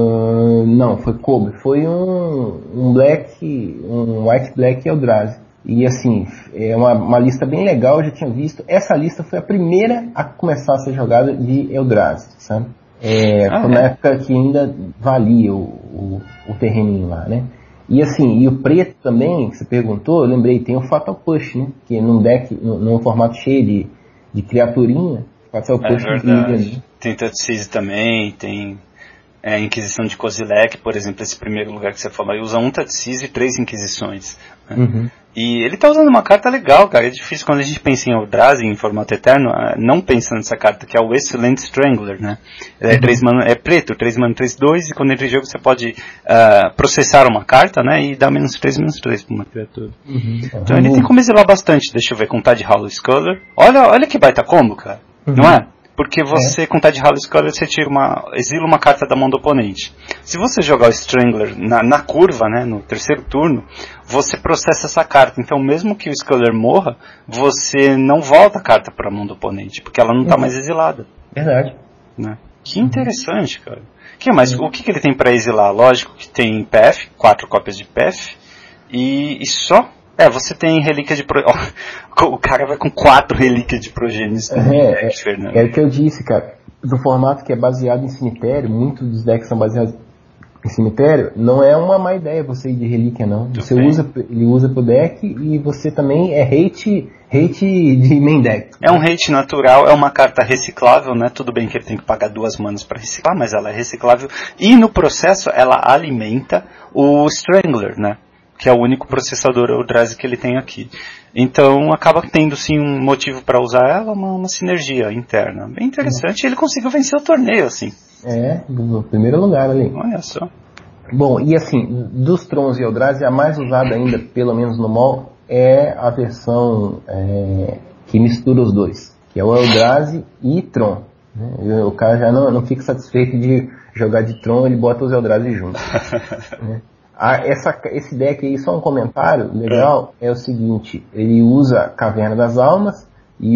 Speaker 3: Uh, não, foi Kobe. Foi um, um Black, um White Black Eldrazi. E assim, é uma, uma lista bem legal, eu já tinha visto. Essa lista foi a primeira a começar a ser jogada de Eldrazi, sabe? É, ah, foi na é. época que ainda valia o, o, o terreninho lá, né? E assim, e o preto também, que você perguntou, eu lembrei, tem o Fatal Push, né? Que num deck, num, num formato cheio de, de criaturinha, Fatal Push
Speaker 2: é verdade. Né? Tem Tutsize também, tem é, Inquisição de Kozilek, por exemplo, esse primeiro lugar que você falou, aí usa um Tutsize e três Inquisições. Né? Uhum. E ele tá usando uma carta legal, cara. É difícil quando a gente pensa em Eldrazi, em formato eterno, não pensa nessa carta, que é o Wasteland Strangler, né? Ele é, três mana, é preto, três mana, três, dois, e quando entra em jogo você pode uh, processar uma carta, né? E dar menos três, menos três pra uma criatura. Uhum. Então ele tem como exilar bastante. Deixa eu ver, com Tide Hollow Scholar. Olha, olha que baita combo, cara. Uhum. Não é? Porque você, é. com Tide Hollow Scholar, você tira uma, exila uma carta da mão do oponente. Se você jogar o Strangler na, na curva, né, no terceiro turno, você processa essa carta. Então, mesmo que o Scholar morra, você não volta a carta para a mão do oponente, porque ela não está uhum. mais exilada.
Speaker 3: Verdade.
Speaker 2: Né? Que interessante, cara. Que mais? Uhum. O que, que ele tem para exilar? Lógico que tem P F, quatro cópias de P F, e, e só... É, você tem relíquia de... Pro... o cara vai com quatro relíquias de progênios.
Speaker 3: É, é, é o que eu disse, cara. Do formato que é baseado em cemitério, muitos dos decks são baseados em cemitério, não é uma má ideia você ir de relíquia, não. Muito você bem. usa, ele usa pro deck e você também é hate, hate de main deck.
Speaker 2: É um hate natural, é uma carta reciclável, né? Tudo bem que ele tem que pagar duas manas para reciclar, mas ela é reciclável. E no processo ela alimenta o Strangler, né? Que é o único processador Eldrazi que ele tem aqui. Então acaba tendo sim um motivo para usar ela, uma, uma sinergia interna. Bem interessante, e ele conseguiu vencer o torneio, assim.
Speaker 3: É, no primeiro lugar ali.
Speaker 2: Olha só.
Speaker 3: Bom, e assim, dos Trons e Eldrazi, a mais usada ainda, pelo menos no mall, é a versão é, que mistura os dois. Que é o Eldrazi e Tron. Né? O cara já não, não fica satisfeito de jogar de Tron, ele bota os Eldrazi juntos. Né? Ah, essa, esse deck aí, só um comentário legal, é. é o seguinte, ele usa Caverna das Almas e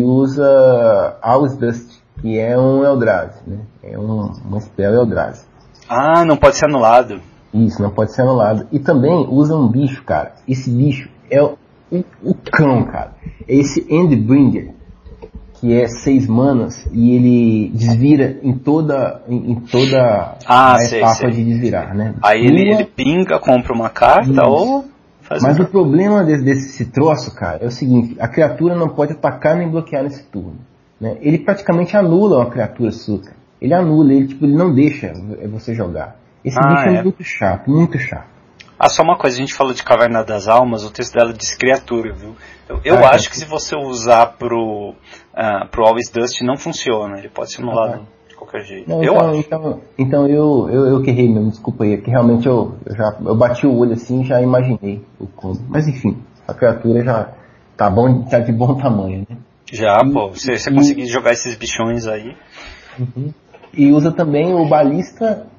Speaker 3: usa House Dust, que é um Eldrazi, né? É um, uma spell Eldrazi.
Speaker 2: Ah, não pode ser anulado.
Speaker 3: Isso, não pode ser anulado. E também usa um bicho, cara. Esse bicho é o, o, o cão, cara. É esse Endbringer, que é seis manas, e ele desvira em toda, em, em toda
Speaker 2: ah,
Speaker 3: a
Speaker 2: sei,
Speaker 3: etapa
Speaker 2: sei.
Speaker 3: de desvirar, né?
Speaker 2: Aí ele, ele pinga, compra uma carta, isso. ou faz
Speaker 3: Mas
Speaker 2: uma...
Speaker 3: o problema desse, desse troço, cara, é o seguinte, a criatura não pode atacar nem bloquear nesse turno. Né? Ele praticamente anula uma criatura sua. Ele anula, ele, tipo, ele não deixa você jogar. Esse ah, bicho é, é muito chato, muito chato.
Speaker 2: Ah, só uma coisa, a gente falou de Caverna das Almas, o texto dela diz criatura, viu? Eu, eu ah, acho é. que se você usar pro, uh, pro Always Dust não funciona, ele pode ser anulado ah, de qualquer jeito.
Speaker 3: Não,
Speaker 2: eu
Speaker 3: então,
Speaker 2: acho.
Speaker 3: Então, então eu, eu, eu que errei mesmo, desculpa aí, porque realmente eu, eu, já, eu bati o olho assim e já imaginei o combo. Mas enfim, a criatura já tá, bom, tá de bom tamanho, né?
Speaker 2: Já, e, pô, você, você conseguir jogar esses bichões aí.
Speaker 3: Uhum. E usa também o balista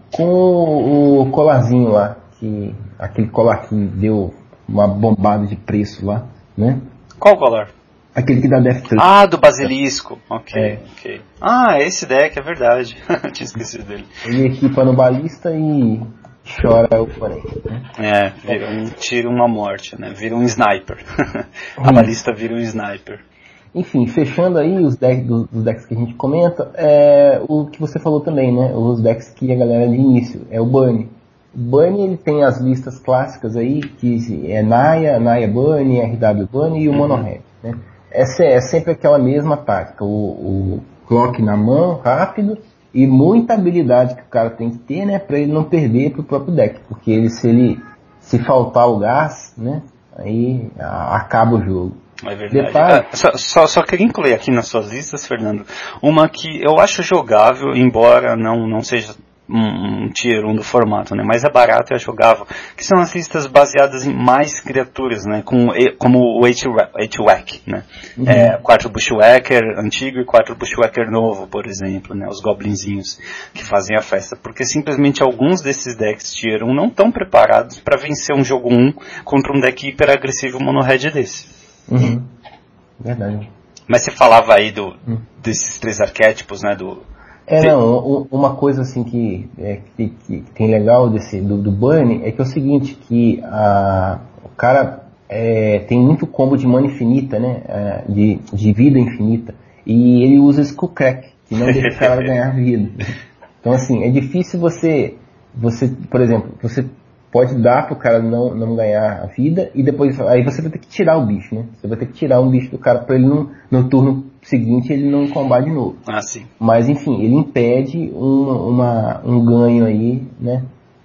Speaker 3: com o colarzinho lá, que aquele colar que deu uma bombada de preço lá, né?
Speaker 2: Qual colar?
Speaker 3: Aquele que dá Death Touch.
Speaker 2: Ah, do Basilisco. Ok,
Speaker 3: É.
Speaker 2: ok. Ah, esse deck, é verdade. Tinha esquecido dele.
Speaker 3: Ele equipa no balista e chora o oponente, né?
Speaker 2: É, vira um tiro, uma morte, né? Vira um sniper. A
Speaker 3: Hum.
Speaker 2: balista vira um sniper.
Speaker 3: Enfim, fechando aí os decks, dos, dos decks que a gente comenta, é o que você falou também, né? Os decks que a galera de início, é o Bunny. O Bunny, ele tem as listas clássicas aí, que é Naya, Naya Bunny, R W Bunny e o Mono Red, né? Essa é, é sempre aquela mesma tática, o, o clock na mão, rápido, e muita habilidade que o cara tem que ter, né, para ele não perder pro próprio deck, porque ele, se ele se faltar o gás, né, aí a, acaba o jogo.
Speaker 2: É verdade.
Speaker 3: Detalhe.
Speaker 2: Ah, só, só, só queria incluir aqui nas suas listas, Fernando, uma que eu acho jogável, embora não, não seja um, um tier um do formato, né? Mas é barato e é jogável, que são as listas baseadas em mais criaturas, né? Com, como o H-Wack, né?
Speaker 3: Uhum.
Speaker 2: É, quatro Bushwhacker antigo e quatro Bushwhacker novo, por exemplo, né? Os goblinzinhos que fazem a festa, porque simplesmente alguns desses decks tier um não estão preparados para vencer um jogo um contra um deck hiper agressivo mono-red desse.
Speaker 3: Uhum. Verdade.
Speaker 2: Mas você falava aí do,
Speaker 3: Hum.
Speaker 2: desses três arquétipos, né? Do,
Speaker 3: É,
Speaker 2: Sim.
Speaker 3: não, u- uma coisa assim que, é, que, que tem legal desse, do, do Bunny é que é o seguinte, que a, o cara é, tem muito combo de mana infinita, né? É, de, de vida infinita. E ele usa Skull Crack, que não deixa o cara ganhar vida. Então assim, é difícil você, você, por exemplo, você pode dar pro cara não, não ganhar a vida e depois, aí você vai ter que tirar o bicho, né? Você vai ter que tirar um bicho do cara pra ele não, no turno seguinte ele não combar de novo.
Speaker 2: Ah, sim.
Speaker 3: Mas enfim, ele impede um, uma, um ganho aí, né?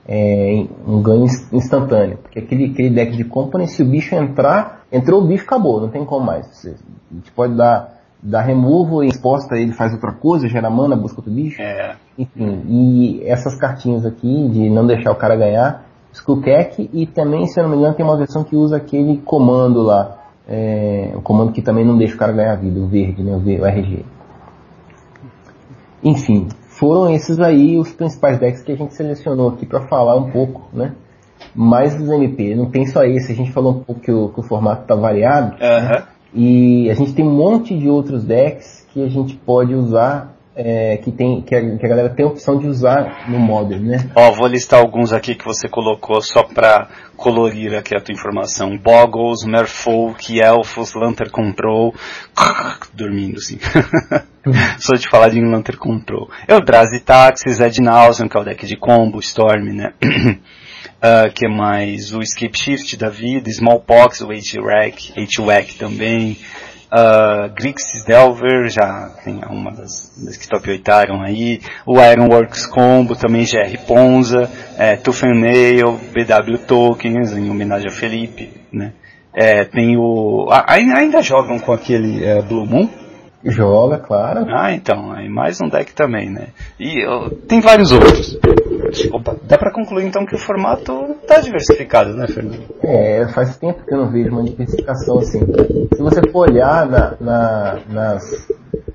Speaker 3: É, um ganho instantâneo. Porque aquele, aquele deck de component, se o bicho entrar, entrou o bicho, acabou, não tem como mais. Você, a gente pode dar, dar removal e exposta, ele faz outra coisa, gera mana, busca outro bicho.
Speaker 2: É.
Speaker 3: Enfim, e essas cartinhas aqui de não deixar o cara ganhar, Skullcrack, e também, se eu não me engano, tem uma versão que usa aquele comando lá. É, o comando que também não deixa o cara ganhar vida, o verde, né, o, v, o R G. Enfim, foram esses aí os principais decks que a gente selecionou aqui para falar um pouco, né? Mais dos M P, não tem só esse, a gente falou um pouco que o, que o formato tá variado,
Speaker 2: Aham.
Speaker 3: né? E a gente tem um monte de outros decks que a gente pode usar, é, que, tem, que, a, que a galera tem a opção de usar no Modern, né?
Speaker 2: Ó, vou listar alguns aqui que você colocou só pra colorir aqui a tua informação. Boggles, Merfolk, Elfos, Lantern Control. Dormindo, sim. Só de falar de Lantern Control. Eldrazi Taxis, Ad Nauseam, que é o deck de combo, Storm, né? Uh, que mais? O Escape Shift da vida, Smallpox, o H-Wack, H-Wack também. Uh, Grixis Delver, já tem uma das, das que top oitaram aí. O Ironworks Combo, também G R Ponza, é, Tooth and Nail, B W Tokens, em homenagem a Felipe, né? É, tem o... Ah, ainda, ainda jogam com aquele é, Blue Moon?
Speaker 3: Joga, claro.
Speaker 2: Ah, então, aí mais um deck também, né? E ó, tem vários outros. Opa, dá pra concluir então que o formato tá diversificado, né, Fernando?
Speaker 3: É, faz tempo que eu não vejo uma diversificação assim. Se você for olhar na, na, nas,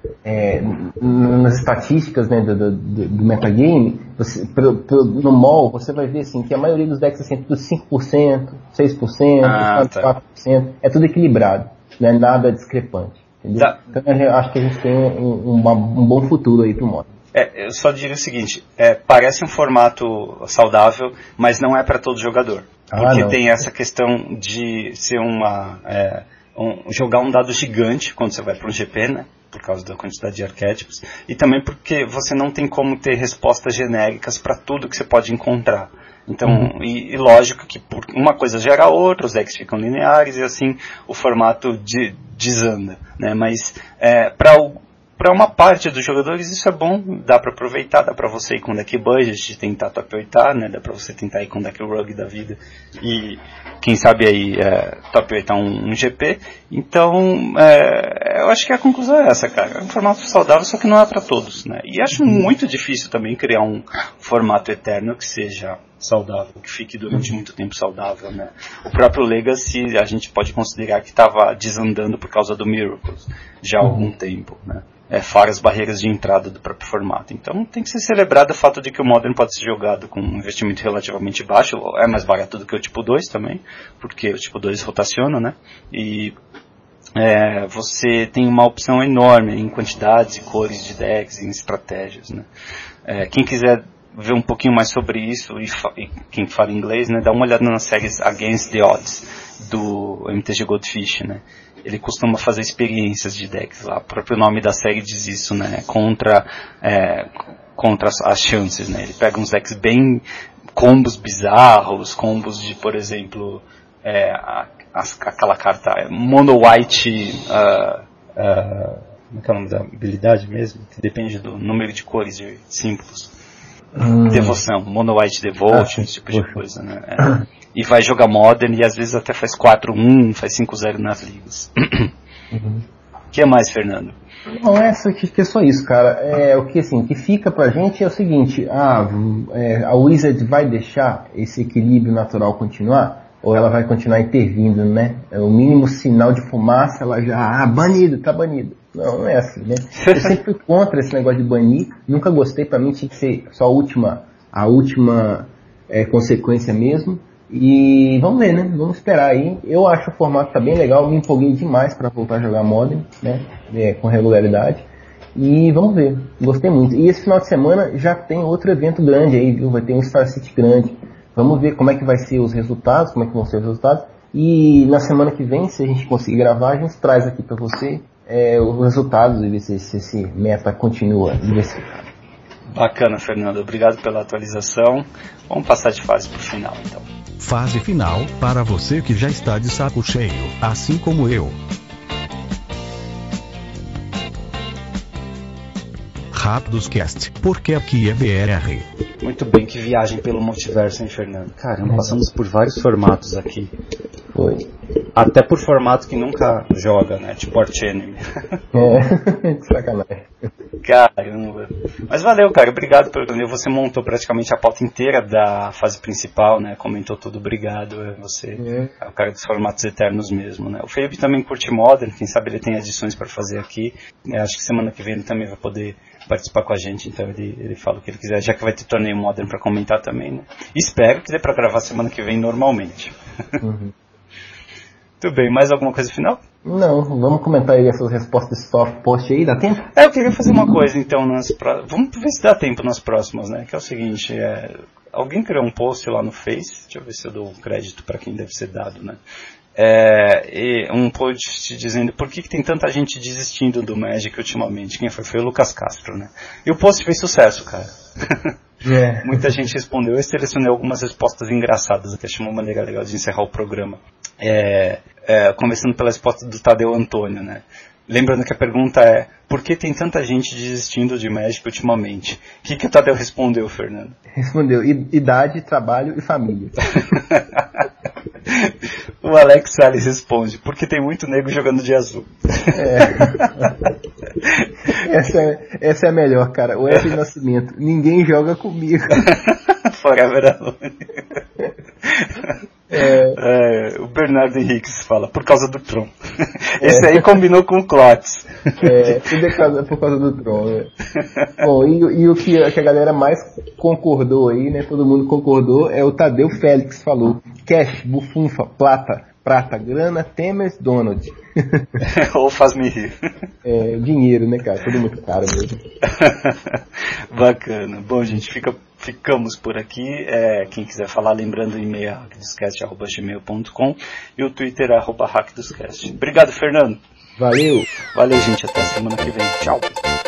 Speaker 3: é, nas estatísticas, né, do, do, do metagame, você, pro, pro, no mall, você vai ver assim, que a maioria dos decks é sempre tudo cinco por cento, seis por cento,
Speaker 2: Ah, tá.
Speaker 3: quatro por cento, é tudo equilibrado, não é nada discrepante. Entendeu?
Speaker 2: Tá.
Speaker 3: Então eu acho que a gente tem um, uma, um bom futuro aí pro modo.
Speaker 2: É, eu só diria o seguinte, é, parece um formato saudável, mas não é para todo jogador.
Speaker 3: Ah,
Speaker 2: Porque
Speaker 3: não.
Speaker 2: tem essa questão de ser uma... É, um, jogar um dado gigante quando você vai para um G P, né? Por causa da quantidade de arquétipos. E também porque você não tem como ter respostas genéricas para tudo que você pode encontrar. Então, uhum. e, e lógico que por uma coisa gera a outra, os decks ficam lineares e assim o formato de, desanda, né? Mas é, para o Para uma parte dos jogadores isso é bom, dá para aproveitar, dá para você ir com deck budget, tentar top oitar, né? Dá para você tentar ir com deck rogue da vida e quem sabe aí é, top oitar um, um G P. Então, é, eu acho que a conclusão é essa, cara. É um formato saudável, só que não é para todos, né? E acho muito difícil também criar um formato eterno que seja saudável, que fique durante muito tempo saudável, né? O próprio Legacy a gente pode considerar que estava desandando por causa do Miracles já há algum tempo, né? É, fora as barreiras de entrada do próprio formato. Então tem que ser celebrado o fato de que o Modern pode ser jogado com um investimento relativamente baixo, é mais barato do que o tipo dois também, porque o tipo dois rotaciona, né? E é, você tem uma opção enorme em quantidades e cores de decks, em estratégias, né? É, quem quiser ver um pouquinho mais sobre isso, e, fa- e quem fala inglês, né, dá uma olhada nas séries Against the Odds, do M T G Goldfish, né? Ele costuma fazer experiências de decks lá, o próprio nome da série diz isso, né? Contra, é, contra as, as chances, né? Ele pega uns decks bem, combos bizarros, combos de, por exemplo, é, a, as, aquela carta Mono White, uh, uh, como é que é o nome da habilidade mesmo? Que depende do número de cores e símbolos. Hum. Devoção, Mono White Devotion, ah, esse tipo de coisa, né? É. E vai jogar Modern e às vezes até faz quatro um, faz cinco zero nas ligas. O uhum. que mais, Fernando?
Speaker 3: Não, é, só, que é só isso, cara. É, o que assim, o que fica pra gente é o seguinte, ah, é, a Wizard vai deixar esse equilíbrio natural continuar? Ou ela vai continuar intervindo, né? É o mínimo sinal de fumaça, ela já, ah, banido, tá banido. Não, não é assim, né? Eu sempre fui contra esse negócio de banir, nunca gostei, pra mim tinha que ser só a última, a última é, consequência mesmo. E vamos ver, né? Vamos esperar aí. Eu acho que o formato tá bem legal, me empolguei demais pra voltar a jogar Modern, né? É, com regularidade. E vamos ver, gostei muito. E esse final de semana já tem outro evento grande aí, viu? Vai ter um Star City grande. Vamos ver como é que vai ser os resultados, como é que vão ser os resultados. E na semana que vem, se a gente conseguir gravar, a gente traz aqui pra você é, os resultados e ver se, se esse meta continua diversificado.
Speaker 2: Bacana, Fernando. Obrigado pela atualização. Vamos passar de fase pro final, então.
Speaker 1: Fase final, para você que já está de saco cheio, assim como eu. Rápidos Cast, porque aqui é B R.
Speaker 2: Muito bem, que viagem pelo multiverso, hein, Fernando? Caramba, passamos por vários formatos aqui.
Speaker 3: Foi.
Speaker 2: Até por formato que nunca joga, né? Tipo Arch Enemy.
Speaker 3: É, que sacanagem.
Speaker 2: Caramba. Mas valeu, cara. Obrigado pelo torneio. Você montou praticamente a pauta inteira da fase principal, né? Comentou tudo. Obrigado. Você é, é o cara dos formatos eternos mesmo, né? O Felipe também curte Modern. Quem sabe ele tem adições para fazer aqui. Eu acho que semana que vem ele também vai poder participar com a gente. Então ele, ele fala o que ele quiser. Já que vai ter torneio Modern para comentar também, né? Espero que dê para gravar semana que vem normalmente. Uhum. Tudo bem, mais alguma coisa final?
Speaker 3: Não, vamos comentar aí essas respostas de soft post aí, dá tempo?
Speaker 2: É, eu queria fazer uma coisa então, nas pro... vamos ver se dá tempo nas próximas, né? Que é o seguinte, é... alguém criou um post lá no Face, deixa eu ver se eu dou crédito para quem deve ser dado, né? É... E um post dizendo por que, que tem tanta gente desistindo do Magic ultimamente. Quem foi? Foi o Lucas Castro, né? E o post fez sucesso, cara. Yeah. Muita gente respondeu. Eu selecionei algumas respostas engraçadas, que achei uma maneira legal de encerrar o programa. É, é, começando pela resposta do Tadeu Antônio, né? Lembrando que a pergunta é: por que tem tanta gente desistindo de Magic ultimamente? O que, que o Tadeu respondeu, Fernando?
Speaker 3: Respondeu: idade, trabalho e família.
Speaker 2: O Alex Salles responde: porque tem muito nego jogando de azul.
Speaker 3: É. Essa, é, essa é a melhor, cara. O F de Nascimento: ninguém joga comigo.
Speaker 2: Forever Alone. É. É, o Bernardo Henriques fala: por causa do Tron. Esse é. aí combinou com o Clots.
Speaker 3: É, tudo é causa, por causa do Tron. Né? Bom, e, e o que, que a galera mais concordou aí, né? Todo mundo concordou, é o Tadeu Félix falou: cash, bufunfa, plata, prata, grana, Temer, Donald.
Speaker 2: Ou faz-me rir.
Speaker 3: É, dinheiro, né, cara? Tudo muito caro mesmo.
Speaker 2: Bacana. Bom, gente, fica, ficamos por aqui. É, quem quiser falar, lembrando o e-mail é hackdoscast arroba gmail ponto com e o Twitter é arroba hackdoscast. Obrigado, Fernando.
Speaker 3: Valeu.
Speaker 2: Valeu, gente. Até semana que vem. Tchau.